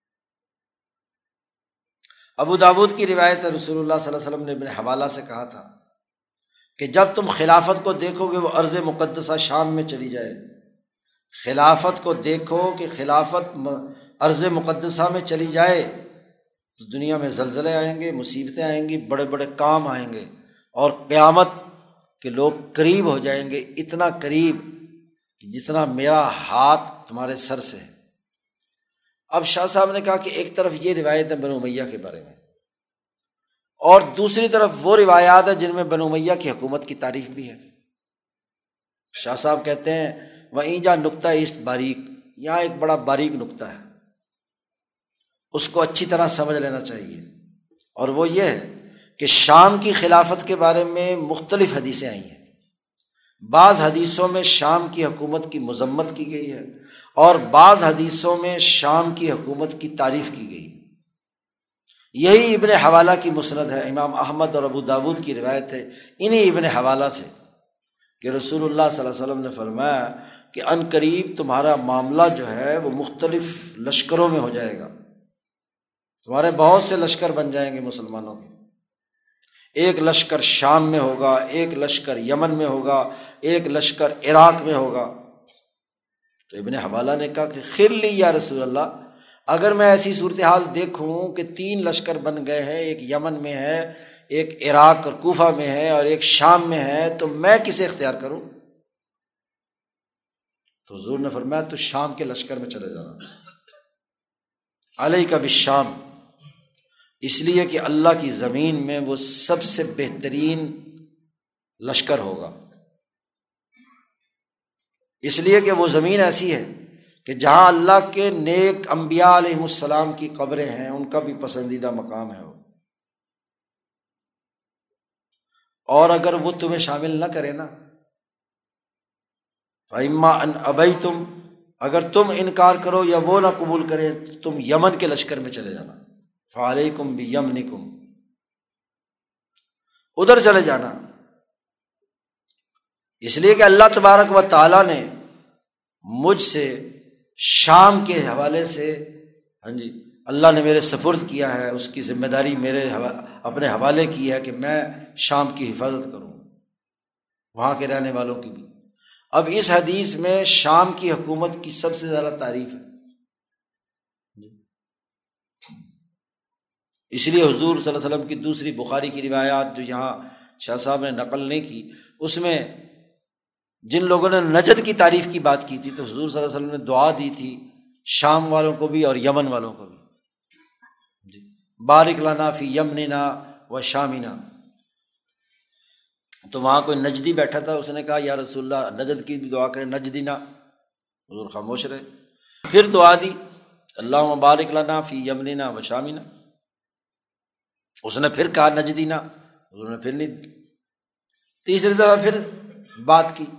ابو داود کی روایت ہے رسول اللہ صلی اللہ علیہ وسلم نے ابن حوالہ سے کہا تھا کہ جب تم خلافت کو دیکھو گے وہ ارض مقدسہ شام میں چلی جائے، خلافت کو دیکھو کہ خلافت ارض مقدسہ میں چلی جائے تو دنیا میں زلزلے آئیں گے، مصیبتیں آئیں گی، بڑے بڑے کام آئیں گے، اور قیامت کے لوگ قریب ہو جائیں گے، اتنا قریب کہ جتنا میرا ہاتھ تمہارے سر سے ہے۔ اب شاہ صاحب نے کہا کہ ایک طرف یہ روایت ہے بنو امیہ کے بارے میں، اور دوسری طرف وہ روایات ہیں جن میں بنو امیہ کی حکومت کی تعریف بھی ہے۔ شاہ صاحب کہتے ہیں وہیں جا نقطہ است باریک، یہاں ایک بڑا باریک نقطہ ہے، اس کو اچھی طرح سمجھ لینا چاہیے، اور وہ یہ ہے کہ شام کی خلافت کے بارے میں مختلف حدیثیں آئی ہیں۔ بعض حدیثوں میں شام کی حکومت کی مذمت کی گئی ہے، اور بعض حدیثوں میں شام کی حکومت کی تعریف کی گئی۔ یہی ابن حوالہ کی مسند ہے، امام احمد اور ابو داود کی روایت ہے انہی ابن حوالہ سے کہ رسول اللہ صلی اللہ علیہ وسلم نے فرمایا کہ ان قریب تمہارا معاملہ جو ہے وہ مختلف لشکروں میں ہو جائے گا، تمہارے بہت سے لشکر بن جائیں گے مسلمانوں کے، ایک لشکر شام میں ہوگا، ایک لشکر یمن میں ہوگا، ایک لشکر عراق میں ہوگا۔ تو ابن حوالہ نے کہا کہ خیر لی یا رسول اللہ، اگر میں ایسی صورتحال دیکھوں کہ 3 لشکر بن گئے ہیں، ایک یمن میں ہے، ایک عراق اور کوفہ میں ہے، اور ایک شام میں ہے، تو میں کسے اختیار کروں؟ تو حضور نے فرمایا تو شام کے لشکر میں چلے جانا، علیک بالشام، اس لیے کہ اللہ کی زمین میں وہ سب سے بہترین لشکر ہوگا، اس لیے کہ وہ زمین ایسی ہے کہ جہاں اللہ کے نیک انبیاء علیہ السلام کی قبریں ہیں، ان کا بھی پسندیدہ مقام ہے وہ، اور اگر وہ تمہیں شامل نہ کرے نا، فَإِمَّا أَنْ أَبَيْتُمْ، اگر تم انکار کرو یا وہ نہ قبول کرے تو تم یمن کے لشکر میں چلے جانا، فَعَلَيْكُمْ بِيَمْنِكُمْ، ادھر چلے جانا۔ اس لیے کہ اللہ تبارک و تعالیٰ نے مجھ سے شام کے حوالے سے اللہ نے میرے سپرد کیا ہے، اس کی ذمہ داری میرے اپنے حوالے کی ہے کہ میں شام کی حفاظت کروں، وہاں کے رہنے والوں کی بھی۔ اب اس حدیث میں شام کی حکومت کی سب سے زیادہ تعریف ہے، اس لیے حضور صلی اللہ علیہ وسلم کی دوسری بخاری کی روایات جو یہاں شاہ صاحب نے نقل نہیں کی، اس میں جن لوگوں نے نجد کی تعریف کی بات کی تھی تو حضور صلی اللہ علیہ وسلم نے دعا دی تھی شام والوں کو بھی اور یمن والوں کو بھی، بارک لنا فی یمننا و شامنا۔ تو وہاں کوئی نجدی بیٹھا تھا، اس نے کہا یا رسول اللہ نجد کی بھی دعا کریں، نجدینا، حضور خاموش رہے۔ پھر دعا دی اللہم بارک لنا فی یمننا و شامنا، اس نے پھر کہا نجدینا، انہوں نے پھر نہیں، تیسری دفعہ پھر بات کی،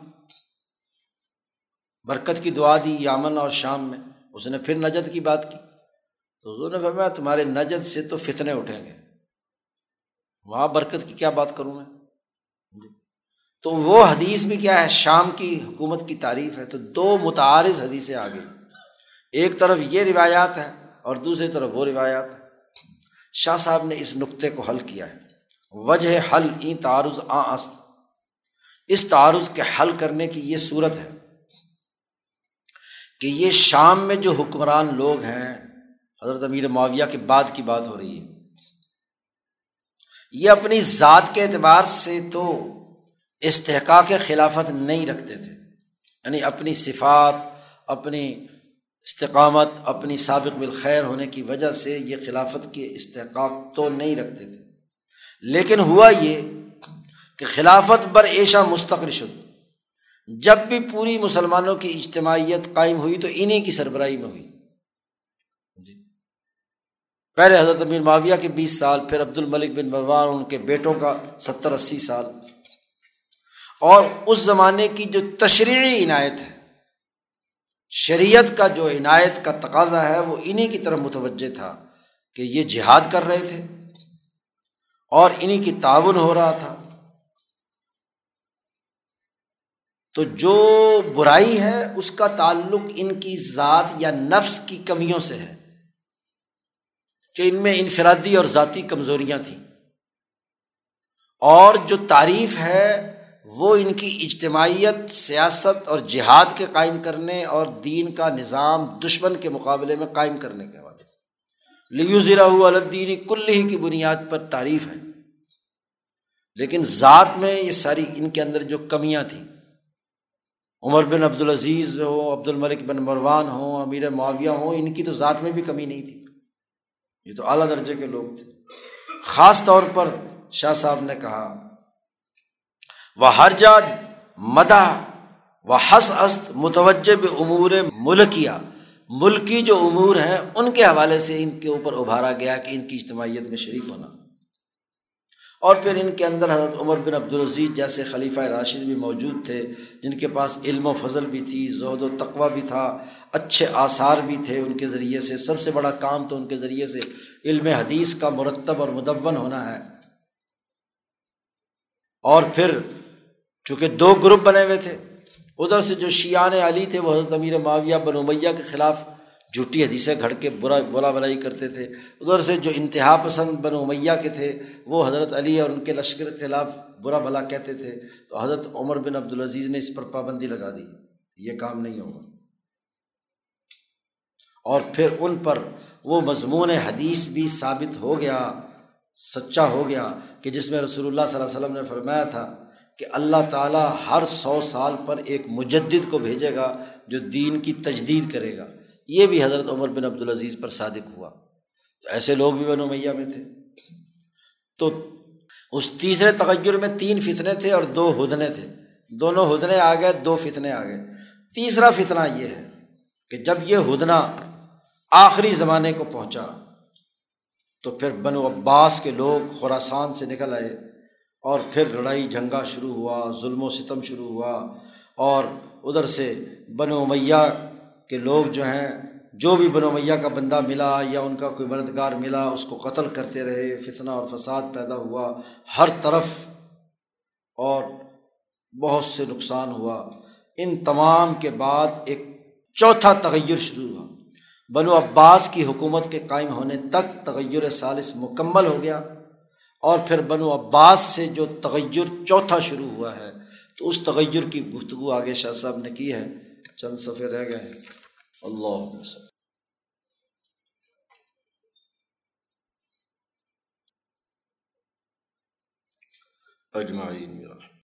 برکت کی دعا دی یمن اور شام میں، اس نے پھر نجد کی بات کی، تو حضور نے فرمایا تمہارے نجد سے تو فتنے اٹھیں گے، وہاں برکت کی کیا بات کروں میں؟ تو وہ حدیث بھی کیا ہے، شام کی حکومت کی تعریف ہے۔ تو دو متعارض حدیثیں آ گئی، ایک طرف یہ روایات ہیں اور دوسری طرف وہ روایات ہیں۔ شاہ صاحب نے اس نقطے کو حل کیا ہے، وجہ حل این تعارض است، اس تعارض کے حل کرنے کی یہ صورت ہے کہ یہ شام میں جو حکمران لوگ ہیں، حضرت امیر معاویہ کے بعد کی بات ہو رہی ہے، یہ اپنی ذات کے اعتبار سے تو استحقاق خلافت نہیں رکھتے تھے، یعنی اپنی صفات، اپنی استقامت، اپنی سابق بالخیر ہونے کی وجہ سے یہ خلافت کے استحقاق تو نہیں رکھتے تھے، لیکن ہوا یہ کہ خلافت بر ایشا مستقر شد، جب بھی پوری مسلمانوں کی اجتماعیت قائم ہوئی تو انہی کی سربراہی میں ہوئی۔ پہلے حضرت امیر معاویہ کے 20 سال، پھر عبد الملک بن مروان ان کے بیٹوں کا 70-80 سال، اور اس زمانے کی جو تشریعی عنایت ہے، شریعت کا جو عنایت کا تقاضا ہے، وہ انہی کی طرف متوجہ تھا کہ یہ جہاد کر رہے تھے اور انہی کی تعاون ہو رہا تھا۔ تو جو برائی ہے اس کا تعلق ان کی ذات یا نفس کی کمیوں سے ہے کہ ان میں انفرادی اور ذاتی کمزوریاں تھیں، اور جو تعریف ہے وہ ان کی اجتماعیت، سیاست اور جہاد کے قائم کرنے اور دین کا نظام دشمن کے مقابلے میں قائم کرنے کے حوالے سے لیظہرہ علی الدین کلہ کی بنیاد پر تعریف ہے، لیکن ذات میں یہ ساری ان کے اندر جو کمیاں تھیں، عمر بن عبدالعزیز ہوں، عبد الملک بن مروان ہوں، امیر معاویہ ہوں، ان کی تو ذات میں بھی کمی نہیں تھی، یہ تو اعلیٰ درجے کے لوگ تھے۔ خاص طور پر شاہ صاحب نے کہا وَحَرْجَ مَدَح وَحَسْ است متوجہ بامور ملکیہ، ملکی جو امور ہیں ان کے حوالے سے ان کے اوپر ابھارا گیا کہ ان کی اجتماعیت میں شریک ہونا، اور پھر ان کے اندر حضرت عمر بن عبدالعزیز جیسے خلیفہ راشد بھی موجود تھے، جن کے پاس علم و فضل بھی تھی، زہد و تقویٰ بھی تھا، اچھے آثار بھی تھے ان کے ذریعے سے، سب سے بڑا کام تو ان کے ذریعے سے علم حدیث کا مرتب اور مدون ہونا ہے۔ اور پھر چونکہ دو گروپ بنے ہوئے تھے، ادھر سے جو شیعان علی تھے وہ حضرت امیر معاویہ بن امیہ کے خلاف جھوٹی حدیثیں گھڑ کے بولا بلائی کرتے تھے، ادھر سے جو انتہا پسند بن امیہ کے تھے وہ حضرت علی اور ان کے لشکر کے خلاف برا بھلا کہتے تھے، تو حضرت عمر بن عبدالعزیز نے اس پر پابندی لگا دی، یہ کام نہیں ہوگا، اور پھر ان پر وہ مضمون حدیث بھی ثابت ہو گیا، سچا ہو گیا، کہ جس میں رسول اللہ صلی اللہ علیہ وسلم نے فرمایا تھا کہ اللہ تعالیٰ ہر 100 سال پر ایک مجدد کو بھیجے گا جو دین کی تجدید کرے گا، یہ بھی حضرت عمر بن عبدالعزیز پر صادق ہوا۔ تو ایسے لوگ بھی بنو امیہ میں تھے۔ تو اس تیسرے تغیر میں 3 فتنے تھے اور 2 ہدنے تھے، دونوں ہدنے آ گئے، 2 فتنے آ گئے۔ تیسرا فتنہ یہ ہے کہ جب یہ ہدنہ آخری زمانے کو پہنچا تو پھر بنو عباس کے لوگ خراسان سے نکل آئے، اور پھر لڑائی جھنگا شروع ہوا، ظلم و ستم شروع ہوا، اور ادھر سے بنو امیہ کے لوگ جو ہیں، جو بھی بنو امیہ کا بندہ ملا یا ان کا کوئی مددگار ملا اس کو قتل کرتے رہے، فتنہ اور فساد پیدا ہوا ہر طرف، اور بہت سے نقصان ہوا۔ ان تمام کے بعد ایک چوتھا تغیر شروع ہوا، بنو عباس کی حکومت کے قائم ہونے تک تغیر ثالث مکمل ہو گیا، اور پھر بنو عباس سے جو تغیر چوتھا شروع ہوا ہے، تو اس تغیر کی گفتگو آگے شاہ صاحب نے کی ہے، چند صفحے رہ گئے ہیں۔ اللہ اجمعین۔